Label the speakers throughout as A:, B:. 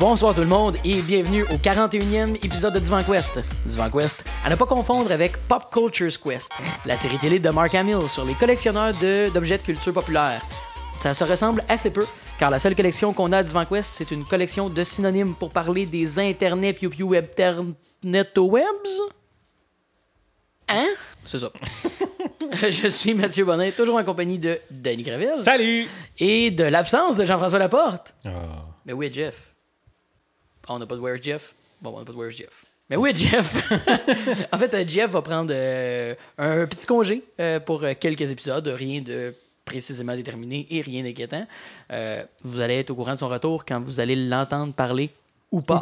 A: Bonsoir tout le monde et bienvenue au 41e épisode de Divan Quest. Divan Quest, à ne pas confondre avec Pop Culture's Quest, la série télé de Mark Hamill sur les collectionneurs d'objets de culture populaire. Ça se ressemble assez peu, car la seule collection qu'on a à Divan Quest, c'est une collection de synonymes pour parler des internets piou-piou webs. Hein? C'est ça. Je suis Mathieu Bonnet, toujours en compagnie de Denis Gravel.
B: Salut!
A: Et de l'absence de Jean-François Laporte.
B: Oh.
A: Mais oui, Jeff. Oh, on n'a pas de Where's Jeff? Bon, on n'a pas de Where's Jeff. Mais oui, Jeff. En fait, Jeff va prendre un petit congé pour quelques épisodes. Rien de précisément déterminé et rien d'inquiétant. Vous allez être au courant de son retour quand vous allez l'entendre parler ou pas.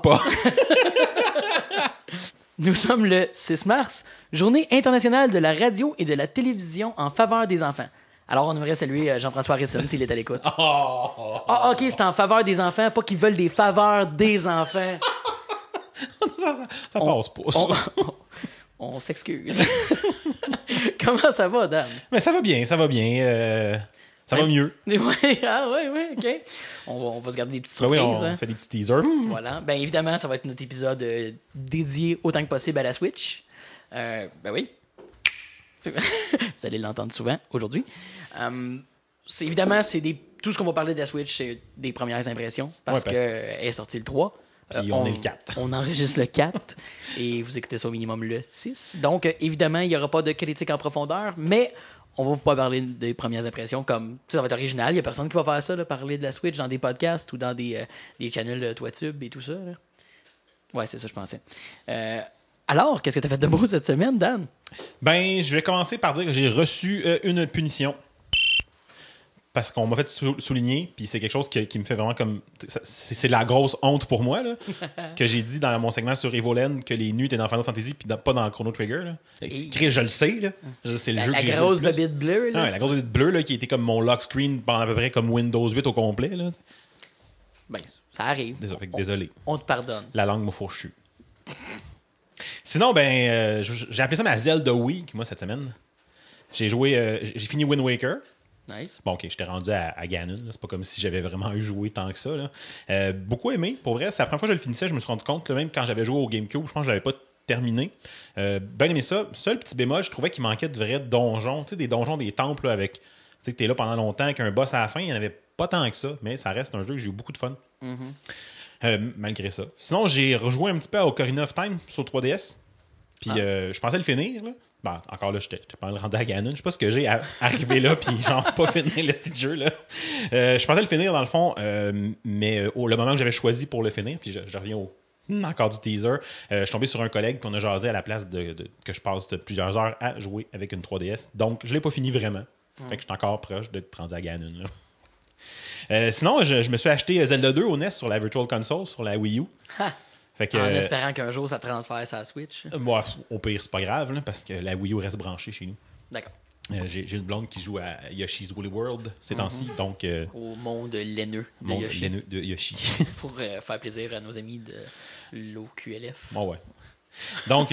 A: Nous sommes le 6 mars, journée internationale de la radio et de la télévision en faveur des enfants. Alors, on aimerait saluer Jean-François Harrison s'il est à l'écoute. Ah, OK, c'est en faveur des enfants, pas qu'ils veulent des faveurs des enfants.
B: ça passe pas.
A: On s'excuse. Comment ça va, Dan?
B: Mais ça va bien. Ça va mieux.
A: Oui, OK. On va se garder des petites surprises.
B: Oui, on fait des petits teasers.
A: Voilà. Bien évidemment, ça va être notre épisode dédié autant que possible à la Switch. Ben oui. Vous allez l'entendre souvent aujourd'hui. Évidemment, tout ce qu'on va parler de la Switch, c'est des premières impressions parce qu'elle est sortie le 3.
B: Puis on est le 4.
A: On enregistre le 4 et vous écoutez ça au minimum le 6. Donc, évidemment, il n'y aura pas de critique en profondeur, mais on va vous parler des premières impressions comme ça va être original. Il n'y a personne qui va faire ça, là, parler de la Switch dans des podcasts ou dans des channels Toitube et tout ça. Là. Ouais, c'est ça, je pensais. Alors, qu'est-ce que tu as fait de beau cette semaine, Dan?
B: Ben, je vais commencer par dire que j'ai reçu une punition. Parce qu'on m'a fait souligner, puis c'est quelque chose qui me fait vraiment comme... C'est la grosse honte pour moi, là, que j'ai dit dans mon segment sur Evolen que les nus étaient dans Final Fantasy, puis pas dans Chrono Trigger. Là. Chris, je le sais, là. C'est le jeu que j'ai
A: la grosse bobite bleue, là.
B: Ouais, la grosse bobite bleue, là, qui était comme mon lock screen pendant à peu près comme Windows 8 au complet, là.
A: Ben, ça arrive.
B: Désolé.
A: On te pardonne.
B: La langue m'a fourchu. Sinon, ben, j'ai appelé ça ma Zelda Week, moi, cette semaine. J'ai fini Wind Waker.
A: Nice.
B: Bon, OK, j'étais rendu à Ganon. Là. C'est pas comme si j'avais vraiment eu joué tant que ça. Là. Beaucoup aimé. Pour vrai, c'est la première fois que je le finissais, je me suis rendu compte, là, même quand j'avais joué au GameCube, je pense que je l'avais pas terminé. Bien aimé ça. Seul petit bémol, je trouvais qu'il manquait de vrais donjons. Tu sais, des donjons, des temples là, avec... Tu sais, que t'es là pendant longtemps, avec un boss à la fin. Il n'y en avait pas tant que ça, mais ça reste un jeu que j'ai eu beaucoup de fun. Malgré ça. Sinon, j'ai rejoué un petit peu à Ocarina of Time sur 3DS. Puis je pensais le finir, là. Ben, encore là, j'étais pas rendu à Ganon. Je sais pas ce que j'ai arrivé là, puis genre pas finir le petit jeu, là. Je pensais le finir, dans le fond, mais le moment que j'avais choisi pour le finir, puis je reviens encore du teaser, je suis tombé sur un collègue, puis on a jasé à la place que je passe plusieurs heures à jouer avec une 3DS. Donc, je l'ai pas fini vraiment. Fait que je suis encore proche d'être rendu à Ganon, là. Sinon, je me suis acheté Zelda 2 au NES sur la Virtual Console, sur la Wii U. Fait que,
A: en espérant qu'un jour ça transfère sa Switch.
B: Bon, au pire, c'est pas grave, là, parce que la Wii U reste branchée chez nous.
A: D'accord.
B: J'ai une blonde qui joue à Yoshi's Woolly World ces temps-ci, donc...
A: au monde laineux de Yoshi.
B: Laineux de Yoshi.
A: Pour faire plaisir à nos amis de l'OQLF.
B: Ouais. Donc,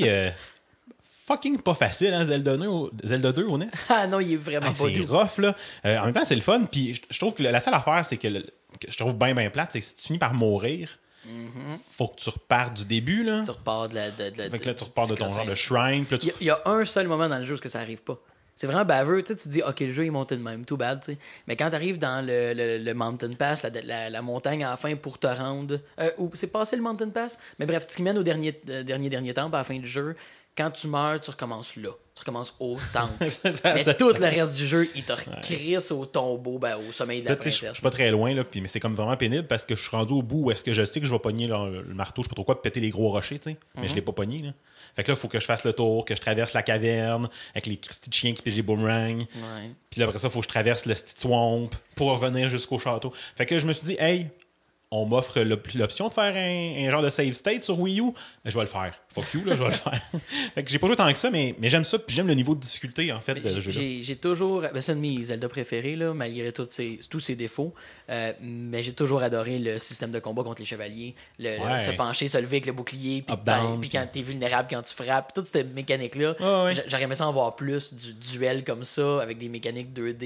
B: fucking pas facile, hein, Zelda 2 au NES.
A: Ah non, il est vraiment pas doux.
B: C'est rough, là. En même temps, c'est le fun, puis je trouve que la seule affaire, c'est que je trouve bien plate, c'est que si tu finis par mourir, faut que tu repartes du début, là.
A: Tu repars de la...
B: Fait que là, tu repars de ton genre de shrine.
A: Il y a un seul moment dans le jeu où ça arrive pas. C'est vraiment baveux. Tu te dis, OK, le jeu est monté de même, too bad. T'sais. Mais quand tu arrives dans le Mountain Pass, la montagne à la fin pour te rendre... ou c'est passé le Mountain Pass? Mais bref, tu mènes au dernier temple à la fin du jeu. Quand tu meurs, tu recommences là. Tu recommences au temple. Mais tout le reste du jeu, il te recrisse au tombeau, au sommeil de la princesse.
B: Je suis pas très loin, là, mais c'est comme vraiment pénible parce que je suis rendu au bout où est-ce que je sais que je vais pogner le marteau, je sais pas trop quoi, péter les gros rochers, tu sais. Mais je l'ai pas pogné, là. Fait que là, il faut que je fasse le tour, que je traverse la caverne avec les petits chiens qui pêchent des boomerangs.
A: Ouais.
B: Puis là, après ça, il faut que je traverse le petit swamp pour revenir jusqu'au château. Fait que je me suis dit, hey, on m'offre l'option de faire un genre de save state sur Wii U, je vais le faire. Fuck you, là, je vais le faire. Fait que j'ai pas joué tant que ça, mais j'aime ça, puis j'aime le niveau de difficulté, en fait, de ce jeu-là.
A: J'ai toujours... c'est un de mes Zelda préférés, là, malgré tous ses défauts. Mais j'ai toujours adoré le système de combat contre les chevaliers. Se pencher, se lever avec le bouclier, puis quand t'es vulnérable quand tu frappes. Toute cette mécanique-là, j'aurais aimé ça en voir plus du duel comme ça, avec des mécaniques 2D.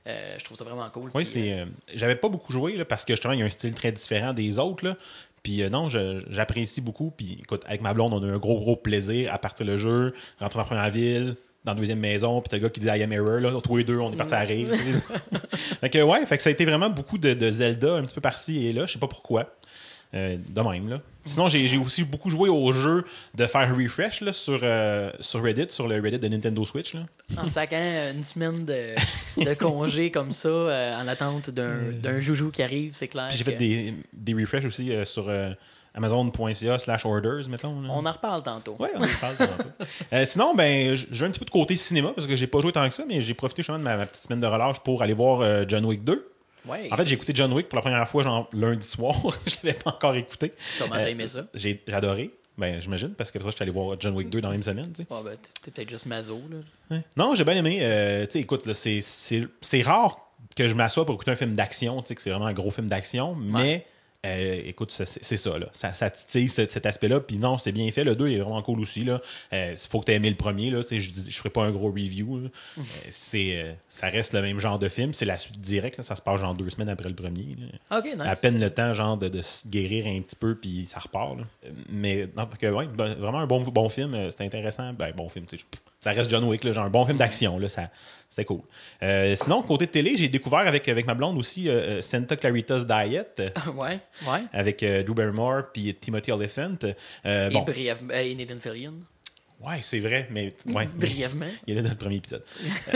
A: Je trouve ça vraiment cool.
B: Oui,
A: Puis,
B: j'avais pas beaucoup joué là, parce que justement, il y a un style très différent des autres. Là. Puis non, j'apprécie beaucoup. Puis écoute, avec ma blonde, on a eu un gros plaisir à partir le jeu, rentrer dans la première ville, dans la deuxième maison, puis t'as le gars qui dit I am error, là, tous les deux, on est partis à rire. Fait que ça a été vraiment beaucoup de Zelda, un petit peu par-ci et là, je sais pas pourquoi. De même, là. Sinon, j'ai aussi beaucoup joué au jeu de faire refresh là, sur Reddit, sur le Reddit de Nintendo Switch. Là.
A: En sacant une semaine de congé comme ça, en attente d'un joujou qui arrive, c'est clair.
B: Puis j'ai fait des refresh aussi sur Amazon.ca/orders, mettons. Là.
A: On en reparle tantôt.
B: Oui, on en reparle tantôt. Sinon, je vais un petit peu de côté cinéma, parce que j'ai pas joué tant que ça, mais j'ai profité justement de ma petite semaine de relâche pour aller voir John Wick 2.
A: Ouais.
B: En fait, j'ai écouté John Wick pour la première fois, genre lundi soir. Je l'avais pas encore écouté.
A: Comment t'as aimé ça?
B: J'ai adoré. Ben, j'imagine, parce que pour ça, je suis allé voir John Wick 2 dans la même semaine. Tu sais.
A: Oh, ben, t'es peut-être juste maso. Là.
B: Ouais. Non, j'ai bien aimé. Tu sais, écoute, là, c'est rare que je m'assoie pour écouter un film d'action, tu sais, que c'est vraiment un gros film d'action, mais écoute, c'est ça, là. Ça titille cet aspect-là. Puis non, c'est bien fait. Le 2 est vraiment cool aussi. Il faut que tu aies aimé le premier. Là. Je ferai pas un gros review. Ça reste le même genre de film. C'est la suite directe. Là. Ça se passe genre 2 semaines après le premier. Là.
A: OK, nice.
B: À peine le temps genre de se guérir un petit peu, puis ça repart. Là. Mais non, vraiment un bon film. C'était intéressant. Ben, bon film. Ça reste John Wick. Là, genre un bon film d'action. Là, c'était cool. Sinon, côté de télé, j'ai découvert avec ma blonde aussi Santa Clarita's Diet.
A: Ouais.
B: Avec Drew Barrymore puis Timothy Olyphant.
A: Et brièvement, et Nathan Fillion.
B: Ouais, c'est vrai, mais
A: brièvement.
B: Il est là dans le premier épisode.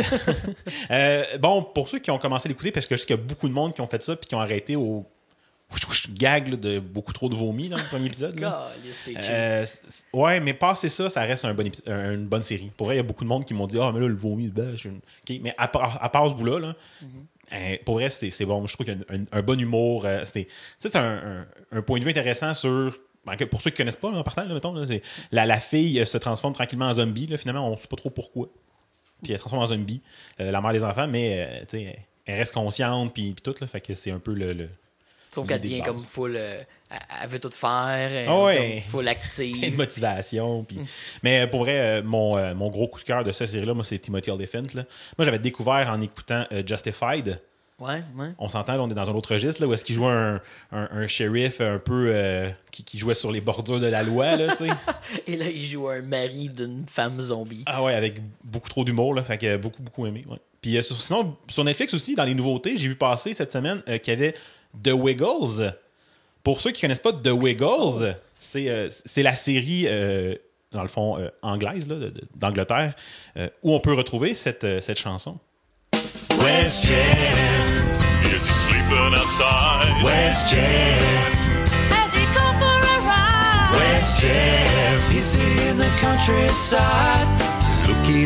B: Pour ceux qui ont commencé à l'écouter, parce que je sais qu'il y a beaucoup de monde qui ont fait ça puis qui ont arrêté au gag là, de beaucoup trop de vomi dans le premier épisode. Ouais, mais passer ça reste une bonne série. Pour vrai, il y a beaucoup de monde qui m'ont dit mais là, le vomi, okay. Mais à part ce bout-là, là, pour vrai, c'est bon. Je trouve qu'il y a un bon humour. C'est un point de vue intéressant sur. Pour ceux qui ne connaissent pas, en partant, là, mettons, là, la fille se transforme tranquillement en zombie. Là, finalement, on ne sait pas trop pourquoi. Puis elle se transforme en zombie, la mère des enfants, mais elle reste consciente, puis tout. Là, fait que c'est un peu le
A: Sauf qu'elle devient comme full. Elle veut tout faire.
B: Ouais.
A: Comme full active.
B: Une motivation. Puis... Mais pour vrai, mon gros coup de cœur de cette série-là, moi, c'est Timothy Olyphant. Là. Moi, j'avais découvert en écoutant Justified.
A: Ouais.
B: On s'entend, là, on est dans un autre registre, là, où est-ce qu'il jouait un shérif un peu qui jouait sur les bordures de la loi. Là,
A: Et là, il joue un mari d'une femme zombie.
B: Ah ouais, avec beaucoup trop d'humour. Là, fait que beaucoup aimé. Ouais. Puis sinon, sur Netflix aussi, dans les nouveautés, j'ai vu passer cette semaine qu'il y avait The Wiggles. Pour ceux qui ne connaissent pas The Wiggles, c'est la série, dans le fond, anglaise là, d'Angleterre, où on peut retrouver cette chanson.
C: Where's Jeff? Is he sleeping outside? Where's Jeff? Has he gone for a ride? Where's Jeff? Is he in the countryside? Looky.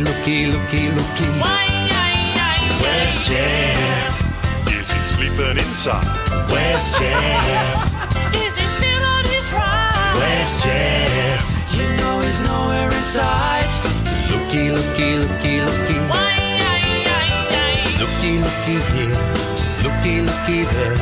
C: Where's Jeff? Is he sleeping inside? Where's Jeff? Is he still on his ride? Where's Jeff? You know he's nowhere in sight. Looky. Looky here, looky there,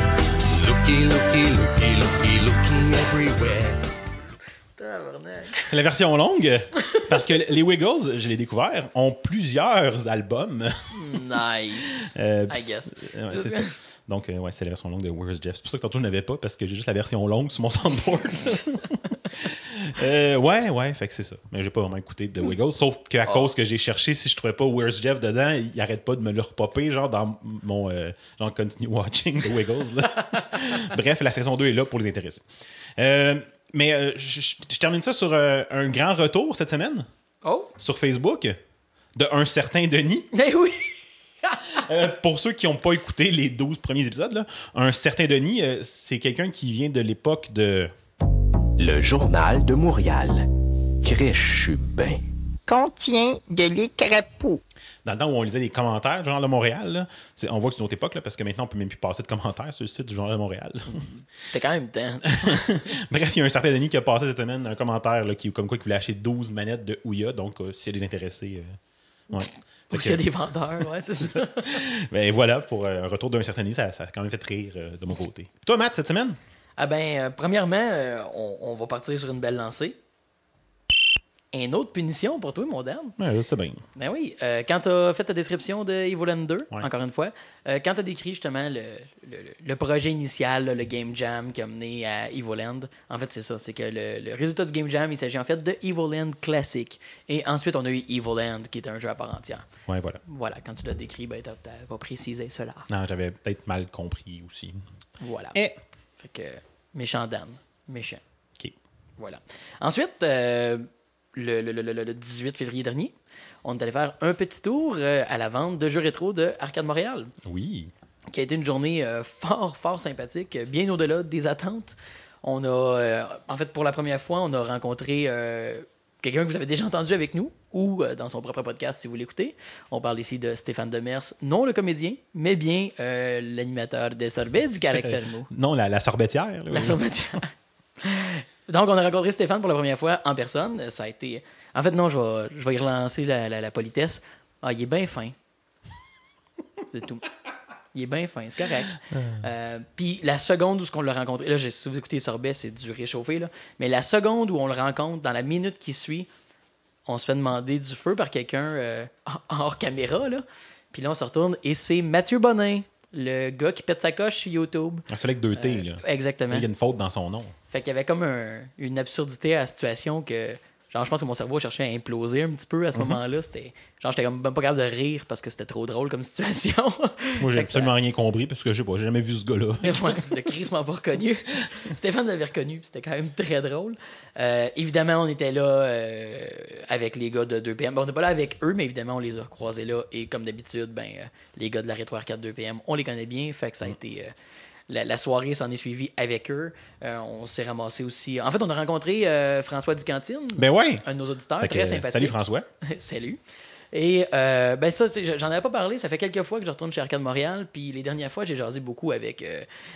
C: looky everywhere.
B: C'est la version longue, parce que les Wiggles, je l'ai découvert, ont plusieurs albums.
A: Nice. I guess.
B: C'est ça. Donc, c'est la version longue de Where's Jeff. C'est pour ça que tantôt, je n'avais pas, parce que j'ai juste la version longue sur mon soundboard. Fait que c'est ça. Mais j'ai pas vraiment écouté The Wiggles, sauf qu'à cause que j'ai cherché, si je trouvais pas Where's Jeff dedans, il arrête pas de me le repopper, genre dans mon continue watching The Wiggles. Là. Bref, la saison 2 est là pour les intéresser. Mais je termine ça sur un grand retour cette semaine. Sur Facebook, de un certain Denis.
A: Eh oui!
B: Pour ceux qui n'ont pas écouté les 12 premiers épisodes, là, un certain Denis, c'est quelqu'un qui vient de l'époque de...
D: Le journal de Montréal. Criche, je suis ben.
E: Contient de l'écrapou.
B: Dans le temps où on lisait des commentaires du Journal de Montréal, là, on voit que c'est une autre époque, là, parce que maintenant, on peut même plus passer de commentaires sur le site du Journal de Montréal.
A: T'es quand même temps.
B: Bref, il y a un certain Denis qui a passé cette semaine un commentaire là, comme quoi il voulait acheter 12 manettes de Ouya, donc s'il y a des intéressés... ouais.
A: Ou s'il y a des vendeurs, ouais, c'est ça.
B: Ben voilà, pour un retour d'un certain Denis, ça a quand même fait rire de mon côté. Toi, Matt, cette semaine?
A: Ah ben, premièrement, on va partir sur une belle lancée. une autre punition pour toi, mon Dan.
B: Ouais, c'est bien.
A: Ben oui, quand tu as fait ta description de Evoland 2,
B: Ouais.
A: encore une fois, quand tu as décrit justement le projet initial, là, le Game Jam qui a mené à Evoland, en fait, c'est ça. C'est que le résultat du Game Jam, il s'agit en fait de Evoland Classic. Et ensuite, on a eu Evoland, qui est un jeu à part entière.
B: Ouais, voilà.
A: Voilà, quand tu l'as décrit, ben, tu n'as pas précisé cela.
B: Non, j'avais peut-être mal compris aussi.
A: Voilà.
B: Et...
A: Fait que, méchant Dan. Méchant.
B: OK.
A: Voilà. Ensuite, le 18 février dernier, on est allé faire un petit tour à la vente de jeux rétro de Arcade Montréal,
B: Oui.
A: qui a été une journée fort, fort sympathique, bien au-delà des attentes. On a, en fait, pour la première fois, on a rencontré quelqu'un que vous avez déjà entendu avec nous, ou dans son propre podcast si vous l'écoutez. On parle ici de Stéphane Demers, non le comédien, mais bien l'animateur des sorbets du Caractère Mou.
B: Non, la sorbetière. Là,
A: La sorbetière. Donc, on a rencontré Stéphane pour la première fois en personne. Ça a été... En fait, non, je vais y relancer la politesse. Ah, il est bien fin. C'est tout. Il est bien fin, c'est correct. Puis la seconde où on l'a rencontré... Là, si vous écoutez Sorbet, c'est du réchauffé, là. Mais la seconde où on le rencontre, dans la minute qui suit, on se fait demander du feu par quelqu'un hors caméra, là. Puis là, on se retourne et c'est Mathieu Bonin, le gars qui pète sa coche sur YouTube.
B: Celui avec 2 T. Là.
A: Exactement.
B: Il y a une faute dans son nom.
A: Fait qu'il y avait comme une absurdité à la situation que... Genre, je pense que mon cerveau cherchait à imploser un petit peu à ce moment-là. J'étais comme même pas capable de rire parce que c'était trop drôle comme situation.
B: Moi, j'ai
A: Fait que ça-
B: absolument rien compris parce que je sais pas, j'ai jamais vu ce gars-là.
A: Moi, le Chris m'a pas reconnu. Stéphane l'avait reconnu. C'était quand même très drôle. Évidemment, on était là avec les gars de 2PM. Bon, on n'était pas là avec eux, mais évidemment, on les a croisés là. Et comme d'habitude, les gars de la Rétro Arcade 2PM, on les connaît bien. Fait que ça a été... La soirée s'en est suivie avec eux. On s'est ramassé aussi... En fait, on a rencontré François Dicantine,
B: Ben ouais!
A: un de nos auditeurs,
B: Fait que,
A: très sympathique.
B: salut François.
A: Salut. Et ça, j'en avais pas parlé. Ça fait quelques fois que je retourne chez Arcade Montréal. Puis les dernières fois, j'ai jasé beaucoup avec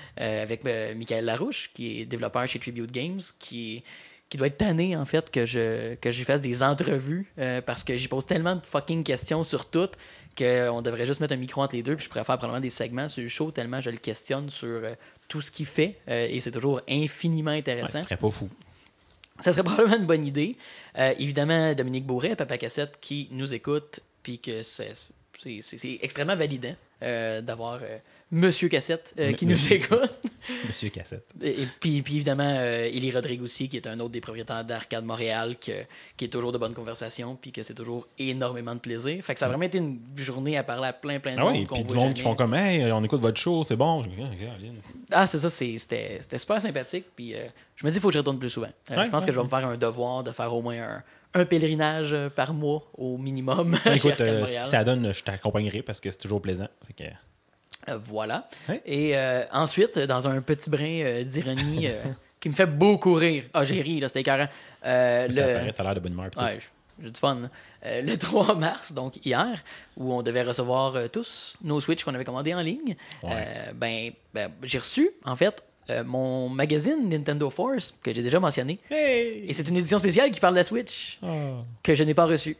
A: Michael Larouche, qui est développeur chez Tribute Games, qui doit être tanné, en fait, que j'y fasse des entrevues parce que j'y pose tellement de fucking questions sur tout qu'on devrait juste mettre un micro entre les deux. Puis je pourrais faire probablement des segments sur le show tellement je le questionne sur tout ce qu'il fait. Et c'est toujours infiniment
B: Ouais,
A: intéressant.
B: ce serait pas fou.
A: Ça serait probablement une bonne idée. Évidemment, Dominique Bourret, Papa Cassette, qui nous écoute, puis que c'est extrêmement validant d'avoir Monsieur Cassette qui nous écoute.
B: Monsieur Cassette.
A: Et puis évidemment, Élie Rodrigue aussi, qui est un autre des propriétaires d'Arcade Montréal, qui est toujours de bonne conversation, puis que c'est toujours énormément de plaisir. Fait que ça a vraiment été une journée à parler à plein de
B: Ah
A: monde
B: oui,
A: qu'on
B: puis du
A: voit
B: monde qui
A: jamais.
B: font comme, hey, on écoute votre show, c'est bon.
A: Ah, c'est ça, c'était super sympathique. Puis je me dis, il faut que je retourne plus souvent. Je pense que je vais me faire un devoir de faire au moins un pèlerinage par mois au minimum. chez
B: Écoute,
A: Arcade
B: si
A: Montréal.
B: ça donne, je t'accompagnerai parce que c'est toujours plaisant. Fait que...
A: Voilà.
B: Ouais.
A: Et ensuite, dans un petit brin d'ironie qui me fait beaucoup rire. Ah, j'ai ri, là, c'était écœurant.
B: Ça paraît, t'as l'air de bonne humeur. pis tout.
A: Ouais, j'ai du fun. Le 3 mars, donc hier, où on devait recevoir tous nos Switch qu'on avait commandés en ligne,
B: Ouais.
A: j'ai reçu, en fait, mon magazine Nintendo Force, que j'ai déjà mentionné.
B: Hey!
A: Et c'est une édition spéciale qui parle de la Switch,
B: Oh.
A: que je n'ai pas reçue.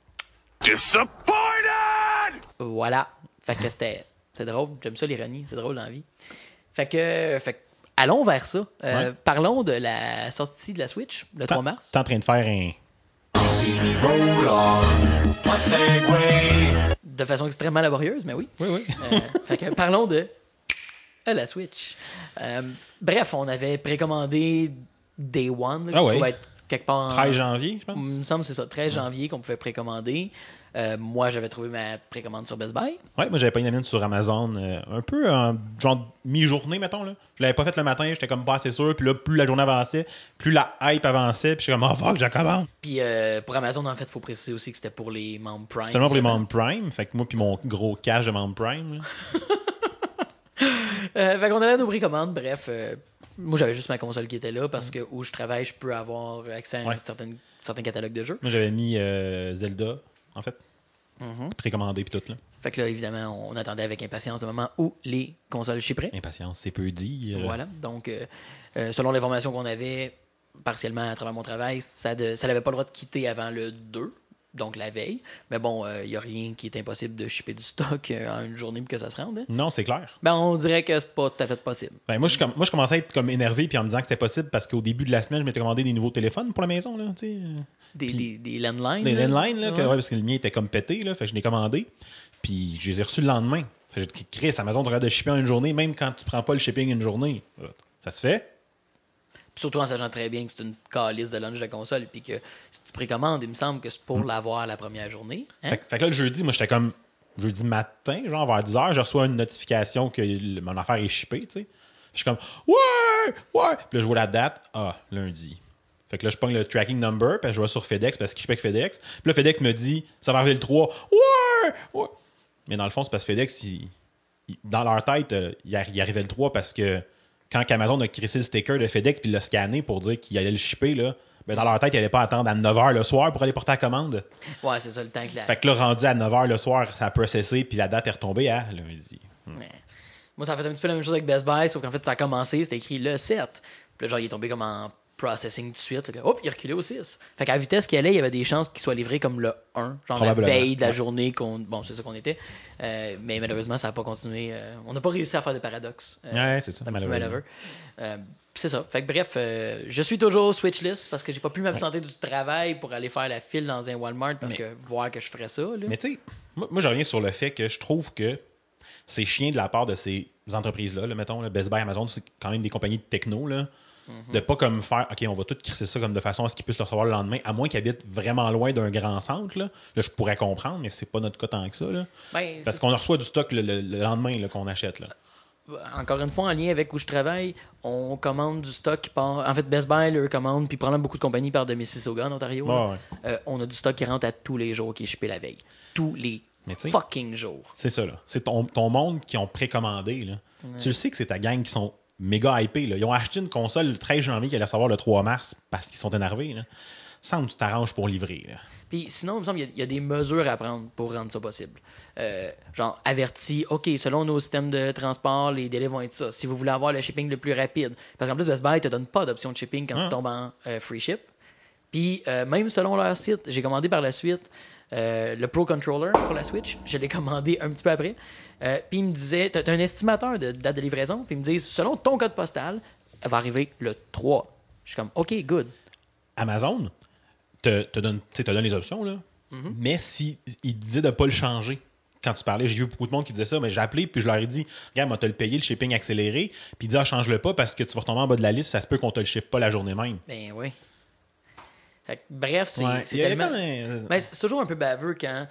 C: Disappointed!
A: Voilà. Fait que c'est drôle. J'aime ça, l'ironie. C'est drôle dans la vie. Fait que allons vers ça.
B: Ouais.
A: Parlons de la sortie de la Switch, le 3 mars.
B: T'es en train de faire un...
A: De façon extrêmement laborieuse, mais oui.
B: Oui, oui.
A: Fait que parlons de la Switch. Bref, on avait précommandé Day One, là,
B: Ah
A: qui
B: ouais.
A: se trouve être quelque part en...
B: 13 janvier, je pense.
A: Il me semble que c'est ça, 13 janvier qu'on pouvait précommander. Moi, j'avais trouvé ma précommande sur Best Buy.
B: Ouais, moi j'avais pas une mienne sur Amazon un peu en genre mi-journée, mettons. Là. Je l'avais pas fait le matin, j'étais comme pas assez sûr. Puis là, plus la journée avançait, plus la hype avançait. Puis j'étais comme, oh fuck, j'en commande.
A: Puis pour Amazon, en fait, il faut préciser aussi que c'était pour les membres Prime.
B: Seulement pour les membres Prime. Fait que moi, puis mon gros cash de membre Prime. Là.
A: Fait qu'on avait nos précommandes, bref. Moi, j'avais juste ma console qui était là parce que où je travaille, je peux avoir accès à
B: Ouais.
A: certains catalogues de jeux.
B: Moi, j'avais mis Zelda, en fait. Précommandé, puis tout. Là.
A: Fait que là, évidemment, on attendait avec impatience le moment où les consoles shipperaient.
B: Impatience, c'est peu dire.
A: Voilà. Donc, selon l'information qu'on avait, partiellement à travers mon travail, ça n'avait pas le droit de quitter avant le 2 donc la veille. Mais bon, il n'y a rien qui est impossible de shipper du stock en une journée pour que ça se rende. Hein.
B: Non, c'est clair.
A: Ben, on dirait que c'est pas tout à fait possible.
B: Ben, moi, je commençais à être comme énervé puis en me disant que c'était possible parce qu'au début de la semaine, je m'étais commandé des nouveaux téléphones pour la maison. Là, tu sais.
A: Des landlines.
B: Des
A: là.
B: landlines, là,
A: Ouais.
B: parce que le mien était comme pété. Là, fait que je l'ai commandé. Puis je les ai reçus le lendemain. Fait que j'ai dit, Chris, Amazon devrait de shipper en une journée, même quand tu prends pas le shipping une journée. Ça se fait.
A: Puis surtout en sachant très bien que c'est une calice de lunch de console, puis que si tu précommandes, il me semble que c'est pour l'avoir la première journnée. Hein?
B: Fait que là, le jeudi, moi, j'étais comme jeudi matin, genre vers 10h, je reçois une notification que mon affaire est shippée, tu sais. Je suis comme, ouais! Puis là, je vois la date, lundi. Fait que là, je pogne le tracking number, puis je vois sur FedEx, parce qu'il shippait avec FedEx. Puis là, FedEx me dit, ça va arriver le 3. Ouais! Mais dans le fond, c'est parce que FedEx, dans leur tête, il arrivait le 3 parce que quand Amazon a crissé le sticker de FedEx puis l'a scanné pour dire qu'il allait le shipper, là, ben dans leur tête, ils n'allaient pas attendre à 9h le soir pour aller porter la commande.
A: Ouais, c'est ça le temps que la...
B: Fait que là, rendu à 9h le soir, ça a processé, puis la date est retombée à lundi.
A: Ouais. Moi, ça a fait un petit peu la même chose avec Best Buy, sauf qu'en fait, ça a commencé, c'était écrit le 7. Puis là, genre, il est tombé comme en processing tout de suite. Là, hop, il est reculé au 6. Fait qu'à la vitesse qu'il allait, il y avait des chances qu'il soit livré comme le 1, genre la
B: Probablement.
A: veille de la journée qu'on... Bon, c'est ça qu'on était. Mais malheureusement, ça n'a pas continué. On n'a pas réussi à faire de paradoxe.
B: Ouais, c'est ça,
A: C'est un petit peu
B: malheureusement.
A: malheureux. C'est ça. Fait que bref, je suis toujours switchless parce que j'ai pas pu m'absenter du travail pour aller faire la file dans un Walmart parce que voir que je ferais ça. Là.
B: Mais tu sais, moi, je reviens sur le fait que je trouve que c'est chiant de la part de ces entreprises-là. Là, mettons, là, Best Buy, Amazon, c'est quand même des compagnies de techno. Là, de pas comme faire, OK, on va tout crisser ça comme de façon à ce qu'ils puissent le recevoir le lendemain, à moins qu'ils habitent vraiment loin d'un grand centre. Là, je pourrais comprendre, mais c'est pas notre cas tant que ça. Là,
A: Ben,
B: parce
A: c'est-
B: qu'on reçoit du stock le lendemain là, qu'on achète. Là.
A: Encore une fois, en lien avec où je travaille, on commande du stock qui part. En fait, Best Buy leur commande, puis probablement beaucoup de compagnies partent de Mississauga, en Ontario. là.
B: Ouais.
A: On a du stock qui rentre à tous les jours qui est shippé la veille. Tous les
B: Mais tu sais-
A: fucking jours.
B: C'est ça, là. C'est ton monde qui ont précommandé. Là. Tu le sais que c'est ta gang qui sont méga hypés. Là. Ils ont acheté une console le 13 janvier qui allait savoir le 3 mars parce qu'ils sont énervés. Là. Semble que tu t'arranges pour livrer. Là.
A: Puis sinon, il me semble qu'il y a des mesures à prendre pour rendre ça possible. Genre, averti, OK, selon nos systèmes de transport, les délais vont être ça. Si vous voulez avoir le shipping le plus rapide. Parce qu'en plus, Best Buy ne te donne pas d'option de shipping quand tu tombes en free ship. Puis même selon leur site, j'ai commandé par la suite le Pro Controller pour la Switch. Je l'ai commandé un petit peu après. Puis il me disait, t'as un estimateur de date de livraison. Puis ils me disent, selon ton code postal, elle va arriver le 3. Je suis comme, OK, good.
B: Amazon te donne les options, là. Mais si il disait de ne pas le changer quand tu parlais, j'ai vu beaucoup de monde qui disait ça, mais j'ai appelé puis je leur ai dit, regarde, moi, tu as le payé le shipping accéléré, puis il dit, change-le pas parce que tu vas retomber en bas de la liste, ça se peut qu'on te le shippe pas la journée même.
A: Ben oui. Fait que, bref, c'est
B: Ouais,
A: c'est
B: il y avait
A: tellement...
B: comme un-
A: Ben, c'est toujours un peu baveux quand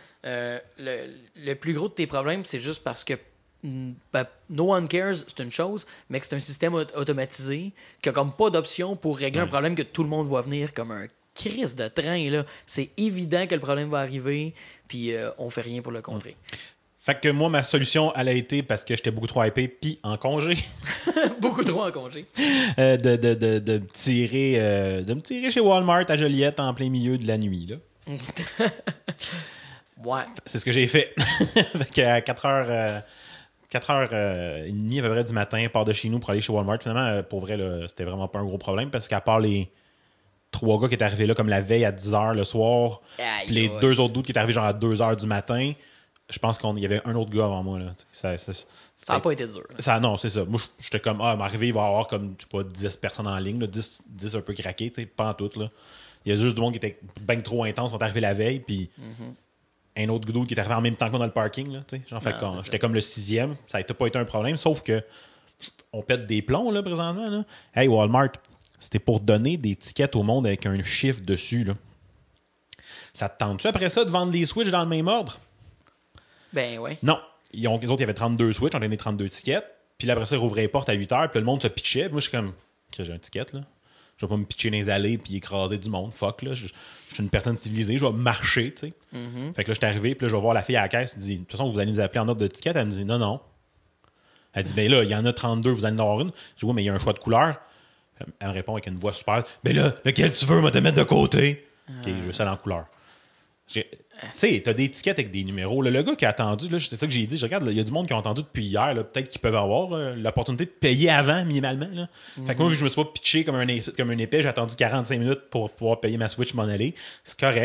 A: le plus gros de tes problèmes, c'est juste parce que no one cares, c'est une chose, mais que c'est un système automatisé qui a comme pas d'option pour régler un problème que tout le monde voit venir comme un crise de train. Là. C'est évident que le problème va arriver, puis on fait rien pour le contrer.
B: Fait que moi, ma solution, elle a été, parce que j'étais beaucoup trop hypé, puis en congé,
A: Beaucoup trop en congé.
B: de me tirer chez Walmart à Joliette en plein milieu de la nuit. Là.
A: Ouais.
B: C'est ce que j'ai fait. Fait qu'à 4h30 à peu près du matin, part de chez nous pour aller chez Walmart. Finalement, pour vrai, là, c'était vraiment pas un gros problème parce qu'à part les 3 gars qui étaient arrivés là comme la veille à 10h le soir,
A: Aïe,
B: puis les
A: aïe.
B: 2 autres doutes qui étaient arrivés genre à 2h du matin, je pense qu'il y avait un autre gars avant moi. Là.
A: Ça n'a pas été dur. là.
B: Ça, non, c'est ça. Moi, j'étais comme, m'arriver, il va y avoir comme, tu sais pas, 10 personnes en ligne, là, 10 un peu craqués, tu sais, pas en tout, là. Il y a juste du monde qui était bien trop intense, sont arrivés la veille, puis un autre gars qui est arrivé en même temps que moi dans le parking, là, tu sais. Genre, fait
A: Non,
B: qu'on-
A: c'est ça.
B: j'étais comme le 6e, ça n'a pas été un problème, sauf que on pète des plombs, là, présentement, là. Hey, Walmart, c'était pour donner des tickets au monde avec un chiffre dessus, là. Ça te tente-tu après ça de vendre les Switch dans le même ordre?
A: Ben ouais.
B: Non. Les autres, il y avait 32 Switch, on donnait 32 tickets. Puis là, après ça, ils rouvraient les portes à 8h, puis là, le monde se pitchait. Puis moi, je suis comme, OK, j'ai un ticket, là. Je vais pas me pitcher dans les allées puis écraser du monde. Fuck, là. Je suis une personne civilisée, je vais marcher, tu sais. Fait que là, je suis arrivé, puis là, je vais voir la fille à la caisse, puis dit, de toute façon, vous allez nous appeler en ordre de ticket. Elle me dit, non, non. Elle dit, ben là, il y en a 32, vous allez en avoir une. Je dis, oui, mais il y a un choix de couleur. Elle me répond avec une voix super. Ben là, lequel tu veux, moi, te mettre de côté. OK, je veux ça en couleur. Tu sais, t'as des tickets avec des numéros. Là, le gars qui a attendu, là, c'est ça que j'ai dit. Je regarde, il y a du monde qui a attendu depuis hier. là, Peut-être qu'ils peuvent avoir l'opportunité de payer avant, minimalement. Là. Fait que moi, vu que je me suis pas pitché comme un épée, j'ai attendu 45 minutes pour pouvoir payer ma Switch m'en aller. C'est correct, là.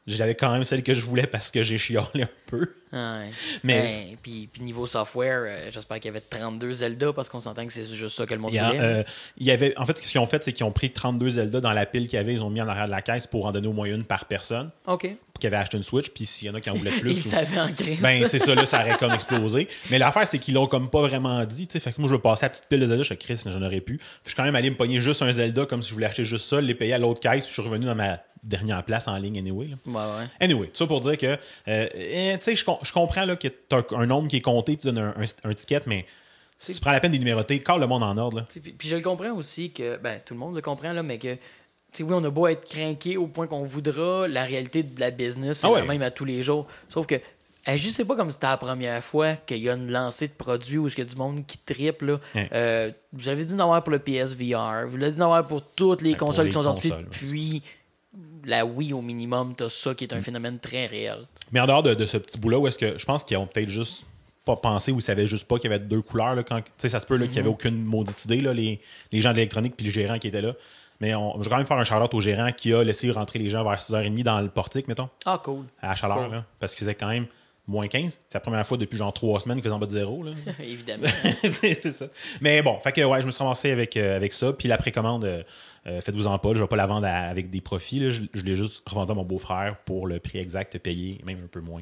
B: j'avais quand même celle que je voulais parce que j'ai chialé un peu.
A: Ouais.
B: Mais
A: Puis niveau software, j'espère qu'il y avait 32 Zelda parce qu'on s'entend que c'est juste ça que le monde
B: il y a,
A: voulait.
B: il y avait, en fait, ce qu'ils ont fait, c'est qu'ils ont pris 32 Zelda dans la pile qu'il y avait, ils ont mis en arrière de la caisse pour en donner au moins une par personne.
A: OK.
B: Qui avait acheté une Switch, puis s'il y en a qui en voulaient plus.
A: Ils savaient en crise.
B: Ben, c'est ça, là, ça aurait comme explosé. Mais l'affaire, c'est qu'ils l'ont comme pas vraiment dit, tu sais. Fait que moi, je vais passer à la petite pile de Zelda, je fais Chris, j'en aurais pu. Je suis quand même allé me pogner juste un Zelda comme si je voulais acheter juste ça, les payer à l'autre caisse, puis je suis revenu dans ma dernière place en ligne, anyway. Là.
A: Ouais.
B: Anyway, ça pour dire que, tu sais, je comprends là, que t'as un nombre qui est compté, puis tu donnes un ticket, mais si tu prends la peine de numéroter, cale le monde en ordre. Là.
A: Puis je le comprends aussi que, ben, tout le monde le comprend, là, mais que, tu sais, oui, on a beau être craqué au point qu'on voudra, la réalité de la business, c'est la même à tous les jours. Sauf que, je sais pas comme c'était la première fois qu'il y a une lancée de produits où il y a du monde qui triple. Là. Vous avez dû en avoir pour le PSVR, vous l'avez dû en avoir pour toutes les consoles qui sont sorties depuis la Wii au minimum, t'as ça qui est un phénomène très réel.
B: Mais en dehors de ce petit bout-là, où est-ce que je pense qu'ils ont peut-être juste pas pensé ou ils savaient juste pas qu'il y avait 2 couleurs. Là, quand, ça se peut qu'il n'y avait aucune maudite idée, là, les gens de l'électronique puis le gérant qui était là. Mais je vais quand même faire un shout-out au gérant qui a laissé rentrer les gens vers 6h30 dans le portique, mettons.
A: Ah, cool.
B: À la chaleur,
A: cool.
B: là, parce qu'il faisait quand même moins 15. C'est la première fois depuis genre 3 semaines qu'il faisait en bas de 0. Là.
A: Évidemment.
B: c'est ça. Mais bon, fait que ouais, je me suis ramassé avec ça. Puis la précommande, faites-vous-en pas, je vais pas la vendre avec des profits. Là. Je l'ai juste revendu à mon beau-frère pour le prix exact payé, même un peu moins.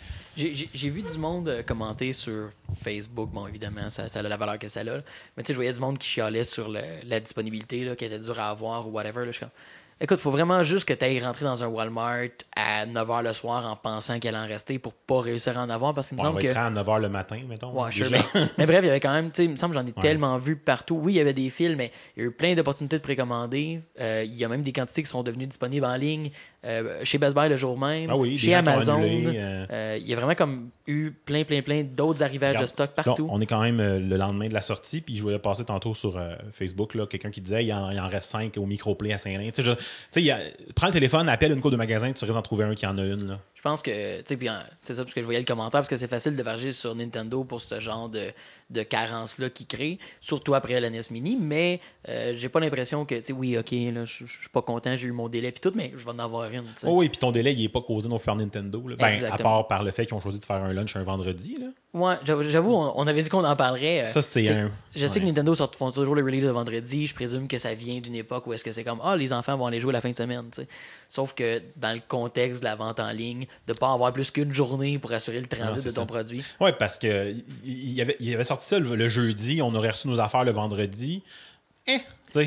A: J'ai vu du monde commenter sur Facebook. Bon, évidemment, ça a la valeur que ça a. Là. Mais tu sais, je voyais du monde qui chialait sur la disponibilité, là, qui était dur à avoir ou whatever. Là. Je suis comme, écoute, faut vraiment juste que tu ailles rentrer dans un Walmart à 9h le soir en pensant qu'elle en restait pour pas réussir à en avoir parce qu'il me semble que.
B: À 9h le matin, mettons.
A: Ouais, sure, mais bref, il y avait quand même, tu sais, il me semble que j'en ai tellement vu partout. Oui, il y avait des fils, mais il y a eu plein d'opportunités de précommander. Il y a même des quantités qui sont devenues disponibles en ligne chez Best Buy le jour même, chez Amazon. Il y a vraiment comme eu plein d'autres arrivages de stock partout.
B: Donc, on est quand même le lendemain de la sortie, puis je voulais passer tantôt sur Facebook, là, quelqu'un qui disait il en reste 5 au Microplay à Saint-Lin. Tu sais, prends le téléphone, appelle une coupe de magasin, tu risques d'en trouver un qui en a une. Là.
A: Je pense que, tu sais, puis c'est ça parce que je voyais le commentaire, parce que c'est facile de verger sur Nintendo pour ce genre de carence-là qui crée, surtout après la NES Mini, mais j'ai pas l'impression que, tu sais, oui, ok, là, je suis pas content, j'ai eu mon délai puis tout, mais je vais en avoir une, tu sais.
B: Oh oui, puis ton délai, il est pas causé non plus par Nintendo, là. Ben, à part par le fait qu'ils ont choisi de faire un lunch un vendredi, là.
A: Ouais, j'avoue, on avait dit qu'on en parlerait.
B: Ça, c'est un...
A: Je sais que Nintendo font toujours le release de vendredi. Je présume que ça vient d'une époque où est-ce que c'est comme les enfants vont aller jouer la fin de semaine. T'sais. Sauf que dans le contexte de la vente en ligne, de pas avoir plus qu'une journée pour assurer le transit de ton produit.
B: Ouais, parce que il avait sorti ça le jeudi, on aurait reçu nos affaires le vendredi. Tu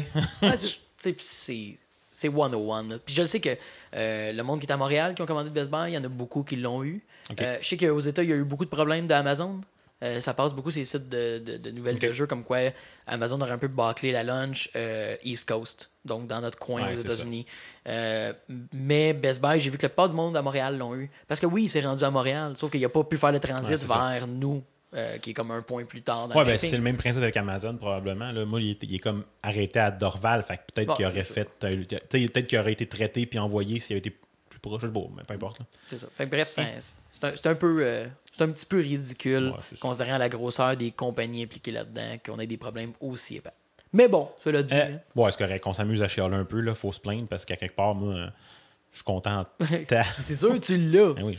A: sais. C'est 101. Puis je le sais que le monde qui est à Montréal, qui ont commandé de Best Buy, il y en a beaucoup qui l'ont eu.
B: Okay.
A: Je sais qu'aux États, il y a eu beaucoup de problèmes d'Amazon. Ça passe beaucoup ces sites de nouvelles de jeux, comme quoi Amazon aurait un peu bâclé la launch East Coast, donc dans notre coin aux États-Unis. Mais Best Buy, j'ai vu que la plupart du monde à Montréal l'ont eu. Parce que oui, il s'est rendu à Montréal, sauf qu'il n'a pas pu faire le transit vers nous. Qui est comme un point plus tard dans le shipping.
B: C'est le même principe avec Amazon, probablement. Là. Moi, il est comme arrêté à Dorval. Fait que peut-être qu'il aurait peut-être qu'il aurait été traité puis envoyé s'il avait été plus proche. Mais peu importe. Là.
A: C'est ça. Fait que bref, c'est un peu c'est un petit peu ridicule considérant la grosseur des compagnies impliquées là-dedans qu'on ait des problèmes aussi épais. Mais bon, cela dit.
B: C'est correct. On s'amuse à chialer un peu. Là. Faut se plaindre parce qu'à quelque part, moi, je suis content.
A: C'est sûr que tu l'as.
B: Oui,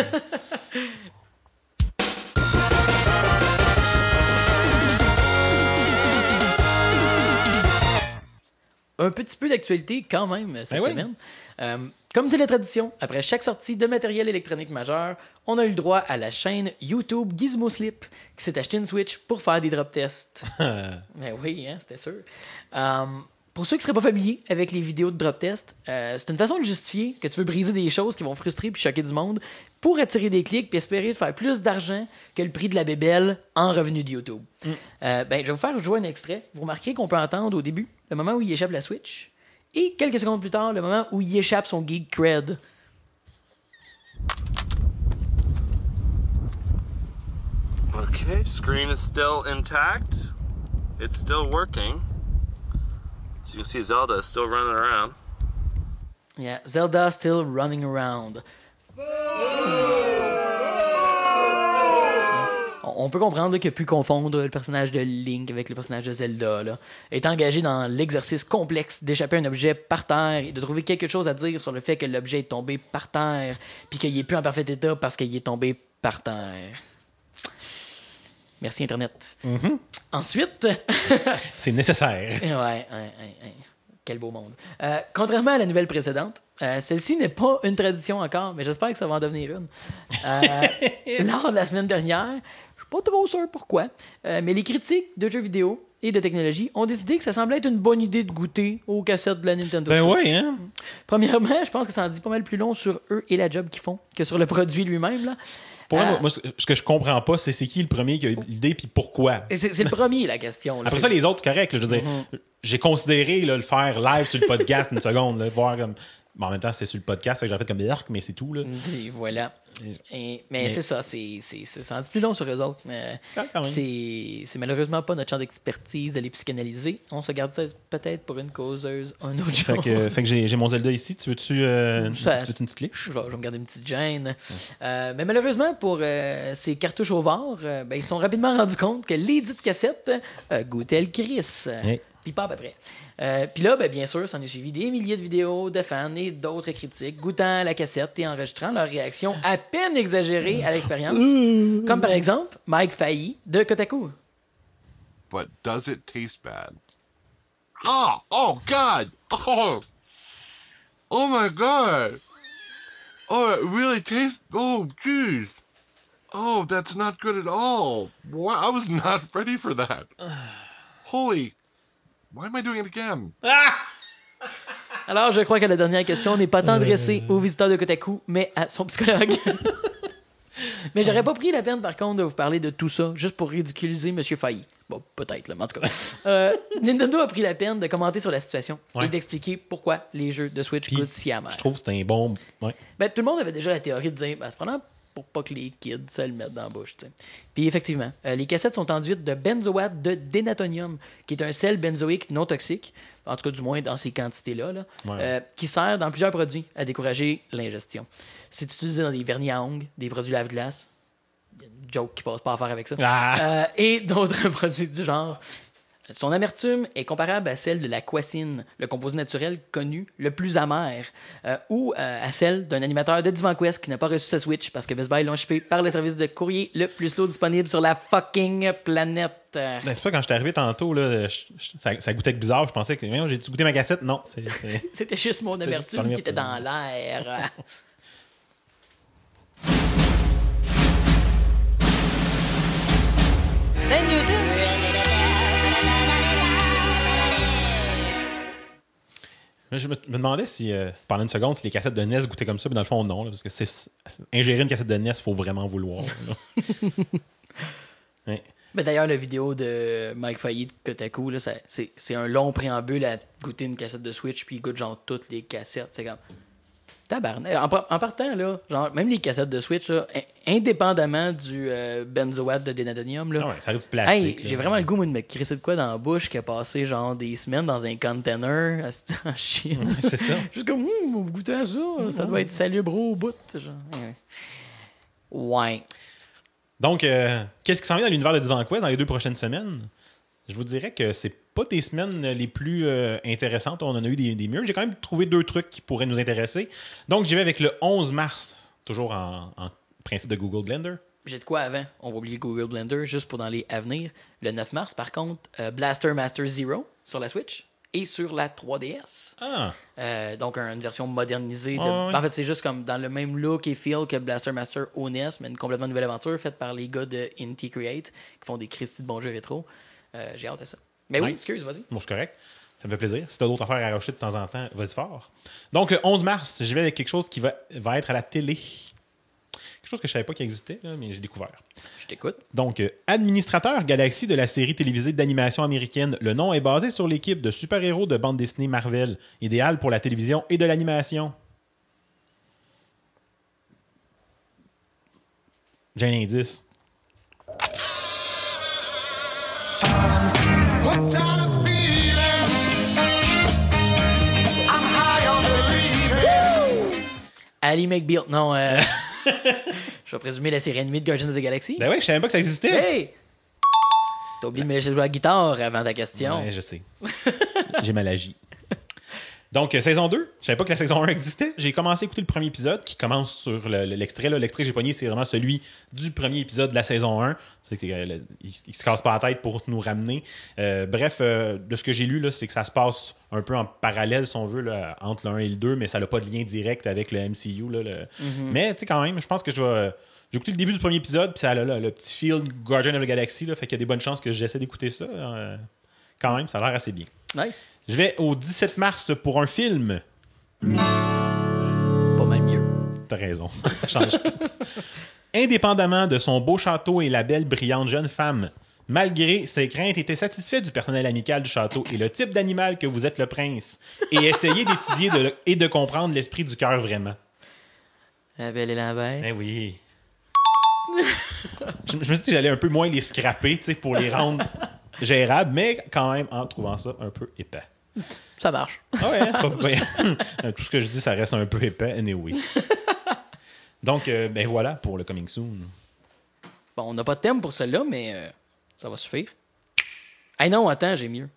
A: un petit peu d'actualité quand même cette semaine. Comme c'est la tradition, après chaque sortie de matériel électronique majeur, on a eu le droit à la chaîne YouTube Gizmo Slip qui s'est acheté une Switch pour faire des drop tests. Oui, c'était sûr. Pour ceux qui ne seraient pas familiers avec les vidéos de drop test, c'est une façon de justifier que tu veux briser des choses qui vont frustrer puis choquer du monde pour attirer des clics puis espérer faire plus d'argent que le prix de la bébelle en revenu de YouTube. Je vais vous faire jouer un extrait. Vous remarquerez qu'on peut entendre au début le moment où il échappe la Switch et quelques secondes plus tard, le moment où il échappe son geek cred.
F: Okay, screen is still intact. It's still working. As you can see, Zelda is still running around.
A: Yeah, Zelda still running around. on peut comprendre là, qu'il a pu confondre le personnage de Link avec le personnage de Zelda. Là. Est engagé dans l'exercice complexe d'échapper à un objet par terre et de trouver quelque chose à dire sur le fait que l'objet est tombé par terre puis qu'il est plus en parfait état parce qu'il est tombé par terre. Merci Internet. Ensuite...
B: C'est nécessaire.
A: Ouais. Quel beau monde. Contrairement à la nouvelle précédente, celle-ci n'est pas une tradition encore, mais j'espère que ça va en devenir une. Lors de la semaine dernière, je suis pas trop sûr pourquoi, mais les critiques de jeux vidéo et de technologie ont décidé que ça semblait être une bonne idée de goûter aux cassettes de la Nintendo
B: Ben
A: Switch.
B: oui, hein?
A: Premièrement, je pense que ça en dit pas mal plus long sur eux et la job qu'ils font que sur le produit lui-même. Là.
B: Pour moi, ce que je comprends pas, c'est qui le premier qui a eu l'idée puis pourquoi.
A: Et c'est le premier, la question. Là.
B: Après ça, les autres, c'est correct. Là, je veux dire, j'ai considéré là, le faire live sur le podcast une seconde, là, voir comme. Bon, en même temps, c'est sur le podcast, j'ai fait comme l'arc, mais c'est tout. Là.
A: Et voilà. Mais c'est ça, ça en dit plus long sur eux autres. Mais
B: quand même.
A: c'est malheureusement pas notre champ d'expertise de les psychanalyser. On se garde ça peut-être pour une causeuse, un autre jour.
B: Fait que j'ai mon Zelda ici. Tu veux-tu une petite liche?
A: Je vais me garder une petite gêne. Mais malheureusement, pour ces cartouches au var, ils se sont rapidement rendus compte que les dites cassettes goûtaient le Chris.
B: Hey.
A: Puis pas à peu près. Puis là, bien sûr, ça en a suivi des milliers de vidéos de fans et d'autres critiques goûtant la cassette et enregistrant leurs réactions à peine exagérées à l'expérience. Comme par exemple Mike Fahy de Kotaku.
G: But does it taste bad? Oh God! Oh my God! Oh, it really tastes. Oh, jeez. Oh, that's not good at all. Wow, I was not ready for that. Holy. Why am I doing it again?
A: Alors, je crois que la dernière question n'est pas tant adressée aux visiteurs de Kotaku, mais à son psychologue. Mais j'aurais pas pris la peine, par contre, de vous parler de tout ça, juste pour ridiculiser M. Fahy. Bon, peut-être, là, mais en tout cas. Nintendo a pris la peine de commenter sur la situation et d'expliquer pourquoi les jeux de Switch goûtent si amer.
B: Je trouve que c'est un bon... Ouais.
A: Tout le monde avait déjà la théorie de dire, c'est probablement pour pas que les kids se le mettent dans la bouche. T'sais. Puis effectivement, les cassettes sont enduites de benzoate de dénatonium, qui est un sel benzoïque non toxique, en tout cas du moins dans ces quantités-là, qui sert dans plusieurs produits à décourager l'ingestion. C'est utilisé dans des vernis à ongles, des produits lave-glace, il y a une joke qui passe pas à faire avec ça, et d'autres produits du genre. Son amertume est comparable à celle de la quacine, le composé naturel connu le plus amer, ou à celle d'un animateur de Divan Quest qui n'a pas reçu sa Switch parce que Best Buy l'ont shippé par le service de courrier le plus slow disponible sur la fucking planète.
B: C'est pas quand je suis arrivé tantôt, là, ça goûtait bizarre. Je pensais que j'ai-tu goûté ma cassette? Non.
A: C'était juste mon amertume qui était dans l'air.
B: Je me demandais si, pendant une seconde, si les cassettes de NES goûtaient comme ça, mais dans le fond, non. Là, parce que ingérer une cassette de NES, il faut vraiment vouloir. Ouais.
A: D'ailleurs, la vidéo de Mike Fahy de Kotaku, là, c'est un long préambule à goûter une cassette de Switch, puis il goûte genre toutes les cassettes. C'est comme... Tabarnak. En partant, là, genre, même les cassettes de Switch, là, indépendamment du benzoate de dénatonium, là,
B: ça reste du plastique.
A: J'ai vraiment le goût, moi, de me crisser de quoi dans la bouche qui a passé genre des semaines dans un container en Chine.
B: Ouais, c'est ça.
A: Juste comme, vous goûtez à ça, ça doit être salubre au bout. Genre. Ouais.
B: Donc, qu'est-ce qui s'en vient dans l'univers de Divan Quest dans les 2 prochaines semaines? Je vous dirais que c'est pas des semaines les plus intéressantes. On en a eu des murs. J'ai quand même trouvé 2 trucs qui pourraient nous intéresser. Donc, j'y vais avec le 11 mars, toujours en principe de Google Blender.
A: J'ai de quoi avant. On va oublier Google Blender juste pour dans les à venir. Le 9 mars, par contre, Blaster Master Zero sur la Switch et sur la 3DS. Donc, une version modernisée. En fait, c'est juste comme dans le même look et feel que Blaster Master au NES, mais une complètement nouvelle aventure faite par les gars de Inti Create qui font des Christy de bons jeux rétro. J'ai hâte à ça. Mais oui, excuse, vas-y.
B: Bon, c'est correct. Ça me fait plaisir. Si tu as d'autres affaires à rajouter de temps en temps, vas-y fort. Donc, le 11 mars, je vais avec quelque chose qui va être à la télé. Quelque chose que je ne savais pas qu'il existait, là, mais j'ai découvert.
A: Je t'écoute.
B: Donc, administrateur Galaxy de la série télévisée d'animation américaine. Le nom est basé sur l'équipe de super-héros de bande dessinée Marvel, idéale pour la télévision et de l'animation. J'ai un indice.
A: Ali McBeal. Non, Je vais présumer la série animée de Guardians of the Galaxy.
B: Ben ouais, je savais même pas que ça existait.
A: Hey! T'as oublié de me laisser jouer à la guitare avant ta question.
B: Ouais, je sais. J'ai mal agi. Donc, saison 2, je savais pas que la saison 1 existait. J'ai commencé à écouter le premier épisode qui commence sur l'extrait. L'extrait que j'ai pogné, c'est vraiment celui du premier épisode de la saison 1. C'est qu'il se casse pas la tête pour nous ramener. Bref, de ce que j'ai lu, là, c'est que ça se passe un peu en parallèle, si on veut, là, entre le 1 et le 2, mais ça n'a pas de lien direct avec le MCU. Là, Mais, tu sais, quand même, je pense que j'ai écouté le début du premier épisode, puis ça a le petit feel Guardian of the Galaxy, là, fait qu'il y a des bonnes chances que j'essaie d'écouter ça. Quand même, ça a l'air assez bien.
A: Nice.
B: Je vais au 17 mars pour un film.
A: Pas mal mieux.
B: T'as raison, ça change tout. Indépendamment de son beau château et la belle, brillante jeune femme, malgré ses craintes, était satisfait du personnel amical du château et le type d'animal que vous êtes le prince, et essayez d'étudier et de comprendre l'esprit du cœur vraiment.
A: La Belle et la Bête.
B: Eh oui. je me suis dit que j'allais un peu moins les scraper, tu sais, pour les rendre gérables, mais quand même en trouvant ça un peu épais.
A: Ça marche.
B: Ah ouais, hein? Tout ce que je dis, ça reste un peu épais, anyway. Donc, ben voilà pour le Coming Soon.
A: Bon, on n'a pas de thème pour celle-là, mais ça va suffire. Hey non, attends, j'ai mieux.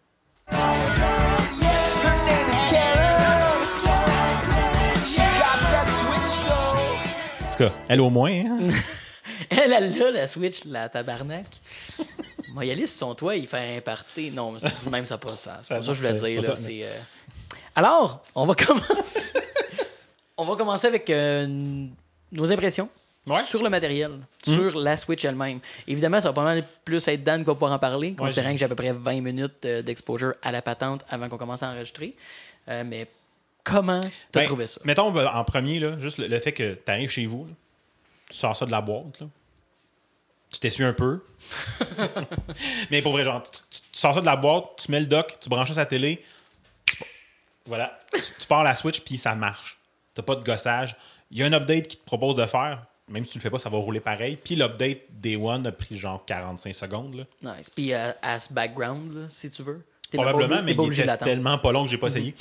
B: En tout cas, elle au moins. Hein?
A: Elle a la Switch, la tabarnak. Moi, y aller sur son toit, il fait un party. Non, même ça pas ça. C'est pas ça que je voulais dire. Là, c'est, Alors, on va commencer. On va commencer avec nos impressions sur le matériel, sur la Switch elle-même. Évidemment, ça va pas mal plus être Dan qui va pouvoir en parler, considérant que j'ai à peu près 20 minutes d'exposure à la patente avant qu'on commence à enregistrer. Mais comment t'as trouvé ça?
B: Mettons en premier, là, juste le fait que tu arrives chez vous, là, tu sors ça de la boîte, là, tu t'essuies un peu. Mais pour vrai, genre, tu sors ça de la boîte, tu mets le dock, tu branches ça sur la télé, voilà, tu pars la Switch, puis ça marche. T'as pas de gossage. Il y a un update qui te propose de faire. Même si tu le fais pas, ça va rouler pareil. Puis l'update Day One a pris genre 45 secondes. Là.
A: Nice. Puis à ce background, là, si tu veux.
B: Probablement, mais il était tellement pas long que j'ai pas essayé.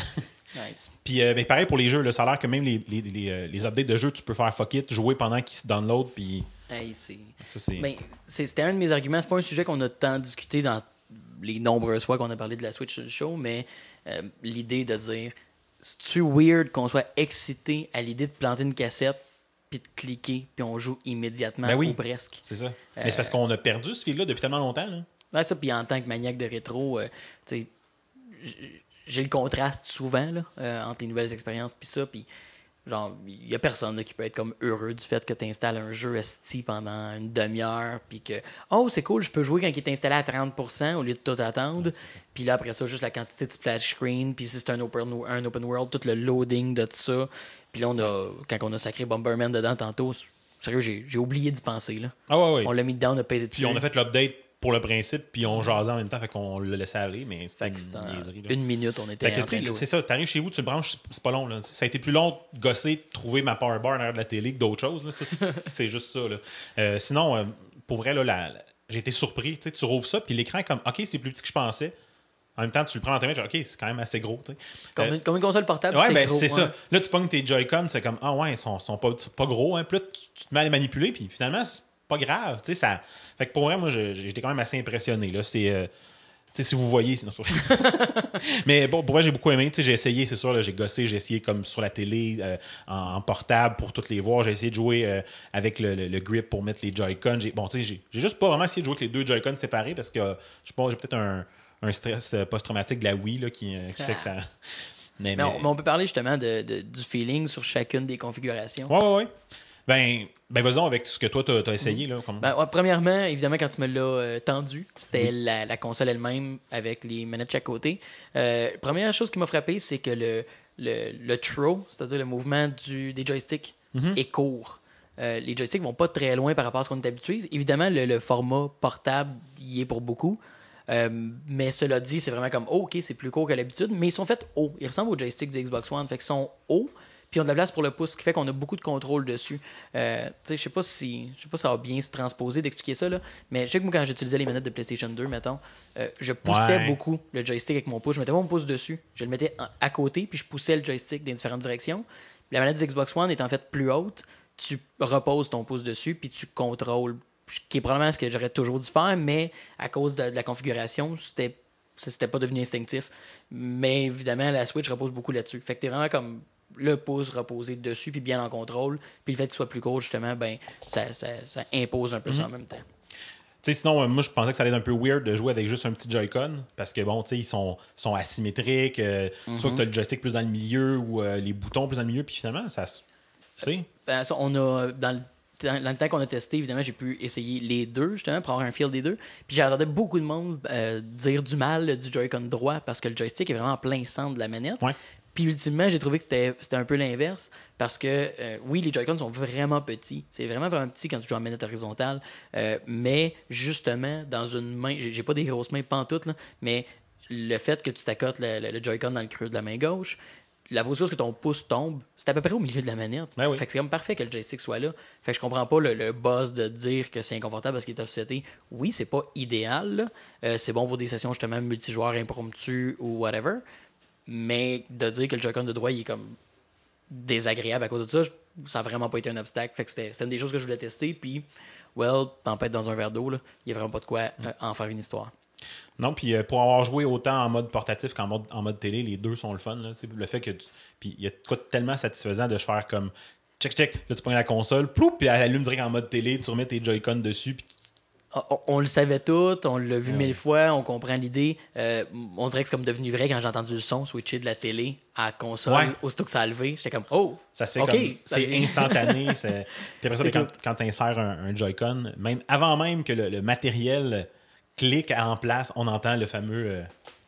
A: Nice.
B: Puis mais pareil pour les jeux, là, ça a l'air que même les updates de jeux, tu peux faire fuck it, jouer pendant qu'ils se download. Puis...
A: Hey,
B: Mais
A: c'était un de mes arguments. C'est pas un sujet qu'on a tant discuté dans les nombreuses fois qu'on a parlé de la Switch sur le show, mais l'idée de dire c'est-tu weird qu'on soit excité à l'idée de planter une cassette puis de cliquer puis on joue immédiatement ou presque.
B: C'est ça. Mais c'est parce qu'on a perdu ce fil-là depuis tellement longtemps. Là.
A: Ouais, ça, puis en tant que maniaque de rétro, tu sais, j'ai le contraste souvent là, entre les nouvelles expériences puis ça, puis genre, il y a personne là, qui peut être comme heureux du fait que tu installes un jeu ST pendant une demi-heure, puis que, oh, c'est cool, je peux jouer quand il est installé à 30% au lieu de tout attendre. Puis là, après ça, juste la quantité de splash screen, puis si c'est un open world, tout le loading de tout ça. Puis là, quand on a sacré Bomberman dedans tantôt, sérieux, j'ai oublié d'y penser. Là.
B: Ah ouais.
A: On l'a mis dedans, on a pesé dessus.
B: Puis on a fait l'update pour le principe, puis on jasait en même temps, fait qu'on l'a laissé aller, mais c'était une niaiserie.
A: Une minute, on était en train de jouer.
B: C'est ça, t'arrives chez vous, tu le branches, c'est pas long. Là. Ça a été plus long de gosser, de trouver ma power bar derrière de la télé que d'autres choses. Là. C'est juste ça. Là. Sinon, pour vrai, là, j'ai été surpris. Tu rouvres ça, puis l'écran est comme, OK, c'est plus petit que je pensais. En même temps, tu le prends en main, OK, c'est quand même assez gros.
A: Comme une console portable,
B: ouais,
A: c'est
B: ben,
A: gros.
B: C'est ça. Là, tu pognes tes Joy-Con, c'est comme, ah ouais, ils sont pas gros. Hein. Puis là, tu te mets à les manipuler, puis finalement, c'est pas grave. Ça... Fait que pour vrai, moi, j'étais quand même assez impressionné. Là. C'est, si vous voyez, sinon... Mais bon, pour vrai, j'ai beaucoup aimé. J'ai essayé, c'est sûr, là, j'ai gossé, j'ai essayé comme sur la télé, en portable pour toutes les voir. J'ai essayé de jouer avec le grip pour mettre les Joy-Con. J'ai juste pas vraiment essayé de jouer avec les deux Joy-Con séparés parce que j'ai peut-être un stress post-traumatique de la Wii là, qui fait que ça... Mais
A: on peut parler justement du feeling sur chacune des configurations.
B: Ouais. Ben vas-y avec ce que toi, t'as essayé. Là, comme...
A: premièrement, évidemment, quand tu me l'as tendu, c'était la console elle-même avec les manettes chaque côté. Première chose qui m'a frappé, c'est que le throw, c'est-à-dire le mouvement des joysticks, est court. Les joysticks vont pas très loin par rapport à ce qu'on est habitué. Évidemment, le format portable y est pour beaucoup. Mais cela dit, c'est vraiment comme OK, c'est plus court que l'habitude, mais ils sont faits hauts. Ils ressemblent aux joysticks du Xbox One, fait qu'ils sont hauts. puis on a de la place pour le pouce, ce qui fait qu'on a beaucoup de contrôle dessus. Tu sais, je sais pas si ça va bien se transposer d'expliquer ça, là, mais je sais que moi, quand j'utilisais les manettes de PlayStation 2, mettons, je poussais beaucoup le joystick avec mon pouce. Je mettais pas mon pouce dessus, je le mettais à côté, puis je poussais le joystick dans différentes directions. La manette de Xbox One est en fait plus haute, tu reposes ton pouce dessus, puis tu contrôles, qui est probablement ce que j'aurais toujours dû faire, mais à cause de la configuration, c'était pas devenu instinctif. Mais évidemment, la Switch repose beaucoup là-dessus. Fait que t'es vraiment comme le pouce reposé dessus, puis bien en contrôle. Puis le fait qu'il soit plus court, justement, ben ça impose un peu ça en même temps.
B: Tu sais, sinon, moi, je pensais que ça allait être un peu weird de jouer avec juste un petit Joy-Con, parce que, bon, tu sais, ils sont asymétriques. Soit que tu as le joystick plus dans le milieu ou les boutons plus dans le milieu, puis finalement, ça se... Tu sais?
A: Ça, on a, dans le temps qu'on a testé, évidemment, j'ai pu essayer les deux, justement, pour avoir un feel des deux. Puis j'ai entendu beaucoup de monde dire du mal du Joy-Con droit, parce que le joystick est vraiment en plein centre de la manette.
B: Ouais.
A: Puis ultimement, j'ai trouvé que c'était un peu l'inverse, parce que oui, les Joy-Con sont vraiment petits. C'est vraiment petit quand tu joues en manette horizontale. Mais justement, dans une main, j'ai pas des grosses mains pantoutes, là, mais le fait que tu t'accotes le Joy-Con dans le creux de la main gauche, la position que ton pouce tombe, c'est à peu près au milieu de la manette.
B: Ben oui.
A: Fait que c'est comme parfait que le joystick soit là. Fait que je comprends pas le buzz de dire que c'est inconfortable parce qu'il est offseté. Oui, c'est pas idéal, là. C'est bon pour des sessions justement multijoueurs impromptues ou whatever. Mais de dire que le Joy-Con de droit il est comme désagréable à cause de ça, ça a vraiment pas été un obstacle. Fait que c'était une des choses que je voulais tester. Puis, tempête dans un verre d'eau, il y a vraiment pas de quoi en faire une histoire.
B: Non, puis pour avoir joué autant en mode portatif qu'en mode télé, les deux sont le fun. Là, le fait que puis il y a quoi de tellement satisfaisant de faire comme check, là tu prends la console, ploup, puis elle allume direct en mode télé, tu remets tes Joy-Con dessus, puis
A: on le savait tout, on l'a vu 1000 fois, on comprend l'idée. On dirait que c'est comme devenu vrai quand j'ai entendu le son switcher de la télé à la console, aussitôt que ça a levé. J'étais comme, oh!
B: Ça se fait
A: okay,
B: comme, c'est instantané. Puis après ça, quand tu insères un Joy-Con, avant même que le matériel clique en place, on entend le fameux...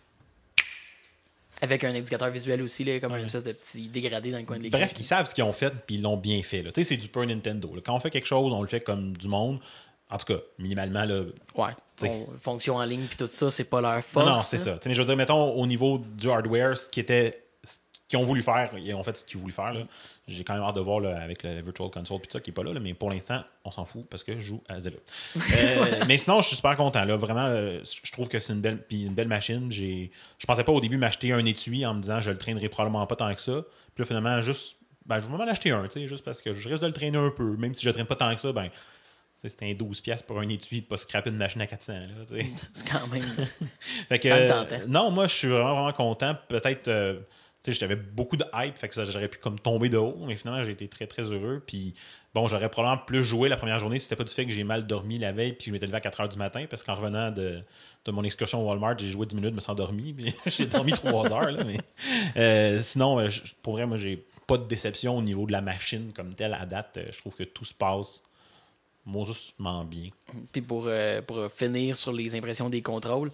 A: Avec un indicateur visuel aussi, là, comme une espèce de petit dégradé dans le coin de l'écran.
B: Bref, ils savent ce qu'ils ont fait, puis ils l'ont bien fait. Tu sais, c'est du pur Nintendo. Là. Quand on fait quelque chose, on le fait comme du monde. En tout cas, minimalement, là.
A: Ouais. Fonction en ligne puis tout ça, c'est pas leur force.
B: Non, c'est ça. Mais je veux dire, mettons, au niveau du hardware, ce qu'ils ont voulu faire, ils ont fait ce qu'ils voulaient faire. Là. J'ai quand même hâte de voir là, avec le Virtual Console puis ça qui est pas là, mais pour l'instant, on s'en fout parce que je joue à Zelda. Mais sinon, je suis super content. Là. Vraiment, je trouve que c'est une belle machine. Je pensais pas au début m'acheter un étui en me disant je le traînerai probablement pas tant que ça. Puis là, finalement, je vais m'en acheter un, juste parce que je risque de le traîner un peu. Même si je le traîne pas tant que ça, c'était un 12$ pour un étui de pas scraper une machine à 400. Là,
A: c'est quand même.
B: Fait que, non, moi, je suis vraiment content. Peut-être, j'avais beaucoup de hype, fait que j'aurais pu comme tomber de haut, mais finalement, j'ai été très, très heureux. Puis, bon, j'aurais probablement plus joué la première journée si c'était pas du fait que j'ai mal dormi la veille puis je m'étais levé à 4h du matin, parce qu'en revenant de mon excursion au Walmart, j'ai joué 10 minutes, je me suis endormi, puis j'ai dormi 3 heures. Là, mais sinon, pour vrai, moi, j'ai pas de déception au niveau de la machine comme telle à date. Je trouve que tout se passe justement bien.
A: Puis pour finir sur les impressions des contrôles,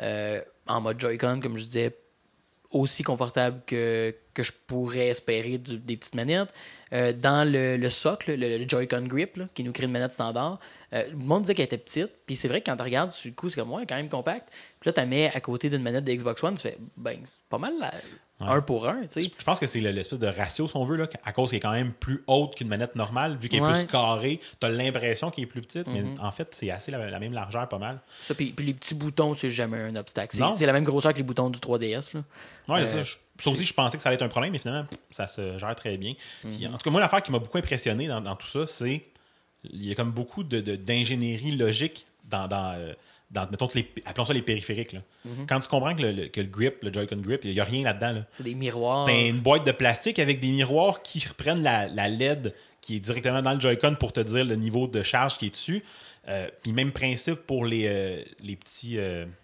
A: en mode Joy-Con, comme je disais, aussi confortable que je pourrais espérer des petites manettes. Dans le socle, le Joy-Con Grip, là, qui nous crée une manette standard, le monde disait qu'elle était petite. Puis c'est vrai que quand tu regardes, sur le coup, c'est comme, ouais, quand même compact. Puis là, tu la mets à côté d'une manette de Xbox One, tu fais, c'est pas mal un pour un. Tu sais.
B: Je pense que c'est l'espèce de ratio, si on veut, là, à cause qu'elle est quand même plus haute qu'une manette normale, vu qu'elle est plus carrée. Tu as l'impression qu'elle est plus petite, mais en fait, c'est assez la même largeur, pas mal.
A: Ça, puis les petits boutons, c'est jamais un obstacle. C'est la même grosseur que les boutons du 3DS. Là.
B: Ouais, ça aussi, je pensais que ça allait être un problème, mais finalement, ça se gère très bien. Puis, en tout cas, moi, l'affaire qui m'a beaucoup impressionné dans tout ça, c'est il y a comme beaucoup d'ingénierie logique dans mettons, appelons ça les périphériques. Là. Quand tu comprends que le grip, le Joy-Con grip, il n'y a rien là-dedans. Là.
A: C'est des miroirs.
B: C'est une boîte de plastique avec des miroirs qui reprennent la LED qui est directement dans le Joy-Con pour te dire le niveau de charge qui est dessus. Puis même principe pour les petits...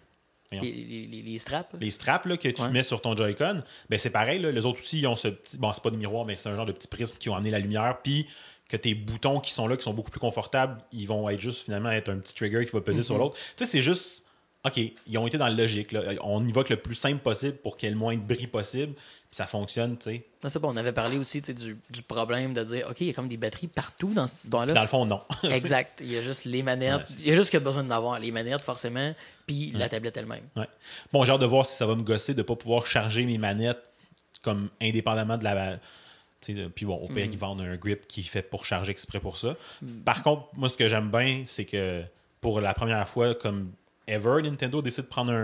A: les straps.
B: Les straps là, que tu mets sur ton Joy-Con, c'est pareil. Là, les autres aussi, ils ont ce petit... Bon, c'est pas des miroirs, mais c'est un genre de petit prisme qui ont amené la lumière. Puis que tes boutons qui sont là, qui sont beaucoup plus confortables, ils vont être juste finalement être un petit trigger qui va peser sur l'autre. Tu sais, c'est juste... OK, ils ont été dans le logique. Là. On y va que le plus simple possible pour qu'il y ait le moins de bris possible. Puis ça fonctionne, tu sais.
A: C'est bon, on avait parlé aussi du problème de dire, OK, il y a comme des batteries partout dans cette histoire-là.
B: Dans le fond, non.
A: Exact. Il y a juste les manettes. Il y a juste qu'il y a besoin d'avoir les manettes, forcément, puis la tablette elle-même.
B: Ouais. Bon, j'ai hâte de voir si ça va me gosser de ne pas pouvoir charger mes manettes comme indépendamment de Puis bon, au pire, ils vendent un grip qui est fait pour charger exprès pour ça. Par contre, moi, ce que j'aime bien, c'est que pour la première fois, comme ever, Nintendo décide de prendre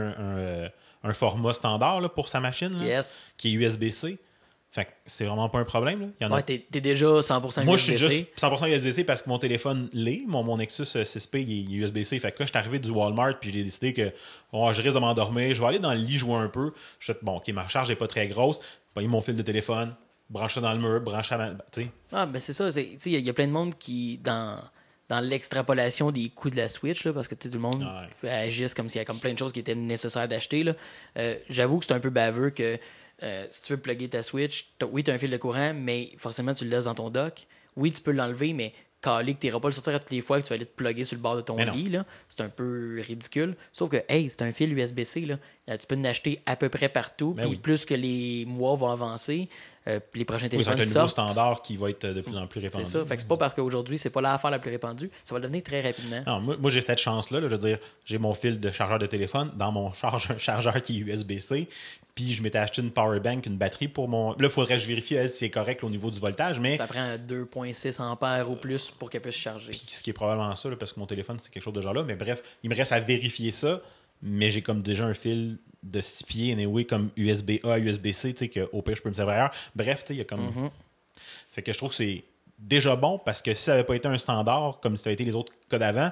B: un format standard là, pour sa machine, là, qui est USB-C. Fait que c'est vraiment pas un problème. Là. Il y en a...
A: t'es déjà 100%
B: Moi,
A: USB-C.
B: je suis juste 100% USB-C parce que mon téléphone l'est. Mon Nexus 6P, il est USB-C. Fait que quand je suis arrivé du Walmart, puis j'ai décidé que je risque de m'endormir, je vais aller dans le lit jouer un peu. Je fais, bon, OK, ma charge n'est pas très grosse. J'ai mon fil de téléphone, branche ça dans le mur, branche ça
A: Ben c'est ça. Il y a plein de monde qui, dans l'extrapolation des coûts de la Switch, là, parce que tout le monde agisse comme s'il y a comme plein de choses qui étaient nécessaires d'acheter. Là. J'avoue que c'est un peu baveux que si tu veux plugger ta Switch, oui, tu as un fil de courant, mais forcément, tu le laisses dans ton dock. Oui, tu peux l'enlever, mais calé que tu n'iras pas le sortir à toutes les fois que tu vas aller te plugger sur le bord de ton lit. Là. C'est un peu ridicule. Sauf que, hey, c'est un fil USB-C. Là, tu peux en acheter à peu près partout. Puis plus que les mois vont avancer, les prochains téléphones
B: sortent. C'est un nouveau
A: sortent.
B: standard qui va être de plus en plus répandu.
A: C'est ça. Fait que c'est pas parce qu'aujourd'hui, c'est pas l'affaire la plus répandue. Ça va le devenir très rapidement.
B: Non, moi j'ai cette chance-là. Là, je veux dire, j'ai mon fil de chargeur de téléphone dans mon chargeur qui est USB-C. Puis je m'étais acheté une power bank, une batterie pour mon... Là, il faudrait que je vérifie si c'est correct au niveau du voltage, mais...
A: Ça prend 2,6 ampères ou plus pour qu'elle puisse charger.
B: Ce qui est probablement ça, là, parce que mon téléphone, c'est quelque chose de genre-là. Mais bref, il me reste à vérifier ça, mais j'ai comme déjà un fil de 6 pieds, anyway, comme USB-A, USB-C, tu sais, qu'au pire, je peux me servir ailleurs. Bref, tu sais, il y a comme... Fait que je trouve que c'est déjà bon, parce que si ça n'avait pas été un standard, comme si ça avait été les autres cas d'avant,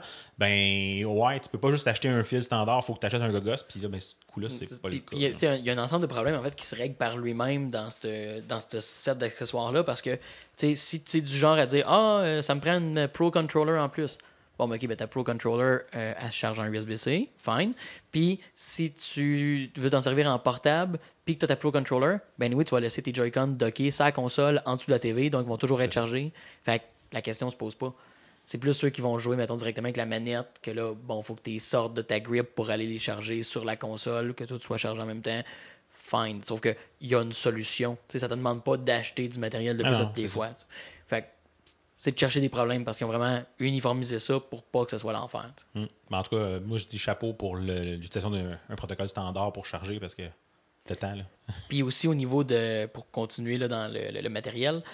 B: ben ouais, tu peux pas juste acheter un fil standard, il faut que tu achètes un gogos, puis là, ben, ce coup-là, c'est pas le cas.
A: Il y a un ensemble de problèmes en fait qui se règlent par lui-même dans ce set d'accessoires-là, parce que si tu es du genre à dire ça me prend une Pro Controller en plus. Bon, ben, OK, ben, ta Pro Controller, elle se charge en USB-C, fine. Puis, si tu veux t'en servir en portable, puis que tu as ta Pro Controller, ben oui, tu vas laisser tes Joy-Con docker sa console en dessous de la TV, donc ils vont toujours être chargés. Fait que la question se pose pas. C'est plus ceux qui vont jouer, mettons, directement avec la manette, que là, bon, faut que tu sortes de ta grip pour aller les charger sur la console, que tout soit chargé en même temps. Fine. Sauf qu'il y a une solution. T'sais, ça te demande pas d'acheter du matériel de plus à toutes les fois. Fait que c'est de chercher des problèmes parce qu'ils ont vraiment uniformisé ça pour pas que ce soit l'enfer.
B: Mais en tout cas, moi, je dis chapeau pour l'utilisation d'un protocole standard pour charger parce que le temps, là.
A: Puis aussi au niveau de... Pour continuer là, dans le matériel,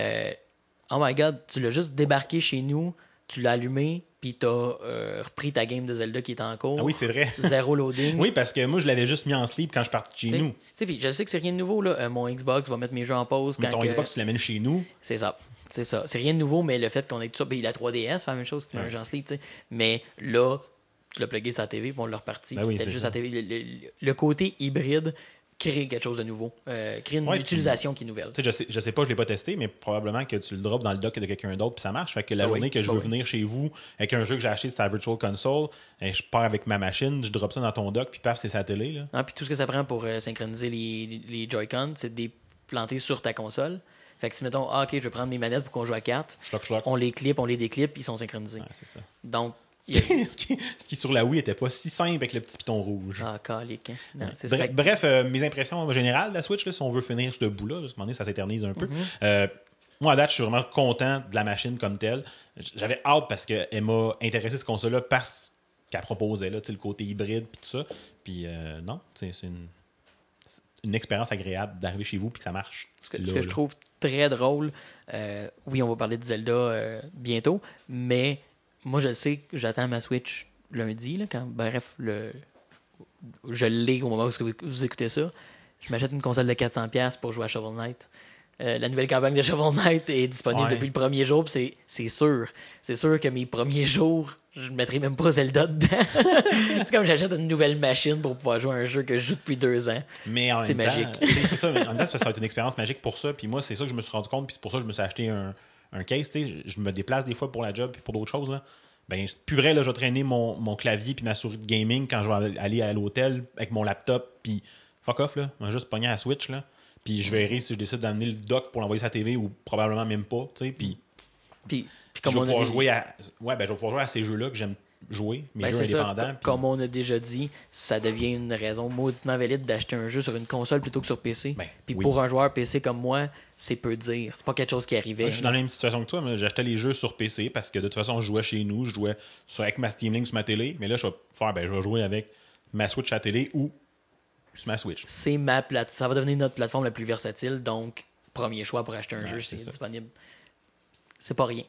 A: oh my God, tu l'as juste débarqué chez nous, tu l'as allumé, puis t'as repris ta game de Zelda qui est en cours.
B: Ah oui, c'est vrai.
A: Zéro loading.
B: Oui, parce que moi, je l'avais juste mis en sleep quand je partais chez nous.
A: Puis je sais que c'est rien de nouveau. Là. Mon Xbox va mettre mes jeux en pause.
B: Mais ton Xbox, tu l'amènes chez nous.
A: C'est ça. C'est ça. C'est rien de nouveau, mais le fait qu'on ait tout ça. Puis la 3DS fait la même chose si tu mets un jeu en sleep. T'sais. Mais là, tu l'as plugué sur la TV, puis on l'a reparti. C'était juste la TV. Le côté hybride crée quelque chose de nouveau. Crée une utilisation qui est nouvelle.
B: Je sais pas, je l'ai pas testé, mais probablement que tu le drops dans le dock de quelqu'un d'autre puis ça marche. Fait que la journée que je veux venir chez vous avec un jeu que j'ai acheté sur la Virtual Console, je pars avec ma machine, je drop ça dans ton dock puis paf, c'est sa télé. Là.
A: Ah, puis tout ce que ça prend pour synchroniser les Joy-Con, c'est de les planter sur ta console. Fait que si mettons, OK, je vais prendre mes manettes pour qu'on joue à 4, on les clip, on les déclipe, ils sont synchronisés.
B: Ouais, c'est ça.
A: Donc,
B: ce qui sur la Wii était pas si simple avec le petit piton rouge.
A: Ah, calique. Hein?
B: Bref, mes impressions générales de la Switch, là, si on veut finir ce bout-là, parce que ça s'éternise un peu. Moi, à date, je suis vraiment content de la machine comme telle. J'avais hâte parce qu'elle m'a intéressé cette console-là parce qu'elle proposait là, le côté hybride et tout ça. Puis non, c'est une expérience agréable d'arriver chez vous et que ça marche.
A: Ce que je trouve très drôle, oui, on va parler de Zelda bientôt, mais moi, je le sais que j'attends ma Switch lundi, là, quand, bref, je l'ai au moment où vous écoutez ça. Je m'achète une console de 400$ pour jouer à Shovel Knight. La nouvelle campagne de Shovel Knight est disponible depuis le premier jour, puis c'est sûr. C'est sûr que mes premiers jours, je ne mettrai même pas Zelda dedans. C'est comme j'achète une nouvelle machine pour pouvoir jouer à un jeu que je joue depuis 2 ans.
B: Mais en
A: c'est
B: même
A: magique.
B: Temps, c'est ça, mais en même temps, ça va être une expérience magique pour ça. Puis moi, c'est ça que je me suis rendu compte, puis c'est pour ça que je me suis acheté un case. Je me déplace des fois pour la job puis pour d'autres choses. Là. Ben, c'est plus vrai, là, je vais traîner mon clavier puis ma souris de gaming quand je vais aller à l'hôtel avec mon laptop, puis fuck off, là. Je vais juste pogner à la Switch, là. Puis je verrai si je décide d'amener le dock pour l'envoyer sur la TV ou probablement même pas, tu sais. Puis comme je vais pouvoir jouer à... Ouais, ben je vais pouvoir jouer à ces jeux-là que j'aime jouer, mes jeux indépendants. Puis...
A: Comme on a déjà dit, ça devient une raison mauditement valide d'acheter un jeu sur une console plutôt que sur PC. Puis pour un joueur PC comme moi, c'est peu dire. C'est pas quelque chose qui arrivait.
B: Je suis dans la même situation que toi, mais j'achetais les jeux sur PC parce que de toute façon, je jouais chez nous, je jouais avec ma Steam Link sur ma télé, mais là, je vais jouer avec ma Switch à la télé ou sur ma Switch.
A: C'est ça va devenir notre plateforme la plus versatile, donc premier choix pour acheter un
B: Ouais,
A: jeu,
B: c'est
A: c'est
B: ça.
A: disponible. C'est pas rien.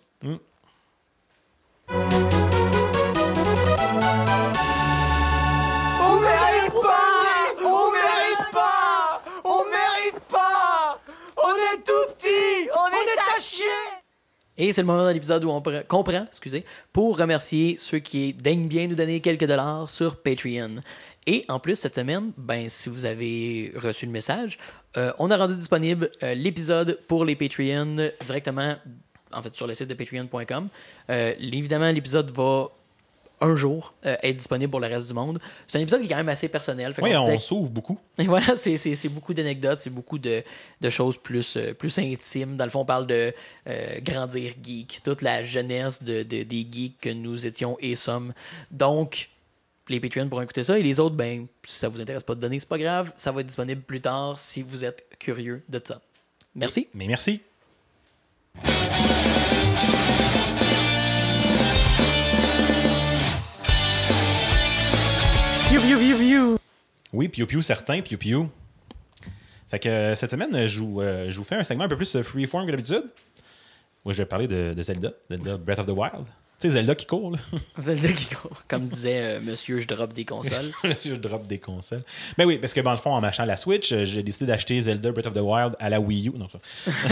E: On mérite pas! On mérite pas! On mérite pas! On est tout petit! On est à chier!
A: Et c'est le moment dans l'épisode où qu'on prend, pour remercier ceux qui daignent bien nous donner quelques dollars sur Patreon. Et en plus, cette semaine, ben, si vous avez reçu le message, on a rendu disponible l'épisode pour les Patreon directement, en fait, sur le site de patreon.com. Évidemment, l'épisode va un jour être disponible pour le reste du monde. C'est un épisode qui est quand même assez personnel. Fait
B: Oui,
A: qu'on se disait
B: on s'ouvre beaucoup.
A: et voilà, c'est beaucoup d'anecdotes, c'est beaucoup de choses plus intimes. Dans le fond, on parle de grandir geek, toute la jeunesse des geeks que nous étions et sommes. Donc, les Patreons pourront écouter ça. Et les autres, ben, si ça vous intéresse pas de donner, c'est pas grave. Ça va être disponible plus tard si vous êtes curieux de ça. Merci.
B: Mais merci. Oui, Piu Piu certain, Piu Piu. Fait que cette semaine, je vous fais un segment un peu plus freeform que d'habitude. Moi, je vais parler de Zelda Breath of the Wild. Tu sais, Zelda qui court, là.
A: Zelda qui court. Comme disait monsieur, je drop des consoles.
B: Je drop des consoles. Ben oui, parce que dans le fond, en m'achetant la Switch, j'ai décidé d'acheter Zelda Breath of the Wild à la Wii U. Non, ça.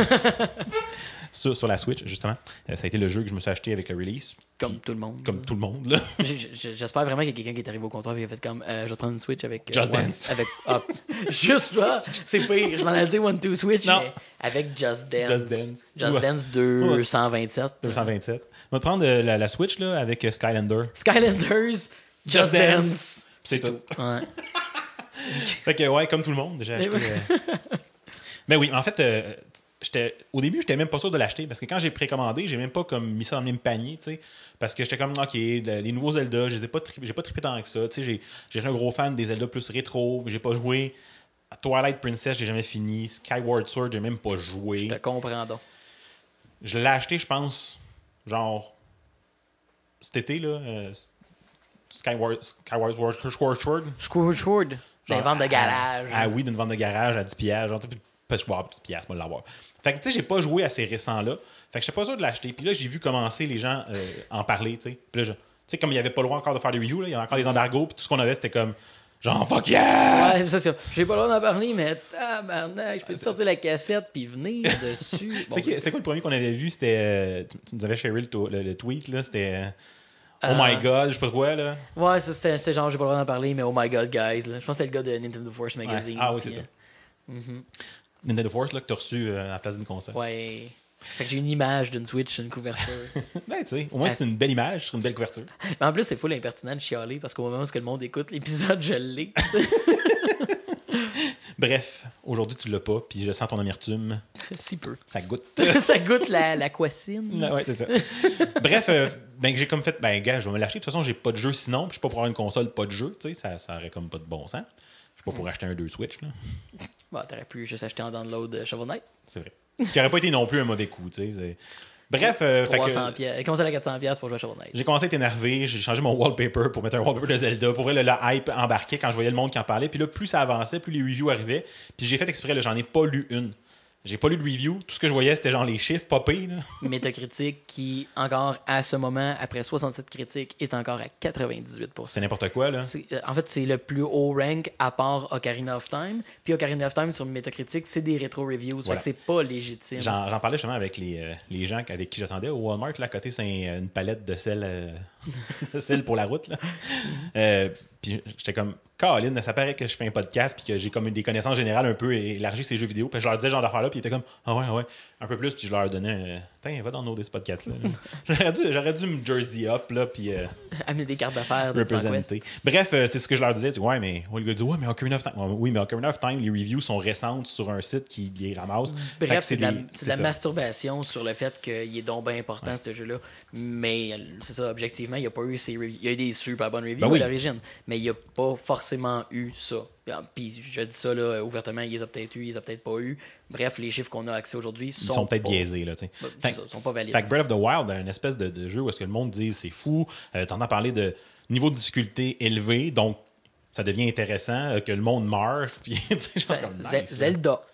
B: sur la Switch, justement. Ça a été le jeu que je me suis acheté avec le release.
A: Comme tout le monde.
B: Comme tout le monde, là.
A: J'espère vraiment qu'il y a quelqu'un qui est arrivé au comptoir et qui a fait comme je vais prendre une Switch avec
B: Just Dance.
A: avec juste là, c'est pire. Je m'en allais dire One Two Switch,
B: Non.
A: mais avec Just Dance.
B: Just Dance.
A: Just
B: Ouais.
A: Dance 227.
B: 227. On va prendre la Switch là, avec Skylander.
A: Skylanders, Just Dance.
B: C'est tout.
A: Ouais.
B: Fait que, ouais, comme tout le monde, j'ai acheté. Mais oui, en fait, au début, j'étais même pas sûr de l'acheter parce que quand j'ai précommandé, j'ai même pas comme mis ça dans le même panier, tu sais. Parce que j'étais comme, OK, les nouveaux Zelda, j'ai pas trippé tant que ça. Tu sais, j'ai été un gros fan des Zelda plus rétro, j'ai pas joué. À Twilight Princess, j'ai jamais fini. Skyward Sword, j'ai même pas joué.
A: Je te comprends donc.
B: Je l'ai acheté, je pense, genre, cet été, là. Skyward Sword.
A: Sword. Des
B: Genre,
A: ventes de garage.
B: Ah oui, d'une vente de garage à 10$. Genre, tu sais, pas de 10$, moi, l'avoir. Fait que, tu sais, j'ai pas joué à ces récents-là. Fait que j'étais pas sûr de l'acheter. Puis là, j'ai vu commencer les gens en parler, tu sais. Puis là, tu sais, comme il y avait pas le droit encore de faire des reviews, là, il y avait encore des embargos, puis tout ce qu'on avait, c'était comme, genre, fuck yeah!
A: Ouais, c'est ça. J'ai pas le droit d'en parler, mais tabarnak, je peux te sortir la cassette puis venir dessus. Bon,
B: C'était quoi le premier qu'on avait vu? C'était. Tu nous avais sharé le tweet, là. C'était. Oh my god, je sais pas quoi, là.
A: ouais, ça, c'était genre, j'ai pas le droit d'en parler, mais oh my god, guys. Là. Je pense que c'était le gars de Nintendo Force
B: Ouais.
A: Magazine.
B: Ah oui, c'est
A: puis,
B: ça. Nintendo Force, là, que t'as reçu à la place d'une console.
A: Ouais. Fait que j'ai une image d'une Switch sur une couverture.
B: Ben, tu sais, au moins, c'est une belle image sur une belle couverture.
A: Mais en plus, c'est full impertinent de chialer parce qu'au moment où le monde écoute l'épisode, je l'ai. tu sais.
B: Bref, aujourd'hui, tu l'as pas, puis je sens ton amertume.
A: Si peu.
B: Ça goûte.
A: Ça goûte la couessine.
B: Ouais, c'est ça. Bref, ben, j'ai comme fait, ben, gars, je vais me l'acheter. De toute façon, j'ai pas de jeu sinon, puis je suis pas pour avoir une console, pas de jeu, tu sais, ça aurait comme pas de bon sens. Je suis pas pour acheter un 2 Switch, là.
A: Bon, t'aurais pu juste acheter en download Shovel Knight.
B: C'est vrai. Ce qui aurait pas été non plus un mauvais coup, tu sais. Bref, fait
A: 300
B: que
A: pièces. Console à 400 pièces pour jouer à Shovel Knight.
B: j'ai commencé à être énervé, j'ai changé mon wallpaper pour mettre un wallpaper de Zelda. Pour vrai, le hype embarquait quand je voyais le monde qui en parlait. Puis là, plus ça avançait, plus les reviews arrivaient. Puis j'ai fait exprès, là, j'en ai pas lu une. J'ai pas lu de review. Tout ce que je voyais, c'était genre les chiffres popés, là.
A: Metacritic qui, encore à ce moment, après 67 critiques, est encore à 98%.
B: C'est n'importe quoi, là.
A: En fait, c'est le plus haut rank à part Ocarina of Time. Puis Ocarina of Time sur Metacritic, c'est des rétro-reviews. Fait
B: Voilà.
A: que c'est pas légitime.
B: J'en parlais justement avec les gens avec qui j'attendais au Walmart. Là, à côté, c'est une palette de sel, de sel pour la route. Là. Puis j'étais comme, Caroline, ça paraît que je fais un podcast puis que j'ai comme des connaissances générales un peu élargies ces jeux vidéo. Puis je leur disais ce genre d'affaires-là, puis ils étaient comme, ah ouais, un peu plus. Puis je leur donnais, tiens, va downloader ce podcast-là. J'aurais dû me jersey up, là, puis
A: Amener des cartes d'affaires de Divine Quest.
B: représenter. Bref, c'est ce que je leur disais. Ouais, mais le gars dit, ouais, mais Ocarina of Time. Oui, mais Ocarina of Time, les reviews sont récentes sur un site qui les ramasse. Fait que
A: Bref, c'est de la
B: ça.
A: masturbation sur le fait qu'il est donc bien important, ce jeu-là. Mais c'est ça, objectivement, il n'y a pas eu ces reviews. Il y a eu des super bonnes reviews
B: Ben oui.
A: à l'origine, mais il n'y a pas forcément eu ça. Puis je dis ça là, ouvertement, il les a peut-être eu, il les a peut-être pas eu. Bref, les chiffres qu'on a accès aujourd'hui
B: Ils
A: sont,
B: sont peut-être
A: pas-
B: biaisés, là, tu sais.
A: Ben, sont pas valides.
B: Fait que Breath of the Wild, une espèce de jeu où est-ce que le monde dit c'est fou, t'entends parler de niveau de difficulté élevé, donc ça devient intéressant, que le monde meurt, puis tu sais, genre comme nice,
A: Zelda 1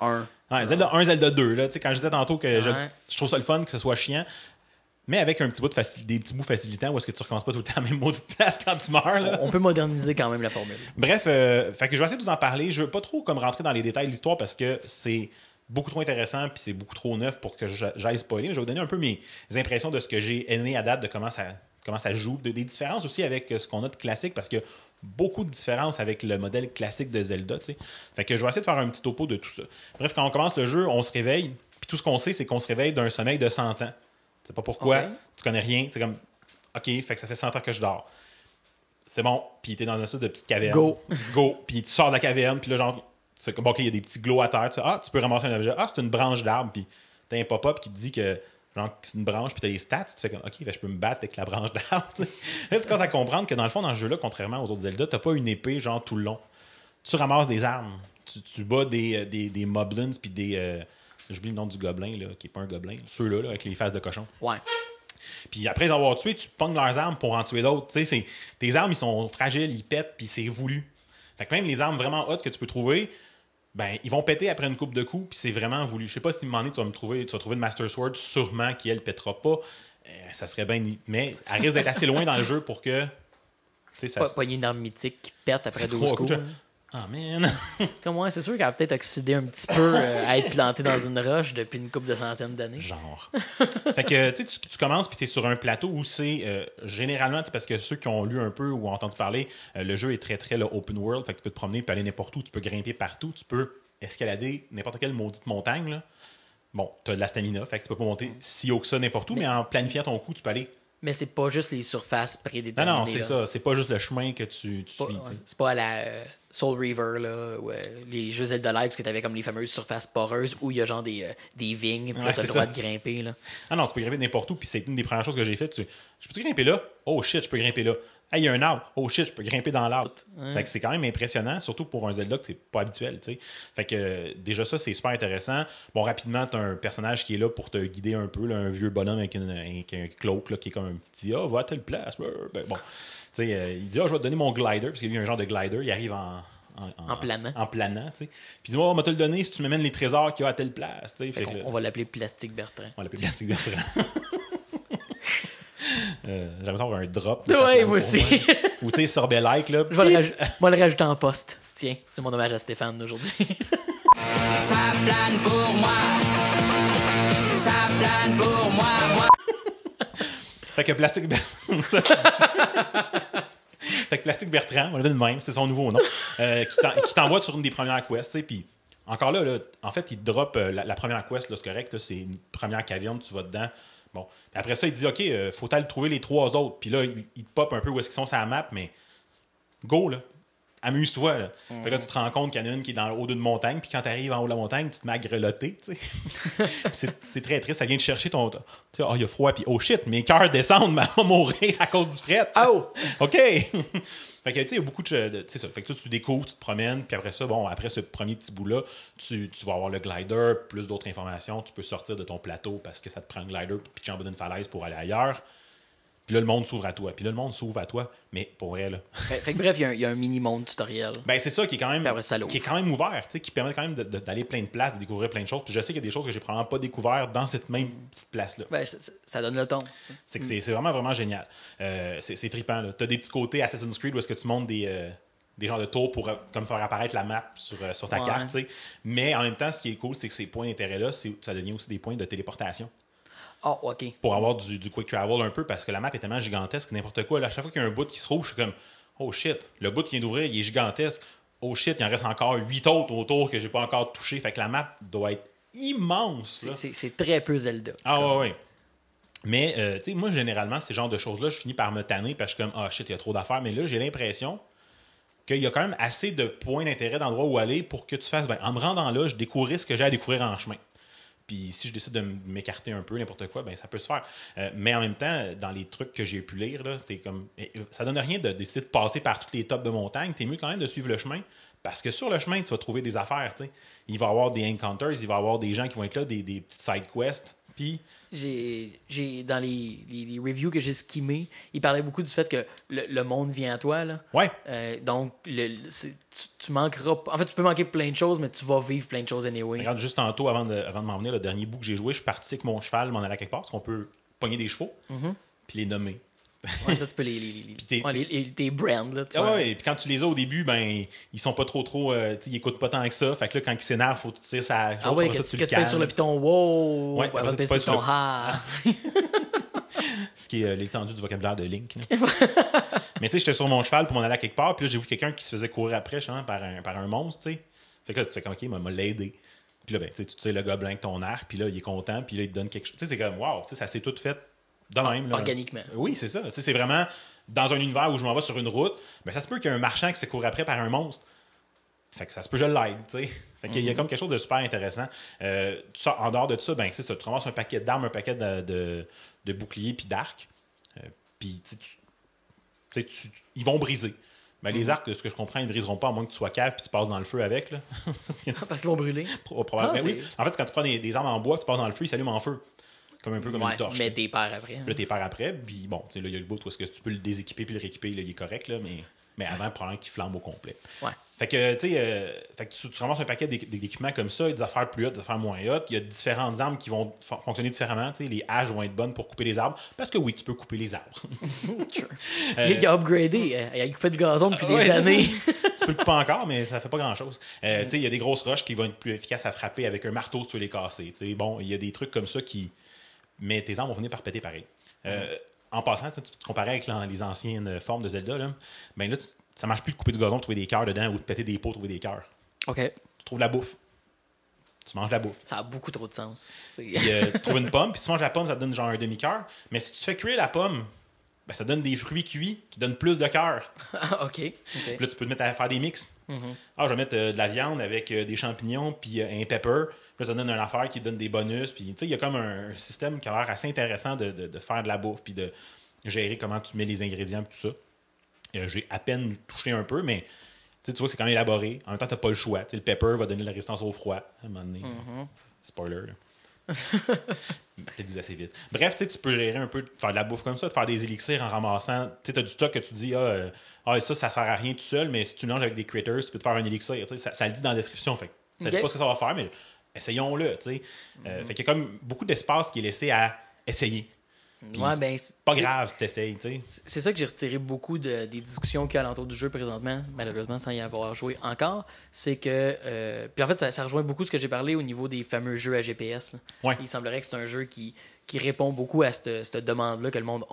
B: Ouais, Zelda 1, Zelda 2. Là, quand je disais tantôt que
A: Ouais.
B: je trouve ça le fun, que ce soit chiant, mais avec un petit bout des petits bouts facilitants où est-ce que tu recommences pas tout le temps à la même maudite place quand tu meurs. Là.
A: On peut moderniser quand même la formule.
B: Bref, fait que je vais essayer de vous en parler. Je veux pas trop comme rentrer dans les détails de l'histoire parce que c'est beaucoup trop intéressant puis c'est beaucoup trop neuf pour que j'aille spoiler. Je vais vous donner un peu mes impressions de ce que j'ai aimé à date, de comment ça joue, des différences aussi avec ce qu'on a de classique parce que beaucoup de différences avec le modèle classique de Zelda. T'sais. Fait que je vais essayer de faire un petit topo de tout ça. Bref, quand on commence le jeu, on se réveille puis tout ce qu'on sait, c'est qu'on se réveille d'un sommeil de 100 ans. C'est pas pourquoi, tu connais rien. C'est comme, OK, fait que ça fait 100 ans que je dors. C'est bon, puis t'es dans une sorte de petite caverne. Go. Puis tu sors de la caverne, puis là, genre, c'est comme, OK, il y a des petits glows à terre. Tu peux ramasser un objet. C'est une branche d'arbre, puis t'as un pop-up qui te dit que genre, c'est une branche, puis t'as les stats. Tu fais comme, OK, je peux me battre avec la branche d'arbre. Là, tu commences à comprendre que dans le fond, dans ce jeu-là, contrairement aux autres Zelda, t'as pas une épée, genre, tout le long. Tu ramasses des armes. Tu bats des moblins, puis des. J'oublie le nom du gobelin, là, qui est pas un gobelin. Ceux-là, là, avec les faces de cochon.
A: Ouais.
B: Puis après les avoir tués, tu pognes leurs armes pour en tuer d'autres. Tu sais, tes armes, ils sont fragiles, ils pètent, puis c'est voulu. Fait que même les armes vraiment hautes que tu peux trouver, ben, ils vont péter après une coupe de coups, puis c'est vraiment voulu. Je sais pas si à un moment donné, tu vas trouver une Master Sword, sûrement qu'elle pètera pas. Ça serait bien. Mais elle risque d'être assez loin dans le jeu pour que. Tu sais, ça.
A: Pogner une arme mythique qui pète après 12 coups.
B: Ah, man!
A: Comme moi, c'est sûr qu'elle a peut-être oxydé un petit peu à être plantée dans une roche depuis une couple de centaines d'années.
B: Genre. Fait que tu commences puis tu es sur un plateau où c'est généralement, parce que ceux qui ont lu un peu ou ont entendu parler, le jeu est très très là, open world. Fait que tu peux te promener, tu peux aller n'importe où, tu peux grimper partout, tu peux escalader n'importe quelle maudite montagne. Là. Bon, tu as de la stamina, fait que tu peux pas monter si haut que ça n'importe où, mais en planifiant ton coup, tu peux aller.
A: Mais c'est pas juste les surfaces prédéterminées.
B: Non, c'est ça. C'est pas juste le chemin que tu suis.
A: C'est pas à la Soul River, là, ou les jeux Zelda Live, parce que t'avais comme les fameuses surfaces poreuses où il y a genre des vignes, puis là, t'as le droit de grimper. Là.
B: Ah non, tu peux grimper n'importe où, puis c'est une des premières choses que j'ai faites. Je peux grimper là? Oh shit, je peux grimper là. Hey, il y a un arbre. Oh shit, je peux grimper dans l'arbre. Fait que c'est quand même impressionnant, surtout pour un Zelda que c'est pas habituel, tu sais. Fait que déjà ça, c'est super intéressant. Bon, rapidement, t'as un personnage qui est là pour te guider un peu, là, un vieux bonhomme avec un cloak là, qui est comme un petit va à telle place. Ben, bon, tu sais, il dit je vais te donner mon glider, parce qu'il y a un genre de glider, il arrive en planant. En planant, tu sais. Puis il dit on va te le donner si tu m'amènes les trésors qu'il y a à telle place, tu sais.
A: On va l'appeler Plastique Bertrand.
B: On va l'appeler Plastique Bertrand. J'aimerais ça avoir un drop.
A: Ouais, moi aussi.
B: Ou tu sais, sorbet-like, là.
A: Je vais le rajouter en poste. Tiens, c'est mon hommage à Stéphane d'aujourd'hui.
E: Ça plane pour moi. Ça plane pour moi.
B: Fait que Plastique Bertrand. Fait que Plastique Bertrand, on le donne de même, c'est son nouveau nom, qui t'envoie sur une des premières quests, tu sais, puis encore là, en fait, il te drop la première quest, là, c'est correct, là, c'est une première caverne, tu vas dedans. Bon. Après ça, il dit, OK, faut aller trouver les 3 autres. Puis là, il te pop un peu où est-ce qu'ils sont sur la map, mais go, là. Amuse-toi, là. Fait que là, tu te rends compte qu'il y en a une qui est dans le haut d'une montagne, puis quand tu arrives en haut de la montagne, tu te mets à grelotter, tu sais. c'est très triste, ça vient te chercher ton... Tu sais, il y a froid, puis oh shit, mes cœurs descendent, mais on va mourir à cause du fret.
A: Oh!
B: OK! Fait que, tu sais, il y a beaucoup de... Tu sais ça. Fait que toi, tu découvres, tu te promènes, puis après ça, bon, après ce premier petit bout-là, tu vas avoir le glider, plus d'autres informations. Tu peux sortir de ton plateau parce que ça te prend un glider, puis tu en bas d'une falaise pour aller ailleurs. Puis là, le monde s'ouvre à toi. Mais pour vrai, là.
A: Fait que bref, il y a un mini-monde tutoriel.
B: Ben, c'est ça qui est quand même, ouvert, tu sais, qui permet quand même d'aller plein de places, de découvrir plein de choses. Puis je sais qu'il y a des choses que j'ai probablement pas découvertes dans cette même petite place-là.
A: Ben, ça donne le ton.
B: C'est que c'est vraiment, vraiment génial. C'est trippant, là. T'as des petits côtés Assassin's Creed où est-ce que tu montes des genres de tours pour comme faire apparaître la map sur ta carte, tu sais. Mais en même temps, ce qui est cool, c'est que ces points d'intérêt-là, ça devient aussi des points de téléportation.
A: Oh, OK.
B: Pour avoir du quick travel un peu, parce que la map est tellement gigantesque, n'importe quoi. Là, à chaque fois qu'il y a un bout qui se roule, je suis comme, oh shit, le bout qui vient d'ouvrir, il est gigantesque. Oh shit, il en reste encore 8 autres autour que j'ai pas encore touché. Fait que la map doit être immense.
A: C'est très peu Zelda.
B: Ah ouais. Mais, tu sais, moi, généralement, ces genres de choses-là, je finis par me tanner parce que je suis comme, ah shit, il y a trop d'affaires. Mais là, j'ai l'impression qu'il y a quand même assez de points d'intérêt d'endroits où aller pour que tu fasses, ben, en me rendant là, je découvrirai ce que j'ai à découvrir en chemin. Puis si je décide de m'écarter un peu, n'importe quoi, ben ça peut se faire. Mais en même temps, dans les trucs que j'ai pu lire, là, c'est comme ça donne rien de décider de passer par tous les tops de montagne. T'es mieux quand même de suivre le chemin. Parce que sur le chemin, tu vas trouver des affaires. T'sais. Il va y avoir des encounters, il va y avoir des gens qui vont être là, des petites side quests. Puis...
A: J'ai dans les reviews que j'ai skimmées, il parlait beaucoup du fait que le monde vient à toi. Là.
B: Ouais.
A: Donc, tu manqueras pas. En fait, tu peux manquer plein de choses, mais tu vas vivre plein de choses anyway.
B: Regarde, juste tantôt, avant de m'en venir, le dernier bout que j'ai joué, je suis parti avec mon cheval, m'en aller à quelque part, parce qu'on peut pogner des chevaux, puis les nommer.
A: Ouais, ça, tu peux tes brands. Là,
B: Ouais, et puis quand tu les as au début, ben, ils sont pas trop. Ils écoutent pas tant que ça. Fait que là, quand ils s'énervent, faut que tu tires ça.
A: Ah ouais, que tu pèses sur le piton wow,
B: ouais,
A: après tu pèses sur ton ha.
B: Ce qui est l'étendue du vocabulaire de Link. Mais tu sais, j'étais sur mon cheval pour m'en aller à quelque part, puis là, j'ai vu quelqu'un qui se faisait courir après, justement, par un monstre, tu sais. Fait que là, tu sais, OK, il m'a l'aider. Puis là, ben, tu tires le gobelin avec ton arc, puis là, il est content, puis là, il te donne quelque chose. Tu sais, c'est comme, wow, ça s'est tout fait de même. Là.
A: Organiquement.
B: Oui, c'est ça. Tu sais, c'est vraiment dans un univers où je m'en vais sur une route, ben, ça se peut qu'il y ait un marchand qui se court après par un monstre. Fait que ça se peut que je l'aide, tu sais. Fait qu'il y a comme quelque chose de super intéressant. En dehors de ça, ben, c'est ça. Tu ramasses un paquet d'armes, un paquet de boucliers puis d'arcs. Puis, ils vont briser. Ben, les arcs, de ce que je comprends, ils ne briseront pas à moins que tu sois cave puis tu passes dans le feu avec. Là.
A: Parce qu'ils vont brûler.
B: Probablement, oui. En fait, quand tu prends des armes en bois, tu passes dans le feu, ils s'allument en feu. Comme un peu comme une torche.
A: Mais t'es pères après.
B: Là, t'es pères après. Puis bon, tu sais, là, il y a le bout où est-ce que tu peux le déséquiper puis le rééquiper, là, il est correct, là, mais avant, probablement qu'il flambe au complet.
A: Ouais.
B: Fait que, tu sais, tu ramasses un paquet d'équipements comme ça, il y a des affaires plus hautes, des affaires moins hautes. Il y a différentes armes qui vont fonctionner différemment. Tu sais, les haches vont être bonnes pour couper les arbres. Parce que oui, tu peux couper les arbres.
A: Il a upgradé. Il a coupé de gazon depuis des années.
B: Tu peux le couper encore, mais ça fait pas grand-chose. Tu sais, il y a des grosses roches qui vont être plus efficaces à frapper avec un marteau si tu veux les casser. Tu sais, bon, il y a des trucs comme ça qui... Mais tes armes vont finir par péter pareil. En passant, tu te comparais avec les anciennes formes de Zelda, là, ben là, ça marche plus de couper du gazon, de trouver des cœurs dedans, ou de péter des pots, trouver des cœurs.
A: OK.
B: Tu trouves la bouffe. Tu manges la bouffe.
A: Ça a beaucoup trop de sens.
B: Puis, tu trouves une pomme, puis si tu manges la pomme, ça te donne genre un demi-cœur. Mais si tu fais cuire la pomme, ben, ça donne des fruits cuits qui donnent plus de cœurs.
A: OK.
B: Puis là, tu peux te mettre à faire des mix. Je vais mettre de la viande avec des champignons, puis un pepper. Là, ça donne une affaire qui donne des bonus. Puis, tu sais, il y a comme un système qui a l'air assez intéressant de faire de la bouffe, puis de gérer comment tu mets les ingrédients, puis tout ça. J'ai à peine touché un peu, mais tu vois que c'est quand même élaboré. En même temps, tu n'as pas le choix. T'sais, le pepper va donner la résistance au froid. À un moment donné. Spoiler. Je te dis assez vite. Bref, tu peux gérer un peu, de faire de la bouffe comme ça, de faire des élixirs en ramassant. Tu as du stock que tu dis, ça sert à rien tout seul, mais si tu mélanges avec des critters, tu peux te faire un élixir. Ça le dit dans la description. Fait. Ça ne dit pas ce que ça va faire, mais essayons-le. Fait qu'il y a comme beaucoup d'espace qui est laissé à essayer. Pas grave si t'essayes, tu sais.
A: C'est ça que j'ai retiré beaucoup des discussions qu'il y a alentour du jeu présentement, malheureusement sans y avoir joué encore. C'est que. Puis en fait, ça rejoint beaucoup ce que j'ai parlé au niveau des fameux jeux à GPS.
B: Ouais.
A: Il semblerait que c'est un jeu qui répond beaucoup à cette demande-là que le monde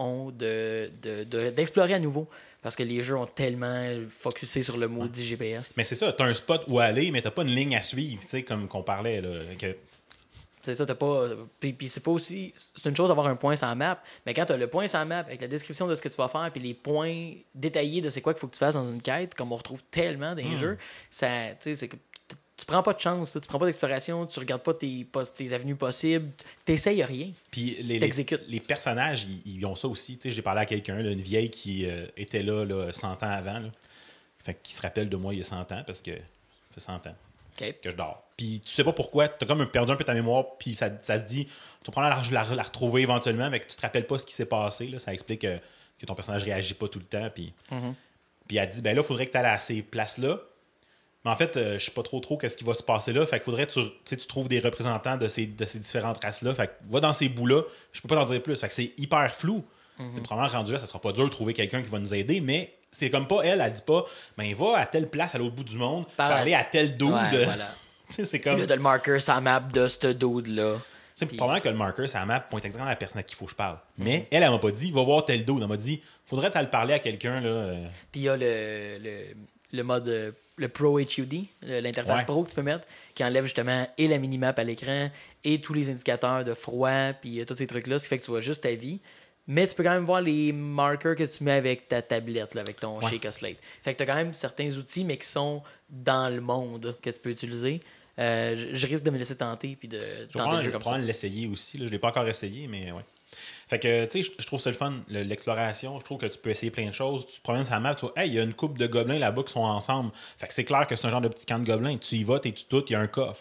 A: a d'explorer à nouveau. Parce que les jeux ont tellement focusé sur le maudit GPS.
B: Mais c'est ça, t'as un spot où aller, mais t'as pas une ligne à suivre, tu sais, comme qu'on parlait, là.
A: C'est ça, t'as pas. Puis c'est pas aussi. C'est une chose d'avoir un point sur la map, mais quand t'as le point sur la map avec la description de ce que tu vas faire, puis les points détaillés de c'est quoi qu'il faut que tu fasses dans une quête, comme on retrouve tellement dans les jeux, ça, tu sais, c'est que tu prends pas de chance, tu prends pas d'exploration, tu regardes pas tes avenues possibles, t'essayes rien.
B: Puis
A: t'exécutes.
B: Les personnages, ils ont ça aussi. Tu sais, j'ai parlé à quelqu'un, là, une vieille qui était là 100 ans avant, là. Fait qui se rappelle de moi il y a 100 ans, parce que ça fait 100 ans.
A: Okay.
B: Que je dors. Puis tu sais pas pourquoi, t'as comme perdu un peu ta mémoire, puis ça se dit, tu vas prendre la retrouver éventuellement, mais que tu te rappelles pas ce qui s'est passé, là, ça explique que ton personnage réagit pas tout le temps, puis puis elle dit, ben là, il faudrait que tu ailles à ces places-là, mais en fait, je sais pas trop qu'est-ce qui va se passer là, fait qu'il faudrait que tu trouves des représentants de ces différentes races-là, fait que va dans ces bouts-là, je peux pas t'en dire plus, fait que c'est hyper flou. C'est probablement rendu là, ça sera pas dur de trouver quelqu'un qui va nous aider, mais c'est comme pas elle dit pas, ben va à telle place à l'autre bout du monde, parler à tel dude.
A: Ouais, voilà.
B: C'est comme.
A: Puis là, t'as le marker sur la map de ce dude-là.
B: C'est probablement que le marker sur la map pointe exactement à la personne à qui il faut que je parle. Mais elle m'a pas dit, va voir tel dude. Elle m'a dit, faudrait t'aller parler à quelqu'un. Là.
A: Puis il y a le mode, le Pro HUD, l'interface Pro que tu peux mettre, qui enlève justement et la minimap à l'écran et tous les indicateurs de froid, puis tous ces trucs-là, ce qui fait que tu vois juste ta vie. Mais tu peux quand même voir les marqueurs que tu mets avec ta tablette, là, avec ton Shake a Slate. Fait que tu as quand même certains outils, mais qui sont dans le monde que tu peux utiliser. Je risque de me laisser tenter puis de tenter le jeu comme ça.
B: Je vais l'essayer aussi. Là. Je ne l'ai pas encore essayé, mais ouais. Fait que, tu sais, je trouve ça le fun, l'exploration. Je trouve que tu peux essayer plein de choses. Tu te promènes sur la map, tu vois, hey, il y a une couple de gobelins là-bas qui sont ensemble. Fait que c'est clair que c'est un genre de petit camp de gobelins. Tu y vas, tu doutes, il y a un coffre.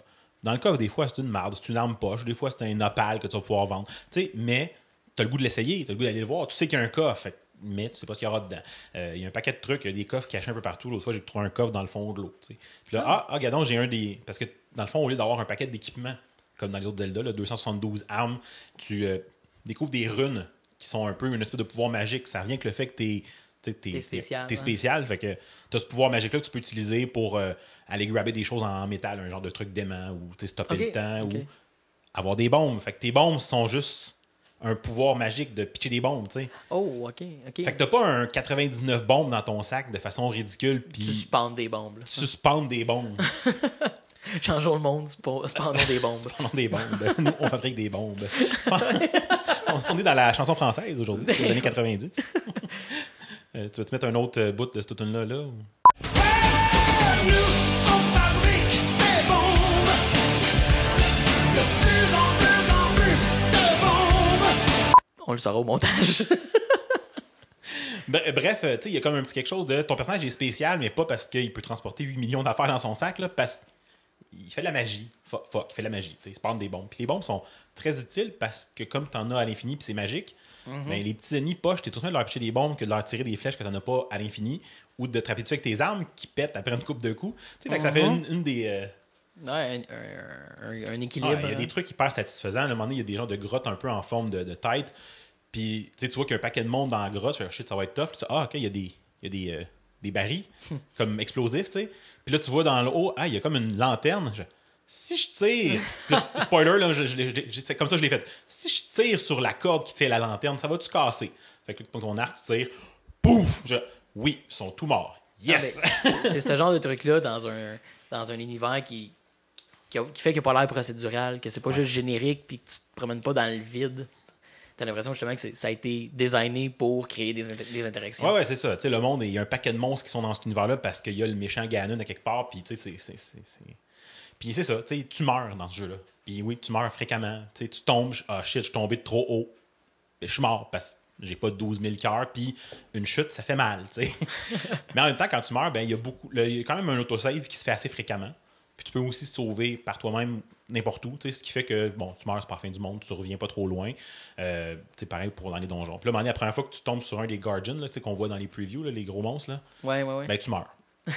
B: Dans le coffre, des fois, c'est une marde, c'est une arme poche, des fois, c'est un opale que tu vas pouvoir vendre. Tu sais, mais tu as le goût de l'essayer, tu as le goût d'aller le voir. Tu sais qu'il y a un coffre, fait, mais tu sais pas ce qu'il y aura dedans. Il y a un paquet de trucs, il y a des coffres cachés un peu partout. L'autre fois, j'ai trouvé un coffre dans le fond de l'eau. Tu sais. Puis là, regardons, j'ai un des. Parce que dans le fond, au lieu d'avoir un paquet d'équipements, comme dans les autres Zelda, là, 272 armes, tu découvres des runes qui sont un peu une espèce de pouvoir magique. Ça revient avec le fait que t'es
A: spécial.
B: T'es spécial, fait que t'as ce pouvoir magique-là que tu peux utiliser pour aller grabber des choses en métal, un genre de truc d'aimant, ou stopper le temps, ou avoir des bombes. Fait que tes bombes sont juste un pouvoir magique de pitcher des bombes, tu sais.
A: Oh, OK.
B: Fait que t'as pas un 99 bombes dans ton sac de façon ridicule, puis
A: Suspendre des bombes. Là.
B: suspendre des bombes.
A: Changeons le monde, suspendons des bombes.
B: Suspendons des bombes. Nous, on fabrique des bombes. On est dans la chanson française aujourd'hui, des années 90. Tu veux te mettre un autre bout de cette tune-là, là? Ou...
A: On le saura au montage.
B: Bref, tu sais, il y a comme un petit quelque chose de... Ton personnage est spécial, mais pas parce qu'il peut transporter 8 millions d'affaires dans son sac, là, parce qu'il fait de la magie. Il fait de la magie, tu sais, il spawn des bombes. Puis les bombes sont très utiles parce que comme t'en as à l'infini, puis c'est magique, ben, les petits ennemis poches, t'es tout de suite de leur pitcher des bombes que de leur tirer des flèches que t'en as pas à l'infini, ou de te taper dessus avec tes armes qui pètent après une coupe de coups. Tu sais, fait que ça fait une des...
A: Ouais, un équilibre.
B: Il y a des trucs hyper satisfaisants. À un moment donné, il y a des genres de grottes un peu en forme de tête. Puis tu vois qu'il y a un paquet de monde dans la grotte. Je fais, shit, ça va être tough. Puis, OK, il y a des barils comme explosifs. Tu sais. Puis là, tu vois dans le haut, il y a comme une lanterne. Si je tire. Spoiler, là, c'est comme ça que je l'ai fait. Si je tire sur la corde qui tient la lanterne, ça va-tu casser? Fait que ton arc, tu tires. Pouf! Oui, ils sont tous morts. Yes!
A: C'est ce genre de truc-là dans un univers qui fait qu'il n'y a pas l'air procédural, que c'est pas juste générique puis que tu te promènes pas dans le vide. T'as l'impression justement que ça a été designé pour créer des interactions.
B: Ouais, c'est ça. Tu sais, le monde, il y a un paquet de monstres qui sont dans cet univers-là parce qu'il y a le méchant Ganon à quelque part. Puis, tu sais, Puis c'est ça. Tu sais, tu meurs dans ce jeu-là. Puis oui, tu meurs fréquemment. Tu sais, tu tombes. Shit, je suis tombé de trop haut. Puis je suis mort parce que j'ai pas 12 000 cœurs. Puis une chute, ça fait mal, tu sais. Mais en même temps, quand tu meurs, ben il y a quand même un autosave qui se fait assez fréquemment. Puis tu peux aussi se sauver par toi-même n'importe où, ce qui fait que, bon, tu meurs, c'est pas la fin du monde, tu reviens pas trop loin. C'est pareil pour dans les donjons. Puis là, la première fois que tu tombes sur un des Guardians, là, qu'on voit dans les previews, là, les gros monstres, là,
A: ouais.
B: ben tu meurs.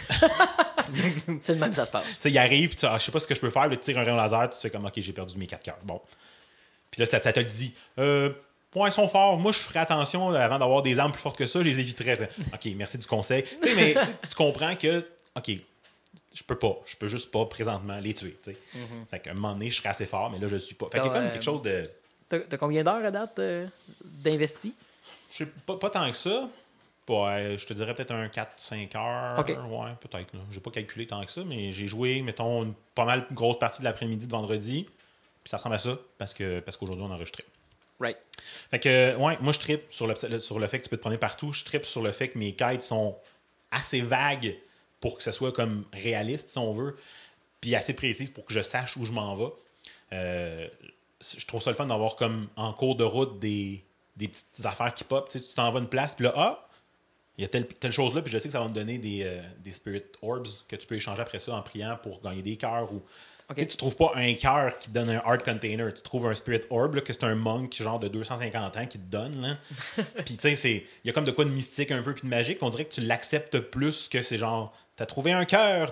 A: C'est le même que ça se passe.
B: Il arrive, tu je sais pas ce que je peux faire, tu tires un rayon laser, tu fais comme, OK, j'ai perdu mes 4 cœurs. Bon. Puis là, ça te le dit. Ils sont forts. Moi, je ferais attention avant d'avoir des armes plus fortes que ça, je les éviterais. OK, merci du conseil. Mais tu comprends que, OK, je peux pas. Je peux juste pas présentement les tuer. Fait qu'à un moment donné, je serais assez fort, mais là, je le suis pas. Fait qu'il y a comme quelque chose de.
A: T'as combien d'heures à date d'investi?
B: Je sais pas tant que ça. Ouais, je te dirais peut-être un 4-5 heures.
A: Okay.
B: Ouais, peut-être. Je n'ai pas calculé tant que ça, mais j'ai joué, mettons, pas mal une grosse partie de l'après-midi de vendredi. Puis ça ressemble à ça parce qu'aujourd'hui, on a enregistré.
A: Right.
B: Fait que, ouais, moi, je trippe sur le fait que tu peux te promener partout. Je trippe sur le fait que mes quêtes sont assez vagues pour que ce soit comme réaliste, si on veut, puis assez précises pour que je sache où je m'en vais. Je trouve ça le fun d'avoir comme en cours de route des petites affaires qui pop. Tu t'en vas une place, puis là, il y a telle chose là, puis je sais que ça va me donner des Spirit Orbs que tu peux échanger après ça en priant pour gagner des cœurs. Ou okay. Tu trouves pas un cœur qui te donne un Heart Container, tu trouves un Spirit Orb, là, que c'est un monk genre de 250 ans qui te donne. Là. Puis tu sais, il y a comme de quoi de mystique un peu, puis de magique. On dirait que tu l'acceptes plus que c'est genre, t'as trouvé un cœur,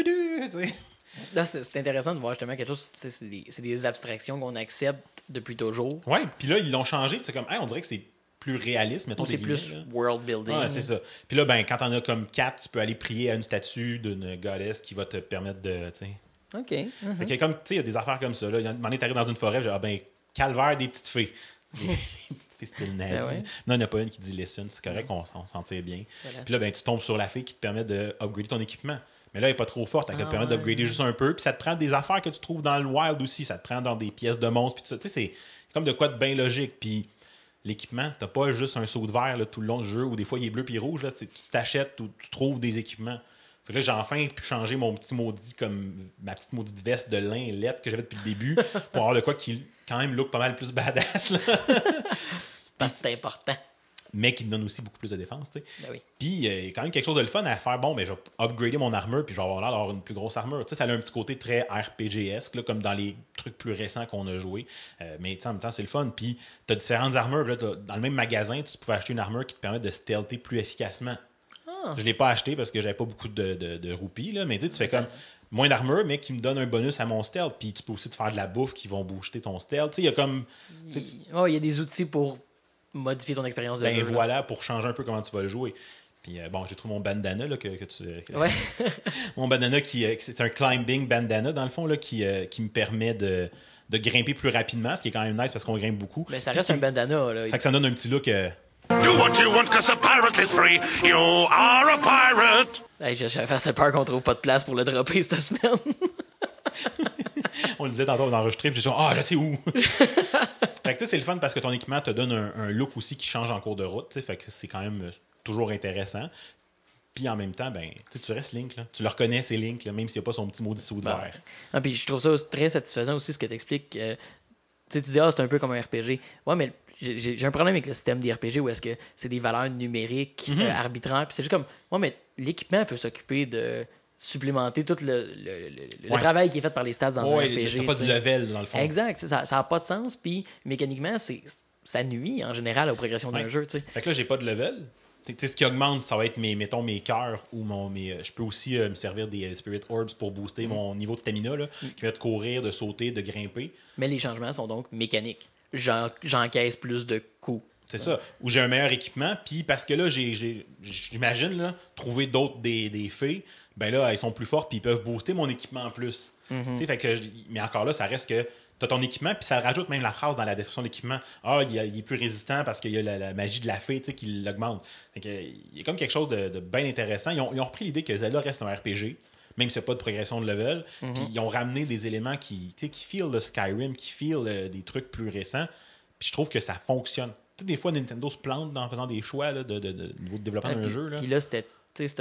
A: Là, c'est intéressant de voir justement quelque chose, c'est des abstractions qu'on accepte depuis toujours.
B: Ouais, puis là, ils l'ont changé, c'est comme, on dirait que c'est plus réaliste, mettons.
A: Ou c'est plus world building.
B: Ouais, c'est ça. Puis là, ben, quand t'en as comme 4, tu peux aller prier à une statue d'une goddess qui va te permettre de, tu sais.
A: OK.
B: Fait qu'il y a comme, tu sais, il y a des affaires comme ça. Là. Un moment donné, t'arrives dans une forêt, genre, calvaire des petites fées. Des petites fées style neige.
A: Ben ouais.
B: Non, il n'y en a pas une qui dit listen, c'est correct, on s'en tire bien. Voilà. Puis là, ben, tu tombes sur la fée qui te permet d'upgrader ton équipement. Mais là, elle n'est pas trop forte, elle te permet d'upgrader juste un peu. Puis ça te prend des affaires que tu trouves dans le wild aussi. Ça te prend dans des pièces de monstres. Puis tout ça. Tu sais, c'est comme de quoi de bien logique. Puis l'équipement, t'as pas juste un saut de verre là, tout le long du jeu, ou des fois il est bleu puis rouge. Là, tu t'achètes ou tu trouves des équipements. Fait que là, j'ai enfin pu changer mon petit maudit, comme ma petite maudite veste de lin lettre que j'avais depuis le début, pour avoir de quoi qui, quand même, look pas mal plus badass. Là.
A: Parce que c'est important.
B: mais qui te donne aussi beaucoup plus de défense. Tu sais.
A: Ben oui.
B: Puis il y a quand même quelque chose de le fun à faire. Bon, ben, je vais upgrader mon armure, puis je vais avoir l'air d'avoir une plus grosse armure. Tu sais, ça a un petit côté très RPG-esque, là, comme dans les trucs plus récents qu'on a joué. Mais tu sais, en même temps, c'est le fun. Puis tu as différentes armures. Là, dans le même magasin, tu pouvais acheter une armure qui te permet de stealther plus efficacement. Je ne l'ai pas acheté parce que j'avais pas beaucoup de roupies, là, mais tu fais comme moins d'armure, mais qui me donne un bonus à mon stealth. Puis tu peux aussi te faire de la bouffe qui vont booster ton stealth. Il y a comme.
A: Il y a des outils pour modifier ton expérience de
B: Ben
A: jeu.
B: voilà, pour changer un peu comment tu vas le jouer. Puis bon, j'ai trouvé mon bandana là,
A: Ouais.
B: mon bandana c'est un climbing bandana dans le fond là, qui me permet de grimper plus rapidement, ce qui est quand même nice parce qu'on grimpe beaucoup.
A: Mais ça reste un bandana. Là.
B: Fait que ça me donne un petit look.
C: Do what you want, cause a pirate is free. You are a pirate.
A: Hey, j'avais assez peur qu'on trouve pas de place pour le dropper cette semaine.
B: On le disait tantôt, on enregistrait, puis j'ai dit je sais où. Fait que c'est le fun parce que ton équipement te donne un look aussi qui change en cours de route. Fait que c'est quand même toujours intéressant. Puis en même temps, ben, tu restes Link. Là. Tu le reconnais, c'est Link, là, même s'il n'y a pas son petit maudit sou de vert.
A: Ah, puis je trouve ça très satisfaisant aussi ce que tu expliques. Tu dis, c'est un peu comme un RPG. Ouais, mais j'ai un problème avec le système des RPG où est-ce que c'est des valeurs numériques arbitraires. Puis c'est juste comme, ouais, mais l'équipement peut s'occuper de supplémenter tout le travail qui est fait par les stats dans un RPG.
B: T'as pas du level, dans le fond.
A: Exact. Ça n'a pas de sens. Puis mécaniquement, ça nuit en général à la progression d'un jeu. T'sais.
B: Fait que là, j'ai pas de level. Ce qui augmente, ça va être mes cœurs ou je peux aussi me servir des Spirit Orbs pour booster mon niveau de stamina là, qui va être de courir, de sauter, de grimper.
A: Mais les changements sont donc mécaniques. J'encaisse plus de coups.
B: C'est ça. Ou j'ai un meilleur équipement, puis parce que là, j'imagine, là, trouver d'autres des fées, ben là, elles sont plus fortes, puis ils peuvent booster mon équipement en plus. Fait que mais encore là, ça reste que tu as ton équipement, puis ça rajoute même la phrase dans la description de l'équipement. Il est plus résistant parce qu'il y a la magie de la fée qui l'augmente. Il y a comme quelque chose de bien intéressant. Ils ont repris l'idée que Zelda reste un RPG, même s'il n'y a pas de progression de level. Puis ils ont ramené des éléments qui feel le Skyrim, qui feel des trucs plus récents. Puis je trouve que ça fonctionne. Des fois, Nintendo se plante en faisant des choix là, de niveau de développement d'un jeu.
A: Puis là, c'est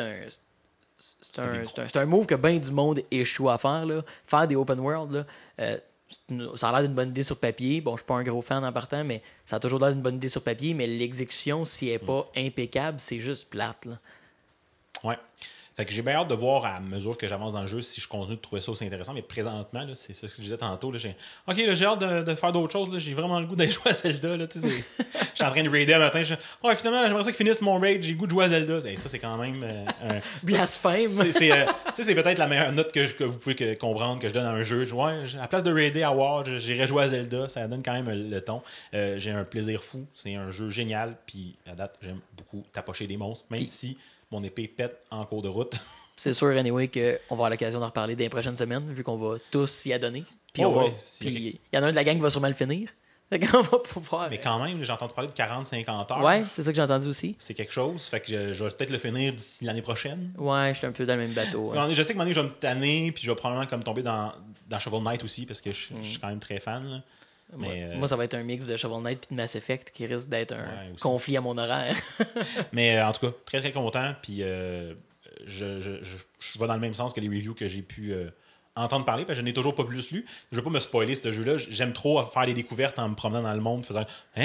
A: un move que bien du monde échoue à faire. Là. Faire des open world, là, ça a l'air d'une bonne idée sur papier. Bon, je suis pas un gros fan en partant, mais ça a toujours l'air d'une bonne idée sur papier. Mais l'exécution, si elle n'est pas impeccable, c'est juste plate. Là.
B: Ouais. Fait que j'ai bien hâte de voir à mesure que j'avance dans le jeu si je continue de trouver ça aussi intéressant. Mais présentement, là, c'est ça ce que je disais tantôt. Là, j'ai hâte de faire d'autres choses. Là. J'ai vraiment le goût d'aller jouer à Zelda. Là, je suis en train de raider un matin. Finalement, j'aimerais ça qu'ils finissent mon raid. J'ai le goût de jouer à Zelda. Ça, c'est quand même
A: blasphème.
B: C'est peut-être la meilleure note que vous pouvez comprendre que je donne à un jeu. À la place de raider à War, j'irais jouer à Zelda. Ça donne quand même le ton. J'ai un plaisir fou. C'est un jeu génial. Puis à date, j'aime beaucoup tapocher des monstres. Même si mon épée pète en cours de route.
A: C'est sûr, anyway, qu'on va avoir l'occasion d'en reparler dans les prochaines semaines, vu qu'on va tous s'y adonner. Puis il y en a un de la gang qui va sûrement le finir. Fait qu'on va pouvoir.
B: Mais quand même, j'ai entendu parler de 40-50 heures.
A: Ouais, c'est ça que j'ai entendu aussi.
B: C'est quelque chose. Fait que je vais peut-être le finir d'ici l'année prochaine.
A: Ouais, je suis un peu dans le même bateau. Ouais.
B: Je sais que un moment donné, je vais me tanner, puis je vais probablement comme tomber dans Shovel Knight aussi, parce que je suis quand même très fan. Là.
A: Moi, ça va être un mix de Shovel Knight et de Mass Effect qui risque d'être un conflit à mon horaire.
B: Mais en tout cas, très très content. Puis je vais dans le même sens que les reviews que j'ai pu entendre parler, parce que je n'ai toujours pas plus lu. Je ne veux pas me spoiler ce jeu-là. J'aime trop faire des découvertes en me promenant dans le monde, faisant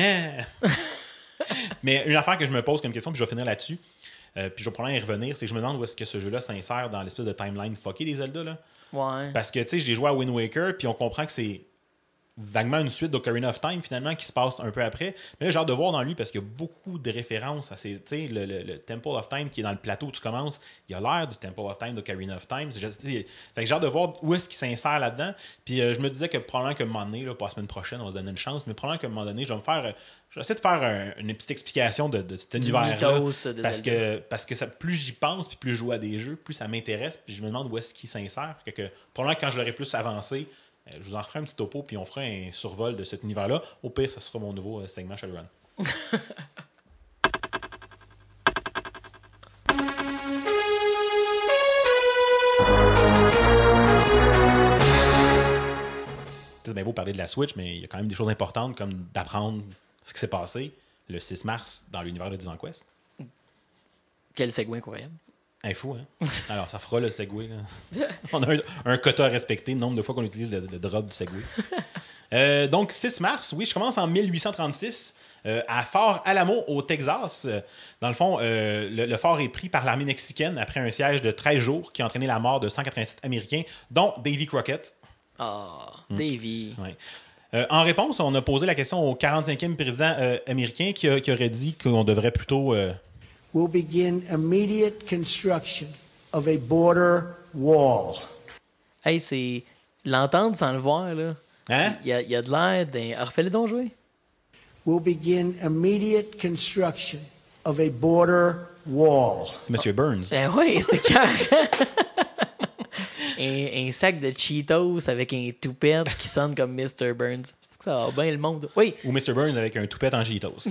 B: Mais une affaire que je me pose comme question, puis je vais finir là-dessus, puis je vais probablement y revenir, c'est que je me demande où est-ce que ce jeu-là s'insère dans l'espèce de timeline fucké des Zelda. Là.
A: Ouais.
B: Parce que, tu sais, j'ai joué à Wind Waker, puis on comprend que c'est vaguement une suite d'Ocarina of Time, finalement, qui se passe un peu après. Mais là, j'ai hâte de voir dans lui, parce qu'il y a beaucoup de références à ces, tu sais, le Temple of Time qui est dans le plateau où tu commences, il a l'air du Temple of Time d'Ocarina of Time. Fait que j'ai hâte de voir où est-ce qu'il s'insère là-dedans. Puis je me disais que probablement qu'à un moment donné, là, pas la semaine prochaine, on va se donner une chance, mais probablement qu'à un moment donné, je vais essayer de faire une petite explication de cet univers-là. Parce que plus j'y pense, puis plus je joue à des jeux, plus ça m'intéresse, puis je me demande où est-ce qu'il s'insère. Probablement que quand je l'aurai plus avancé, je vous en ferai un petit topo, puis on fera un survol de cet univers-là. Au pire, ce sera mon nouveau segment Shadowrun. C'est bien beau parler de la Switch, mais il y a quand même des choses importantes, comme d'apprendre ce qui s'est passé le 6 mars dans l'univers de Divan Quest.
A: Quel segway incroyable.
B: Fou, hein? Alors, ça fera le segway. Là. On a un quota à respecter, le nombre de fois qu'on utilise le drop du segway. Donc, 6 mars, oui, je commence en 1836. à Fort Alamo, au Texas. Dans le fond, le fort est pris par l'armée mexicaine après un siège de 13 jours qui a entraîné la mort de 187 Américains, dont Davy Crockett.
A: Davy.
B: Ouais. En réponse, on a posé la question au 45e président américain qui aurait dit qu'on devrait plutôt...
H: We'll begin immediate construction of a border wall.
A: Hey, c'est l'entendre sans le voir, là.
B: Hein?
A: Il y a de l'air d'un... Refais-le donc jouer.
H: We'll begin immediate construction of a border wall.
B: Monsieur Burns.
A: Ben oui, c'était carré. un sac de Cheetos avec un toupette qui sonne comme Mr. Burns. Ça va bien le monde. Oui.
B: Ou Mr. Burns avec un toupette en Cheetos.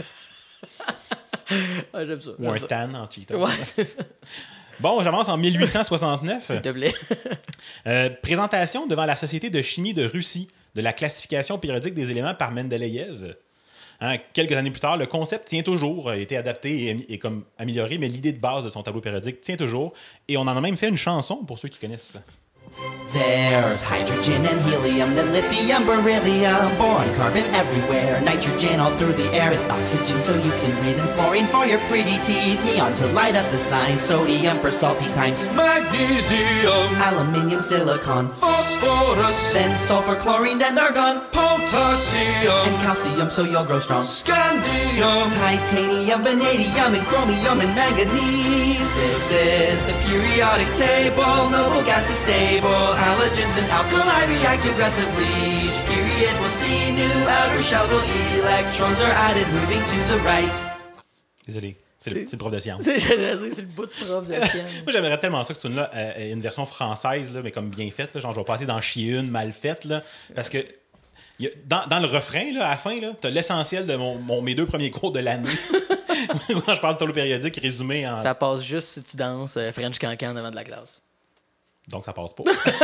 A: J'aime ça.
B: Ou un Stan en Cheetos.
A: Ouais, c'est ça.
B: Bon, j'avance en 1869.
A: S'il te plaît.
B: Présentation devant la Société de chimie de Russie de la classification périodique des éléments par Mendeleïev. Hein, quelques années plus tard, le concept tient toujours, a été adapté et comme amélioré, mais l'idée de base de son tableau périodique tient toujours. Et on en a même fait une chanson pour ceux qui connaissent ça.
I: There's hydrogen and helium, then lithium, beryllium, boron, carbon everywhere, nitrogen all through the air, with oxygen so you can breathe, and fluorine for your pretty teeth, neon to light up the sign, sodium for salty times,
C: Magnesium,
I: aluminium, silicon,
C: phosphorus,
I: then sulfur, chlorine, then argon,
C: potassium,
I: and calcium so you'll grow strong,
C: scandium,
I: titanium, vanadium, and chromium, and manganese. This is the periodic table, noble gas is stable, halogens and alkali react aggressively. Each period will see new outer shells while electrons are added, moving to the right.
B: Désolé, c'est le prof de science.
A: C'est le bout de prof de science.
B: Moi, j'aimerais tellement ça que ce tune-là ait une version française, là, mais comme bien faite. Là, genre, je vais passer d'en chier une mal faite. Là, parce que dans le refrain, là, à la fin, tu as l'essentiel de mes 2 premiers cours de l'année. Quand je parle de tableau périodique résumé en.
A: Ça passe juste si tu danses French Cancan devant de la classe.
B: Donc, ça passe pas.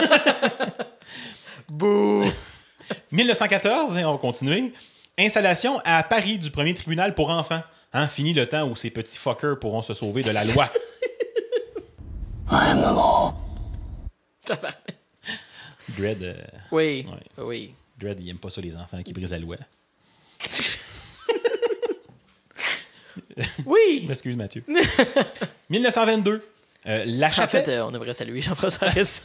A: Bouh!
B: 1914, on va continuer. Installation à Paris du premier tribunal pour enfants. Hein, fini le temps où ces petits fuckers pourront se sauver de la loi.
I: I'm the law.
B: Dredd.
A: Oui,
B: Ouais.
A: oui.
B: Dredd, il aime pas ça, les enfants qui brisent la loi.
A: Oui!
B: M'excuse, Mathieu. 1922. La
A: En
B: chapelle...
A: fait, on devrait saluer Jean-François Harrison.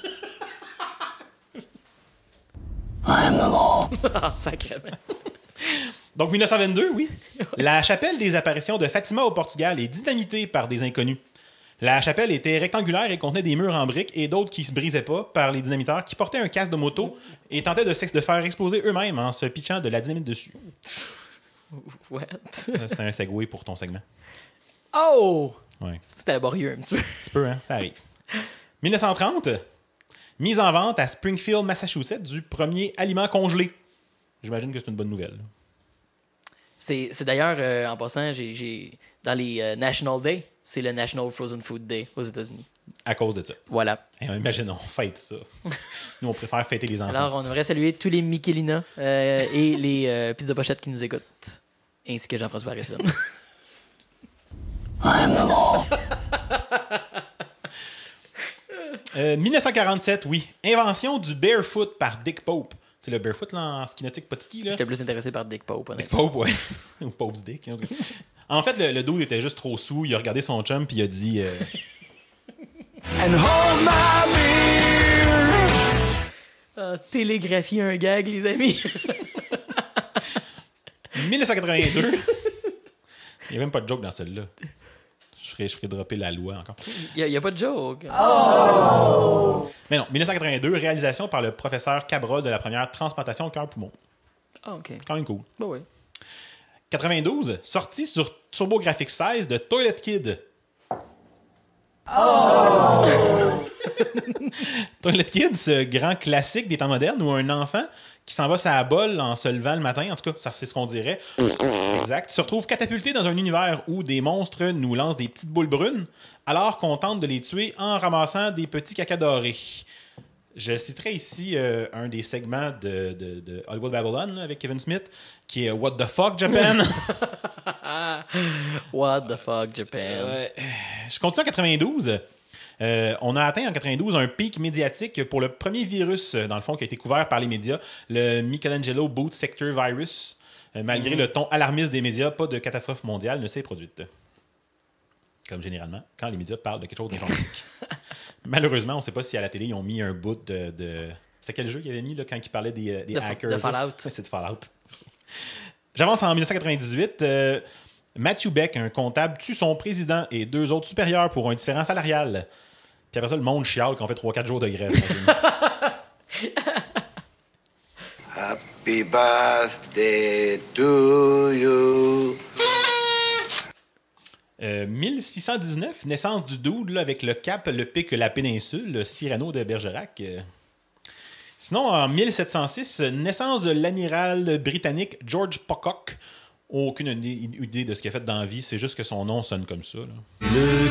I: I'm the law.
A: Ah, sacrément.
B: Donc, 1922, oui. La chapelle des apparitions de Fatima au Portugal est dynamitée par des inconnus. La chapelle était rectangulaire et contenait des murs en briques et d'autres qui se brisaient pas par les dynamiteurs qui portaient un casque de moto et tentaient de faire exploser eux-mêmes en se pitchant de la dynamite dessus.
A: What?
B: C'était un segway pour ton segment.
A: Oh!
B: Ouais.
A: C'était laborieux un petit peu.
B: Un petit peu, hein? Ça arrive. 1930, mise en vente à Springfield, Massachusetts, du premier aliment congelé. J'imagine que c'est une bonne nouvelle. C'est
A: d'ailleurs, en passant, j'ai dans les National Day, c'est le National Frozen Food Day aux États-Unis.
B: À cause de ça.
A: Voilà.
B: Et imaginons, fête ça. Nous, on préfère fêter les enfants.
A: Alors, on aimerait saluer tous les Michelina et les Pizza Pochette qui nous écoutent, ainsi que Jean-François Harrison.
I: I'm the law.
B: 1947, oui. Invention du barefoot par Dick Pope. C'est le barefoot là, en ski nautique, pas de ski. Là.
A: J'étais plus intéressé par Dick Pope.
B: Dick Pope, ouais. Ou Pope's Dick. En fait, le dude était juste trop saoul. Il a regardé son chum puis il a dit...
C: and hold my beer.
A: Télégraphier un gag, les amis.
B: 1982. Il n'y a même pas de joke dans celle-là. Je ferais dropper la loi encore.
A: Il n'y a pas de joke.
B: Mais non, 1982, réalisation par le professeur Cabral de la première transplantation cœur-poumon.
A: Ah, OK.
B: Quand même cool.
A: Bah oui.
B: 92, sortie sur TurboGrafx 16 de Toilet Kid. Toilet Kid, ce grand classique des temps modernes où un enfant qui s'en va sa bolle en se levant le matin, en tout cas, ça c'est ce qu'on dirait, exact, se retrouve catapulté dans un univers où des monstres nous lancent des petites boules brunes alors qu'on tente de les tuer en ramassant des petits cacas dorés. Je citerai ici un des segments de Hollywood Babylon là, avec Kevin Smith qui est What the fuck Japan?
A: What the fuck Japan?
B: Je continue en 92. On a atteint en 92 un pic médiatique pour le premier virus, dans le fond, qui a été couvert par les médias, le Michelangelo Boot Sector Virus. Malgré le ton alarmiste des médias, pas de catastrophe mondiale ne s'est produite. Comme généralement, quand les médias parlent de quelque chose d'informatique. Malheureusement, on ne sait pas si à la télé, ils ont mis un bout de... C'était quel jeu qu'ils avaient mis là, quand ils parlaient des hackers?
A: De Fallout.
B: C'est de Fallout. J'avance en 1998. Matthew Beck, un comptable, tue son président et 2 autres supérieurs pour un différend salarial. Puis après ça, le monde chiale qu'on fait 3-4 jours de grève.
J: Happy birthday to you.
B: 1619, naissance du dude là, avec le cap, le pic, la péninsule, le Cyrano de Bergerac. Sinon, en 1706, naissance de l'amiral britannique George Pocock. Aucune idée de ce qu'il a fait dans la vie, c'est juste que son nom sonne comme ça. Là.
A: Le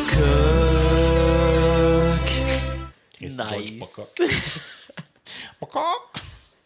A: coq.
B: Nice.
A: George
B: Pocock. Pocock.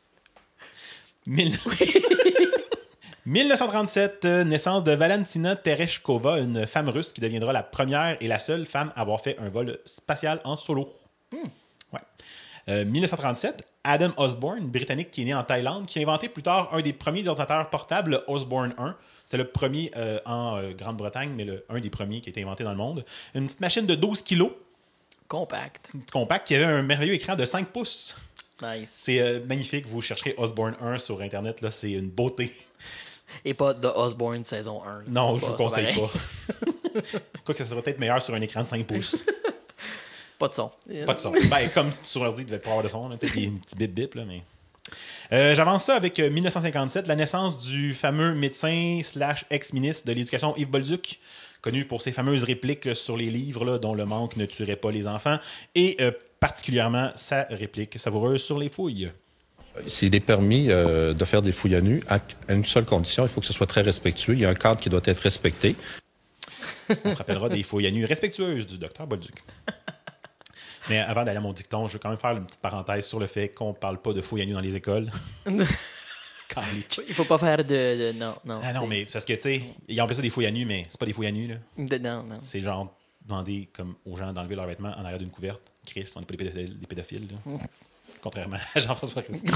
B: 1937, naissance de Valentina Tereshkova, une femme russe qui deviendra la première et la seule femme à avoir fait un vol spatial en solo. Ouais. 1937, Adam Osborne, britannique qui est né en Thaïlande, qui a inventé plus tard un des premiers ordinateurs portables, Osborne 1. C'était le premier en Grande-Bretagne, mais un des premiers qui a été inventé dans le monde. Une petite machine de 12 kilos.
A: Compact.
B: Compact, qui avait un merveilleux écran de 5 pouces.
A: Nice.
B: C'est magnifique. Vous chercherez Osborne 1 sur Internet, là, c'est une beauté.
A: Et pas The Osborne saison 1.
B: Non, je vous conseille pas. Quoique ça serait peut-être meilleur sur un écran de 5 pouces.
A: Pas de son.
B: Pas de son. Ben, comme sur l'ordi, il devait pas avoir de son. Là. Peut-être qu'il y a un petit bip-bip, là, mais... J'avance ça avec 1957, la naissance du fameux médecin / ex-ministre de l'Éducation Yves Bolduc, connu pour ses fameuses répliques là, sur les livres, là, dont le manque ne tuerait pas les enfants, et particulièrement sa réplique savoureuse sur les fouilles.
K: S'il est permis de faire des fouilles à nu, à une seule condition, il faut que ce soit très respectueux. Il y a un cadre qui doit être respecté.
B: On se rappellera des fouilles à nu respectueuses du docteur Bolduc. Mais avant d'aller à mon dicton, je veux quand même faire une petite parenthèse sur le fait qu'on ne parle pas de fouilles à nu dans les écoles.
A: Il faut pas faire de non.
B: Ah non, mais c'est parce que, tu sais, ils appellent ça des fouilles à nu, mais c'est pas des fouilles à nu, là.
A: Non.
B: C'est genre demander comme aux gens d'enlever leurs vêtements en arrière d'une couverte. Chris, on n'est pas des pédophiles, là. Contrairement à Jean-François Christ.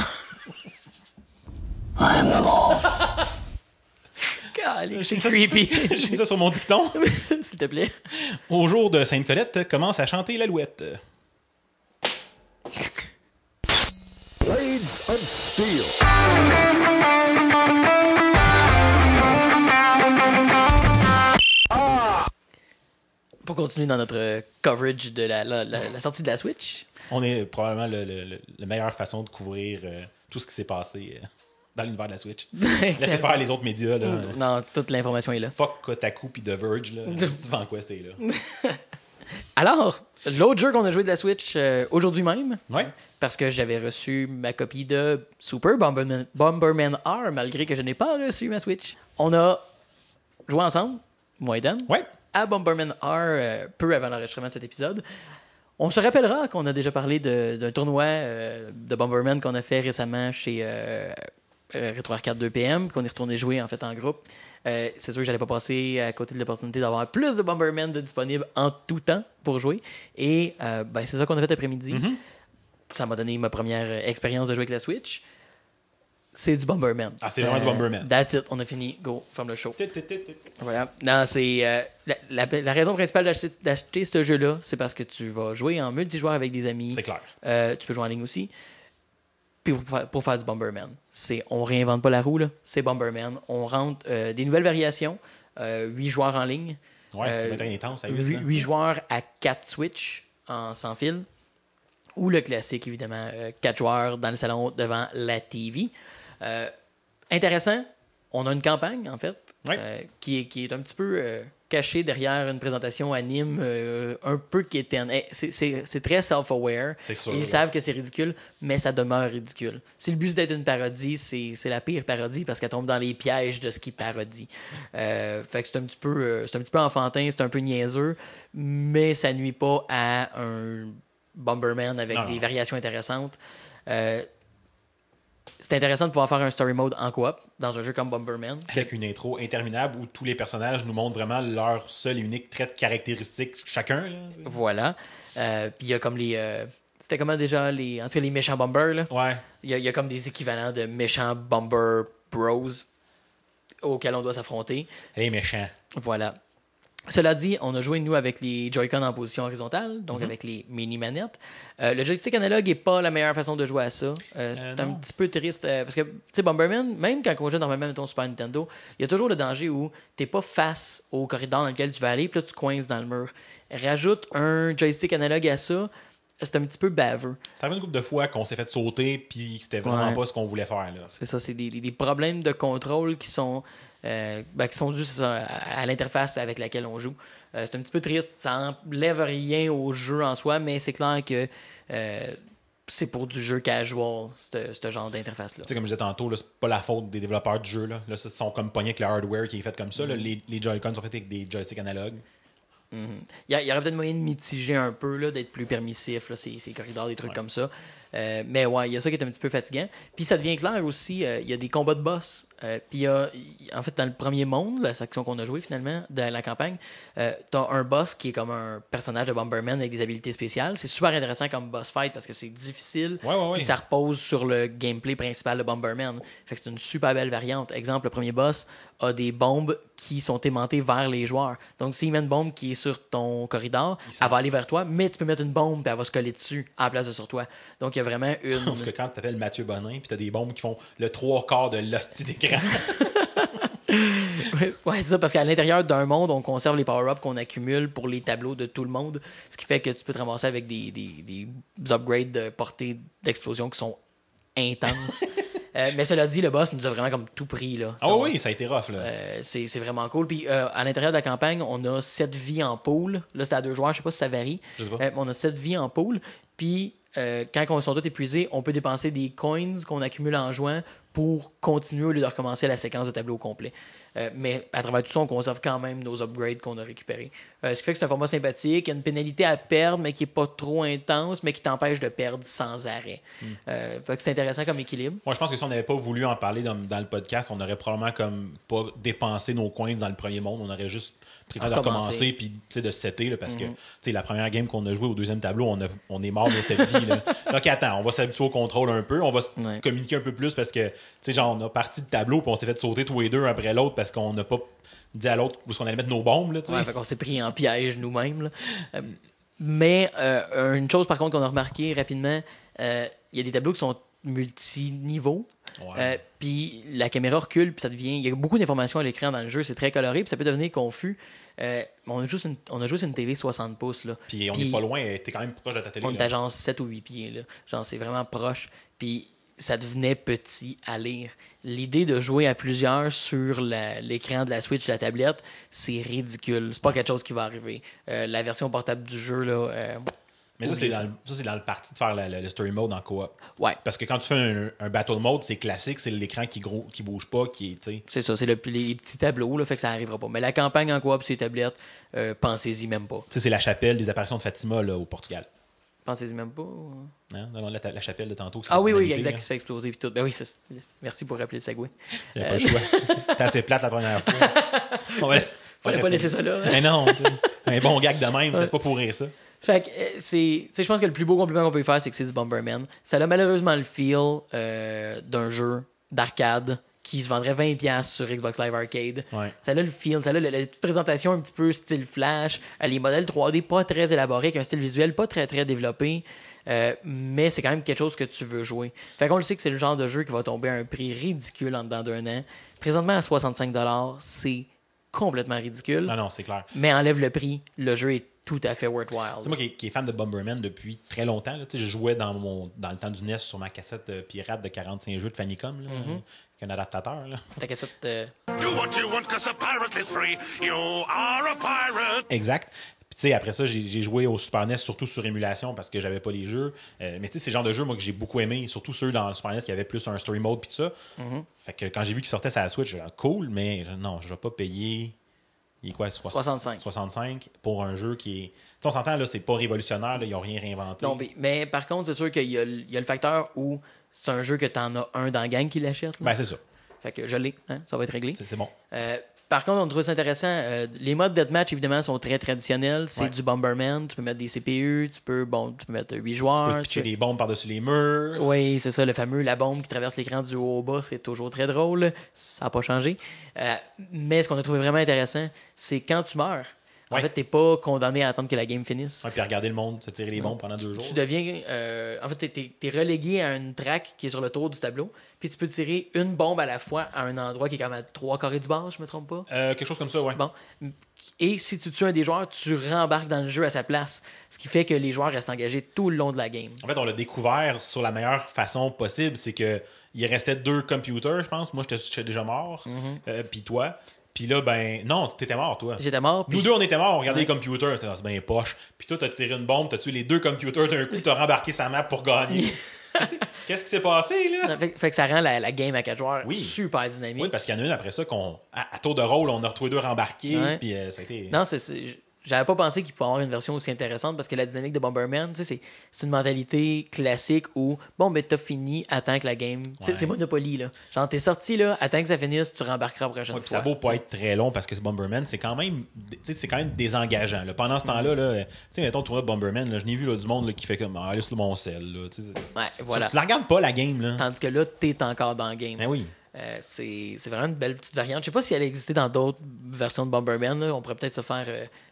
A: C'est creepy.
B: J'ai mis ça sur mon dicton.
A: S'il te plaît.
B: Au jour de Sainte-Colette, commence à chanter l'alouette.
L: Blade of Steel.
A: Pour continuer dans notre coverage de la sortie de la Switch.
B: On est probablement la meilleure façon de couvrir tout ce qui s'est passé dans l'univers de la Switch. Laissez faire les autres médias. Là.
A: Non, toute l'information est là.
B: Fuck Kotaku puis The Verge. Divan Quest est là.
A: Alors, l'autre jeu qu'on a joué de la Switch aujourd'hui même,
B: ouais.
A: Parce que j'avais reçu ma copie de Super Bomberman R, malgré que je n'ai pas reçu ma Switch. On a joué ensemble, moi et Dan, à Bomberman R peu avant l'enregistrement de cet épisode. On se rappellera qu'on a déjà parlé d'un tournoi de Bomberman qu'on a fait récemment chez Retro Arcade 2PM, qu'on est retourné jouer en fait en groupe. C'est sûr que j'allais pas passer à côté de l'opportunité d'avoir plus de Bomberman disponible en tout temps pour jouer. Et c'est ça qu'on a fait après-midi. Mm-hmm. Ça m'a donné ma première expérience de jouer avec la Switch. C'est du Bomberman.
B: Ah, c'est vraiment du Bomberman.
A: That's it. On a fini. Go. Ferme le show. Voilà. Non, c'est... la raison principale d'acheter ce jeu-là, c'est parce que tu vas jouer en multijoueur avec des amis.
B: C'est clair.
A: Tu peux jouer en ligne aussi. Puis pour faire du Bomberman. On réinvente pas la roue, là. C'est Bomberman. On rentre des nouvelles variations. 8 joueurs en ligne.
B: Ouais, c'est très intense à 8.
A: 8 joueurs à 4 Switch sans fil. Ou le classique, évidemment. 4 joueurs dans le salon devant la TV. Intéressant. On a une campagne, en fait, qui est un petit peu cachée derrière une présentation anime un peu quétaine. C'est très self-aware.
B: C'est sûr,
A: Ils savent que c'est ridicule, mais ça demeure ridicule. Si le but d'être une parodie, c'est la pire parodie parce qu'elle tombe dans les pièges de ce qu'il parodie. Fait que c'est un petit peu enfantin, c'est un peu niaiseux, mais ça nuit pas à un Bomberman avec des variations intéressantes. c'est intéressant de pouvoir faire un story mode en coop dans un jeu comme Bomberman.
B: Avec une intro interminable où tous les personnages nous montrent vraiment leur seul et unique trait de caractéristique chacun. Là.
A: Voilà. Puis il y a comme les... c'était comment déjà en tout cas, les méchants bombers, là?
B: Ouais.
A: Il y a comme des équivalents de méchants bomber bros auxquels on doit s'affronter.
B: Les méchants.
A: Voilà. Cela dit, on a joué, nous, avec les Joy-Con en position horizontale, donc avec les mini-manettes. Le joystick analogue n'est pas la meilleure façon de jouer à ça. C'est un petit peu triste, parce que, tu sais, Bomberman, même quand on joue normalement, mettons, Super Nintendo, il y a toujours le danger où tu n'es pas face au corridor dans lequel tu vas aller, puis là, tu coinces dans le mur. Rajoute un joystick analogue à ça, c'est un petit peu baveux.
B: Ça arrive une couple de fois qu'on s'est fait sauter, puis c'était vraiment pas ce qu'on voulait faire. Là.
A: C'est ça, c'est des problèmes de contrôle qui sont dus à l'interface avec laquelle on joue. C'est un petit peu triste, ça enlève rien au jeu en soi, mais c'est clair que c'est pour du jeu casual, ce genre d'interface-là.
B: Tu sais, comme je disais tantôt, là, c'est pas la faute des développeurs du jeu. Là, ils sont comme pognés avec le hardware qui est fait comme ça. Là. Les Joy-Con sont faits avec des joysticks analogues.
A: Il y aurait peut-être moyen de mitiger un peu, là, d'être plus permissif, là, ces corridors, des trucs comme ça. Mais ouais, il y a ça qui est un petit peu fatigant. Puis ça devient clair aussi, il y a des combats de boss. Puis en fait, dans le premier monde, la section qu'on a jouée finalement, dans la campagne, t'as un boss qui est comme un personnage de Bomberman avec des habilités spéciales. C'est super intéressant comme boss fight parce que c'est difficile. Puis ça repose sur le gameplay principal de Bomberman. Fait que c'est une super belle variante. Exemple, le premier boss a des bombes qui sont aimantées vers les joueurs. Donc, s'il met une bombe qui est sur ton corridor, elle va aller vers toi, mais tu peux mettre une bombe et elle va se coller dessus à la place de sur toi. Donc, il y a vraiment une...
B: Parce que quand tu t'appelles Mathieu Bonin puis tu as des bombes qui font le 3/4 de l'hostie d'écran.
A: Ouais, c'est ça, parce qu'à l'intérieur d'un monde, on conserve les power-ups qu'on accumule pour les tableaux de tout le monde, ce qui fait que tu peux te ramasser avec des upgrades de portée d'explosion qui sont intenses. Mais cela dit, le boss nous a vraiment comme tout pris. Là.
B: Oui, ça a été rough. Là.
A: C'est vraiment cool. Puis à l'intérieur de la campagne, on a 7 vies en pool. Là, c'est à 2 joueurs, je sais pas si ça varie. On a 7 vies en pool. Puis quand on sont tous épuisés, on peut dépenser des coins qu'on accumule en jouant pour continuer au lieu de recommencer la séquence de tableau au complet. Mais à travers tout ça, on conserve quand même nos upgrades qu'on a récupérés. Ce qui fait que c'est un format sympathique. Il y a une pénalité à perdre, mais qui n'est pas trop intense, mais qui t'empêche de perdre sans arrêt. Fait que c'est intéressant comme équilibre.
B: Moi, je pense que si on n'avait pas voulu en parler dans le podcast, on aurait probablement comme pas dépensé nos coins dans le premier monde. On aurait juste pris le temps de recommencer puis de setter, là, parce que la première game qu'on a jouée au deuxième tableau, on est mort de cette vie. Là. Donc, attends, on va s'habituer au contrôle un peu. On va communiquer un peu plus parce que, genre, on a parti de tableau puis on s'est fait sauter tous les deux après l'autre parce qu'on n'a pas dit à l'autre où est-ce qu'on allait mettre nos bombes. Là,
A: fait qu'on s'est pris en piège nous-mêmes. Mais une chose, par contre, qu'on a remarqué rapidement, il y a des tableaux qui sont multi-niveaux. Puis la caméra recule, puis ça devient. Il y a beaucoup d'informations à l'écran dans le jeu, c'est très coloré, puis ça peut devenir confus. On a juste une TV 60 pouces. Là.
B: Puis on n'est pas loin, t'es quand même proche de ta télé.
A: On est à genre 7 ou 8 pieds. Là. Genre, c'est vraiment proche. Puis ça devenait petit à lire. L'idée de jouer à plusieurs sur l'écran de la Switch, la tablette, c'est ridicule. C'est pas quelque chose qui va arriver. La version portable du jeu, là.
B: Mais ça, c'est dans le parti de faire le story mode en coop.
A: Ouais.
B: Parce que quand tu fais un battle mode, c'est classique, c'est l'écran qui bouge pas, qui est.
A: C'est ça, c'est les petits tableaux, là, fait que ça n'arrivera pas. Mais la campagne en coop sur les tablettes, pensez-y même pas.
B: Tu sais, c'est la chapelle des apparitions de Fatima là, au Portugal.
A: Pensez-y même pas.
B: Non, la chapelle de tantôt.
A: Oui, exact, qui se fait exploser. Puis tout. Ben oui, merci pour rappeler le segway.
B: J'avais pas le choix. T'es assez plate la première fois.
A: Fallait pas laisser ça là.
B: Mais non, un bon gag de même, c'est pas pour rire ça.
A: Fait que je pense que le plus beau compliment qu'on peut faire, c'est que c'est du Bomberman. Ça a malheureusement le feel d'un jeu d'arcade qui se vendrait 20$ sur Xbox Live Arcade. Ouais. Ça a le feel, ça a la petite présentation un petit peu style Flash, les modèles 3D pas très élaborés, avec un style visuel pas très très développé, mais c'est quand même quelque chose que tu veux jouer. Fait qu'on le sait que c'est le genre de jeu qui va tomber à un prix ridicule en dedans d'un an. Présentement à 65$, c'est complètement ridicule.
B: Non, c'est clair.
A: Mais enlève le prix, le jeu est tout à fait worthwhile.
B: C'est moi qui est fan de Bomberman depuis très longtemps. Là. Je jouais dans le temps du NES sur ma cassette pirate de 45 jeux de Famicom. Là, avec un adaptateur. Là.
A: Ta cassette...
C: Do what you want, 'cause a pirate is free. You are a pirate.
B: Exact. Puis après ça, j'ai joué au Super NES surtout sur émulation parce que j'avais pas les jeux. Mais c'est le genre de jeu moi, que j'ai beaucoup aimé, surtout ceux dans le Super NES qui avaient plus un story mode puis tout ça. Fait que quand j'ai vu qu'ils sortaient sur la Switch, j'ai dit cool, mais non, je vais pas payer Il est quoi?
A: 65.
B: 65 pour un jeu qui est... Tu sais, on s'entend, là, c'est pas révolutionnaire, là, ils n'ont rien réinventé.
A: Non, mais par contre, c'est sûr qu'il y a le facteur où c'est un jeu que t'en as un dans la gang qui l'achète.
B: Ben, c'est ça.
A: Fait que je l'ai, hein, ça va être réglé.
B: C'est bon.
A: Par contre, on trouve ça intéressant. Les modes deathmatch, évidemment, sont très traditionnels. C'est du Bomberman. Tu peux mettre des CPU, tu peux mettre 8 joueurs.
B: Tu peux pitcher des bombes par-dessus les murs.
A: Oui, c'est ça, le fameux, la bombe qui traverse l'écran du haut au bas, c'est toujours très drôle. Ça n'a pas changé. Mais ce qu'on a trouvé vraiment intéressant, c'est quand tu meurs, en fait, t'es pas condamné à attendre que la game finisse.
B: Ouais, puis à regarder le monde se tirer les bombes pendant 2 jours.
A: Tu deviens... en fait, t'es relégué à une track qui est sur le tour du tableau, puis tu peux tirer une bombe à la fois à un endroit qui est comme à 3 carrés du bas, je me trompe pas.
B: Quelque chose comme ça, ouais.
A: Bon. Et si tu tues un des joueurs, tu rembarques dans le jeu à sa place. Ce qui fait que les joueurs restent engagés tout le long de la game.
B: En fait, on l'a découvert sur la meilleure façon possible. C'est que il restait 2 computers, je pense. Moi, j'étais déjà mort. Puis toi. Puis là, ben, non, t'étais mort, toi.
A: J'étais mort.
B: Nous deux, on était morts, on regardait les computers. C'était c'est bien poche. Puis toi, t'as tiré une bombe, t'as tué les 2 computers d'un coup, t'as rembarqué sa map pour gagner. Qu'est-ce qui s'est passé, là?
A: Fait que ça rend la game à 4 joueurs super dynamique.
B: Oui, parce qu'il y en a une après ça à tour de rôle, on a retrouvé 2 rembarqués. Puis ça a été.
A: Non, j'avais pas pensé qu'il pouvait avoir une version aussi intéressante parce que la dynamique de Bomberman, c'est une mentalité classique où, bon, ben, t'as fini, attends que la game. C'est Monopoly, là. Genre, t'es sorti, là, attends que ça finisse, tu rembarqueras la prochaine fois.
B: Ça vaut pas être très long parce que ce Bomberman, c'est quand même désengageant. Là. Pendant ce temps-là, tu sais, mettons, le tournoi de Bomberman, là, je n'ai vu là, du monde là, qui fait comme, ah, laisse mon sel. Là,
A: voilà.
B: Tu la regardes pas, la game. Là.
A: Tandis que là, t'es encore dans le game.
B: Ben oui.
A: C'est vraiment une belle petite variante. Je sais pas si elle existait dans d'autres versions de Bomberman. Là. On pourrait peut-être se faire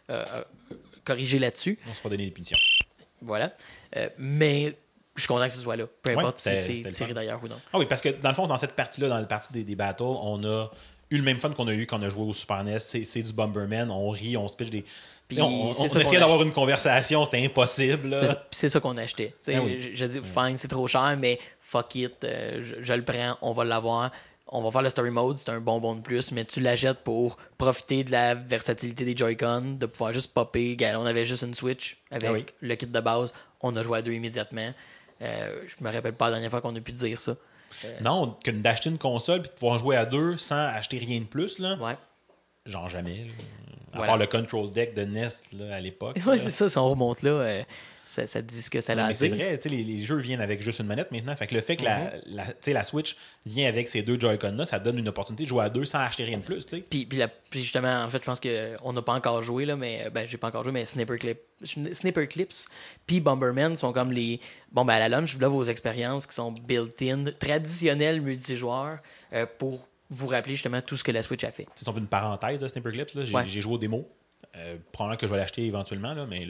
A: corriger là-dessus.
B: On se fera donner des punitions.
A: Voilà. Mais je suis content que ce soit là. Peu importe si c'est tiré d'ailleurs ou non.
B: Ah oui, parce que dans le fond, dans cette partie-là, dans la partie des battles, on a eu le même fun qu'on a eu quand on a joué au Super NES. C'est du Bomberman. On rit, on se pitch des... on essayait d'avoir une conversation, c'était impossible.
A: C'est ça qu'on achetait. Je dis, fine, c'est trop cher, mais fuck it, je le prends, on va l'avoir. On va faire le story mode, c'est un bonbon de plus, mais tu l'achètes pour profiter de la versatilité des Joy-Con, de pouvoir juste popper. On avait juste une Switch avec le kit de base, on a joué à 2 immédiatement. Je me rappelle pas la dernière fois qu'on a pu dire ça.
B: Non, que d'acheter une console puis de pouvoir jouer à 2 sans acheter rien de plus, là.
A: Ouais.
B: Genre jamais. Là. À part le control deck de NES là, à l'époque.
A: Oui, c'est ça, si on remonte là, ça dit ce que ça a à dire.
B: C'est vrai, les jeux viennent avec juste une manette maintenant. Fait que le fait que la Switch vient avec ces 2 Joy-Con-là, ça donne une opportunité de jouer à 2 sans acheter rien de plus.
A: Puis justement, en fait, je pense qu'on n'a pas encore joué, là, mais j'ai pas encore joué, mais Sniper Clips puis Bomberman sont comme les... Bon, ben à la lunch, là, vos expériences qui sont built-in, traditionnelles multijoueurs, pour vous rappeler justement tout ce que la Switch a fait.
B: Si on fait une parenthèse de Sniper Clips, j'ai joué aux démos. Probablement que je vais l'acheter éventuellement, là, mais là...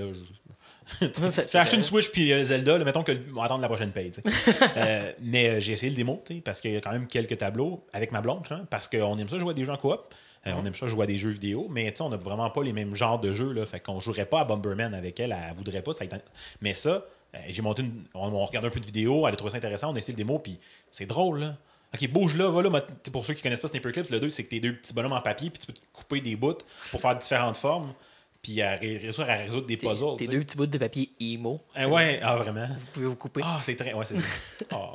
B: J'ai acheté une Switch puis Zelda, là, mettons que on va attendre la prochaine paye. Mais j'ai essayé le démo parce qu'il y a quand même quelques tableaux avec ma blonde, parce qu'on aime ça jouer à des jeux en coop, on aime ça jouer à des jeux vidéo, mais on n'a vraiment pas les mêmes genres de jeux, là, fait qu'on jouerait pas à Bomberman avec elle, elle voudrait pas. Mais ça, j'ai monté on regardait un peu de vidéos, elle a trouvé ça intéressant, on a essayé le démo, puis c'est drôle, là. Ok, bouge là, va là. Pour ceux qui connaissent pas Sniper Clips, le 2, c'est que t'es 2 petits bonhommes en papier, puis tu peux te couper des bouts pour faire différentes formes, puis réussir à résoudre des puzzles.
A: T'es 2 petits bouts de papier emo.
B: Vraiment.
A: Vous pouvez vous couper.
B: Ah, c'est très. Ouais, c'est ça.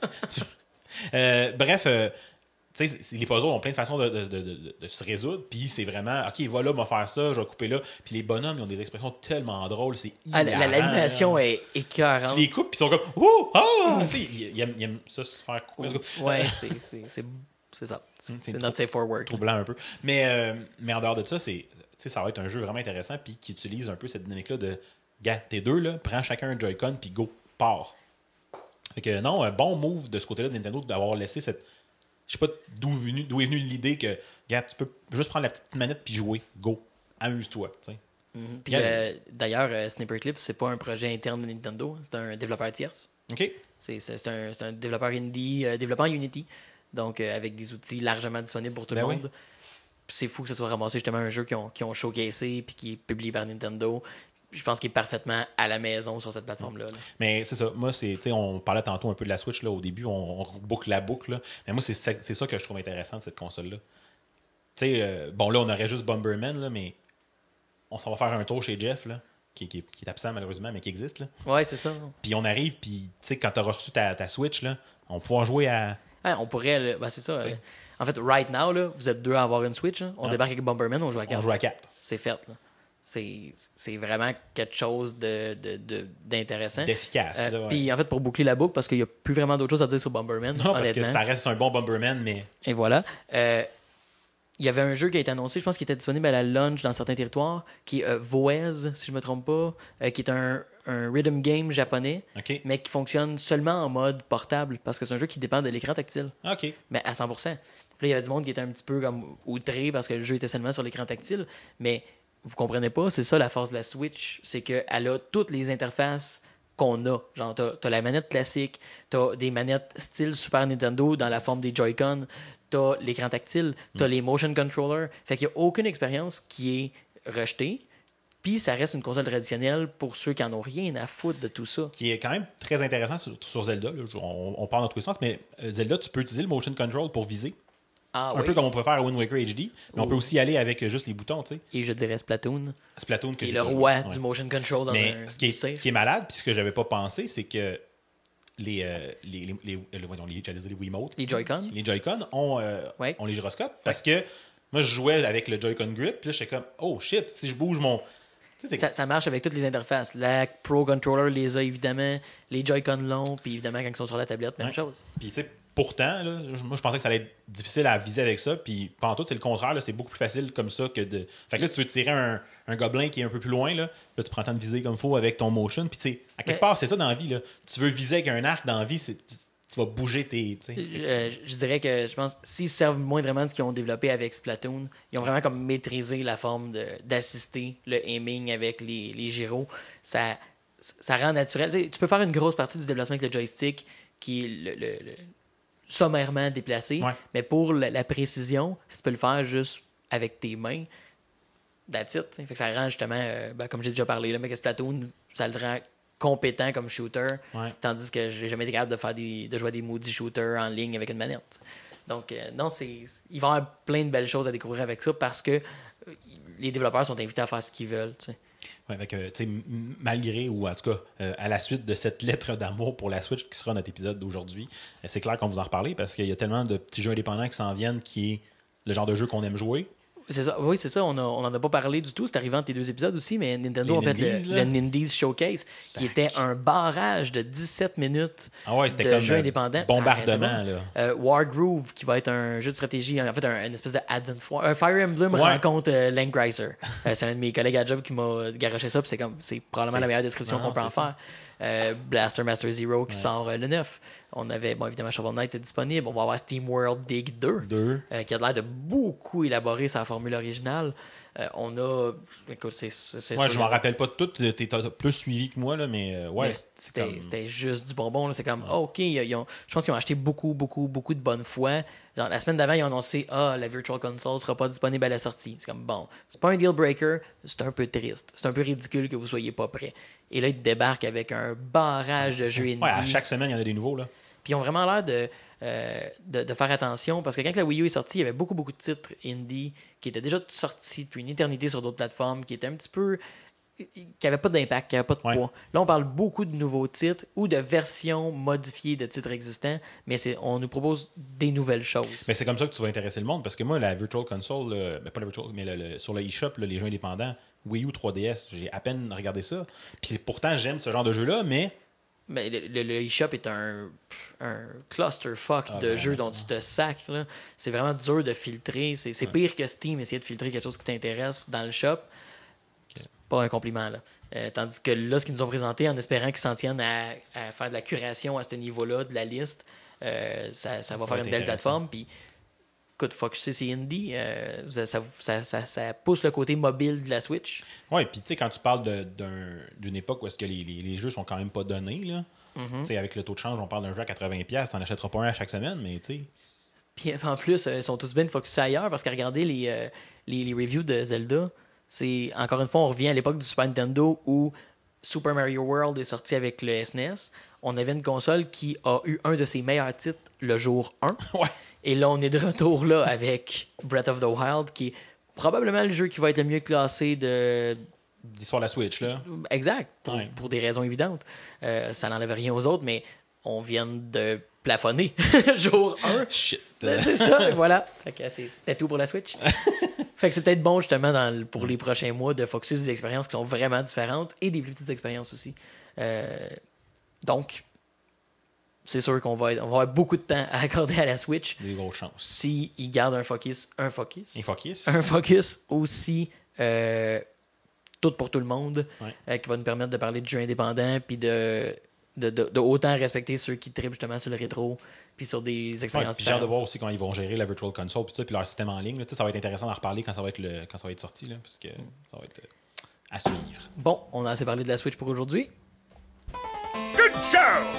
B: Bref, tu sais, les puzzles ont plein de façons de se résoudre, puis c'est vraiment, ok, voilà, on va faire ça, je vais couper là. Puis les bonhommes, ils ont des expressions tellement drôles, c'est
A: l'animation est écœurante.
B: Tu les coupes, puis ils sont comme, ouh, ah! Ils aiment ça se faire couper.
A: Ouais, c'est ça. C'est notre safe for work.
B: Troublant un peu. Mais en dehors de ça, ça va être un jeu vraiment intéressant, puis qui utilise un peu cette dynamique-là de, gars, t'es 2, là, prends chacun un Joy-Con, puis go, pars. Fait que non, un bon move de ce côté-là de Nintendo d'avoir laissé cette. Je sais pas d'où est venue l'idée que, gars, tu peux juste prendre la petite manette puis jouer. Go. Amuse-toi.
A: Puis d'ailleurs, Sniper Clips, c'est pas un projet interne de Nintendo. C'est un développeur tierce.
B: OK.
A: C'est un développeur indie, développant Unity. Donc, avec des outils largement disponibles pour tout le monde. Puis c'est fou que ce soit ramassé justement un jeu qui ont showcasé puis qui est publié par Nintendo. Je pense qu'il est parfaitement à la maison sur cette plateforme-là. Là.
B: Mais c'est ça. Moi, on parlait tantôt un peu de la Switch. Là, au début, on boucle la boucle. Là. Mais moi, c'est ça que je trouve intéressant de cette console-là. Bon, là, on aurait juste Bomberman, là, mais on s'en va faire un tour chez Jeff, là, qui est absent malheureusement, mais qui existe. Là.
A: Ouais, c'est ça.
B: Puis on arrive, puis quand tu as reçu ta Switch, là, on va pouvoir jouer à...
A: on pourrait... c'est ça. En fait, right now, là, vous êtes 2 à avoir une Switch. Hein. On débarque avec Bomberman, on joue à 4.
B: On joue à 4.
A: C'est fait. Là. C'est vraiment quelque chose d'intéressant.
B: D'efficace.
A: Puis en fait, pour boucler la boucle, parce qu'il n'y a plus vraiment d'autres choses à dire sur Bomberman.
B: Non, parce que ça reste un bon Bomberman, mais...
A: Et voilà. Il y avait un jeu qui a été annoncé, je pense qu'il était disponible à la launch dans certains territoires, qui est Voez, si je ne me trompe pas, qui est un rhythm game japonais, mais qui fonctionne seulement en mode portable, parce que c'est un jeu qui dépend de l'écran tactile. Mais à 100%. Puis là, il y avait du monde qui était un petit peu comme outré parce que le jeu était seulement sur l'écran tactile, mais vous comprenez pas, c'est ça la force de la Switch, c'est qu'elle a toutes les interfaces qu'on a. Genre, t'as la manette classique, t'as des manettes style Super Nintendo dans la forme des Joy-Con, t'as l'écran tactile, t'as les motion controllers. Fait qu'il n'y a aucune expérience qui est rejetée. Puis ça reste une console traditionnelle pour ceux qui en ont rien à foutre de tout ça.
B: Qui est quand même très intéressant sur Zelda. Là. On parle dans tous les sens, mais Zelda, tu peux utiliser le motion control pour viser. Un peu comme on peut faire à Wind Waker HD, mais on peut aussi y aller avec juste les boutons, tu sais.
A: Et je dirais Splatoon.
B: Splatoon
A: qui est le roi du motion control dans
B: mais ce qui est malade, puis ce que j'avais pas pensé, c'est que les Wiimotes,
A: les Joy-Con,
B: ont les gyroscopes, parce que moi, je jouais avec le Joy-Con Grip, puis là, j'étais comme, oh shit, si je bouge mon...
A: Ça marche avec toutes les interfaces. La Pro Controller les a évidemment, les Joy-Con l'ont, puis évidemment, quand ils sont sur la tablette, même chose.
B: Puis tu sais, pourtant, là, moi, je pensais que ça allait être difficile à viser avec ça, puis pendant tout, c'est le contraire, là, c'est beaucoup plus facile comme ça que de... Fait que là, tu veux tirer un gobelin qui est un peu plus loin, là tu prends le temps de viser comme il faut avec ton motion, puis tu sais, à quelque part, c'est ça dans la vie, là. Tu veux viser avec un arc dans la vie, tu vas bouger tes...
A: je dirais que, je pense, s'ils servent moindrement de ce qu'ils ont développé avec Splatoon, ils ont vraiment comme maîtrisé la forme d'assister le aiming avec les gyros. Ça rend naturel. Tu sais, tu peux faire une grosse partie du développement avec le joystick qui est le sommairement déplacé, mais pour la précision, si tu peux le faire juste avec tes mains, that's it. Fait que ça rend justement, comme j'ai déjà parlé, le mec Splatoon, ça le rend compétent comme shooter, tandis que j'ai jamais été capable de jouer à des maudits shooters en ligne avec une manette. Donc, non, il va y avoir plein de belles choses à découvrir avec ça parce que les développeurs sont invités à faire ce qu'ils veulent. T'sais.
B: Ouais, malgré, ou en tout cas, à la suite de cette lettre d'amour pour la Switch qui sera notre épisode d'aujourd'hui, c'est clair qu'on va en reparler parce qu'il y a tellement de petits jeux indépendants qui s'en viennent qui est le genre de jeu qu'on aime jouer.
A: C'est ça. Oui, c'est ça. On n'en a pas parlé du tout. C'est arrivé entre tes 2 épisodes aussi, mais Nintendo a fait le Nindies Showcase, qui était un barrage de 17 minutes de jeux indépendants.
B: Bombardement.
A: Wargroove, qui va être un jeu de stratégie, en fait, une espèce de Advance War. Fire Emblem rencontre Landgracer. C'est un de mes collègues à job qui m'a garoché ça, puis c'est probablement la meilleure description qu'on peut en faire. Blaster Master Zero qui sort le 9. On avait, évidemment, Shovel Knight est disponible. On va avoir Steam World Dig 2. Qui a l'air de beaucoup élaborer sa formule originale. On a... Écoute,
B: moi, je m'en rappelle pas de tout. T'es plus suivi que moi, là, mais
A: c'était juste du bonbon. Là. C'est comme, OK, je pense qu'ils ont acheté beaucoup de bonne foi. Genre, la semaine d'avant, ils ont annoncé, la Virtual Console sera pas disponible à la sortie. C'est comme, bon, c'est pas un deal breaker, c'est un peu triste. C'est un peu ridicule que vous soyez pas prêts. Et là, ils débarquent avec un barrage de jeux indie.
B: À chaque semaine, il y en a des nouveaux, là.
A: Puis ils ont vraiment l'air de faire attention parce que quand la Wii U est sortie, il y avait beaucoup de titres indie qui étaient déjà sortis depuis une éternité sur d'autres plateformes, qui étaient un petit peu... qui n'avaient pas d'impact, qui n'avaient pas de poids. Là, on parle beaucoup de nouveaux titres ou de versions modifiées de titres existants, mais on nous propose des nouvelles choses.
B: Mais c'est comme ça que tu vas intéresser le monde parce que moi, la Virtual Console, pas la Virtual, mais sur le eShop, les jeux indépendants, Wii U 3DS, j'ai à peine regardé ça. Puis pourtant, j'aime ce genre de jeu-là, mais...
A: Mais le eShop est un clusterfuck de jeux dont tu te sacres. Là. C'est vraiment dur de filtrer. C'est pire que Steam, essayer de filtrer quelque chose qui t'intéresse dans le shop. C'est pas un compliment. Là. Tandis que là, ce qu'ils nous ont présenté, en espérant qu'ils s'en tiennent à faire de la curation à ce niveau-là de la liste, ça va faire une belle plateforme. Puis, écoute, focusser c'est indie, ça pousse le côté mobile de la Switch.
B: Oui, puis tu sais, quand tu parles d'une époque où est-ce que les jeux sont quand même pas donnés, là, tu sais, avec le taux de change, on parle d'un jeu à 80$, t'en achèteras pas un à chaque semaine, mais tu sais...
A: Puis en plus, ils sont tous bien focusés ailleurs, parce qu'à regarder les reviews de Zelda, c'est, encore une fois, on revient à l'époque du Super Nintendo où Super Mario World est sorti avec le SNES. On avait une console qui a eu un de ses meilleurs titres le jour 1.
B: Ouais.
A: Et là, on est de retour là avec Breath of the Wild, qui est probablement le jeu qui va être le mieux classé de...
B: d'histoire de la Switch, là.
A: Exact, pour des raisons évidentes. Ça n'enlève rien aux autres, mais on vient de plafonner jour 1.
B: Shit.
A: C'est ça, et voilà. Fait que c'était tout pour la Switch. Fait que c'est peut-être bon, justement, pour les prochains mois, de focusser sur des expériences qui sont vraiment différentes et des plus petites expériences aussi. Donc, c'est sûr qu'on va avoir beaucoup de temps à accorder à la Switch.
B: Des grosses chances.
A: S'ils gardent un focus aussi tout pour tout le monde, qui va nous permettre de parler de jeux indépendants, puis de autant respecter ceux qui trippent justement sur le rétro, puis sur des expériences
B: différentes. J'ai hâte de voir
A: différentes.
B: aussi comment ils vont gérer la Virtual Console, puis leur système en ligne. Là. Ça va être intéressant d'en reparler quand ça va être sorti, là, parce que ça va être à suivre.
A: Bon, on a assez parlé de la Switch pour aujourd'hui.
C: Good show!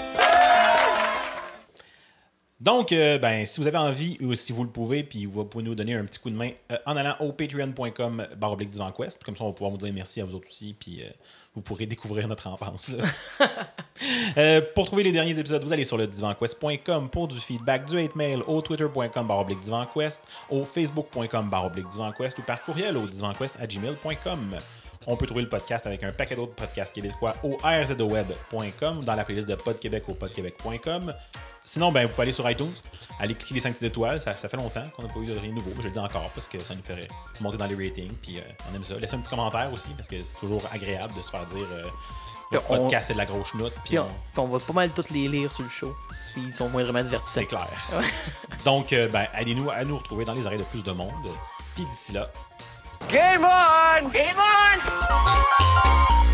B: Donc, si vous avez envie ou si vous le pouvez, puis vous pouvez nous donner un petit coup de main en allant au patreon.com/DivanQuest. Comme ça, on va pouvoir vous dire merci à vous autres aussi, puis vous pourrez découvrir notre enfance. Pour trouver les derniers épisodes, vous allez sur le divanquest.com pour du feedback, du hate mail, au twitter.com/DivanQuest, au facebook.com/DivanQuest ou par courriel au divanquest@gmail.com. On peut trouver le podcast avec un paquet d'autres podcasts québécois au rzoweb.com, dans la playlist de Pod Québec au podquebec.com. Sinon, vous pouvez aller sur iTunes, aller cliquer les 5 petites étoiles. Ça fait longtemps qu'on n'a pas eu de rien de nouveau. Je le dis encore parce que ça nous ferait monter dans les ratings. Puis on aime ça. Laissez un petit commentaire aussi parce que c'est toujours agréable de se faire dire le podcast c'est de la grosse chenoute. Puis
A: on va pas mal tous les lire sur le show s'ils sont moindrement divertissants.
B: C'est clair. Donc, aidez-nous à nous retrouver dans les oreilles de plus de monde. Puis d'ici là,
E: Game on! Game on!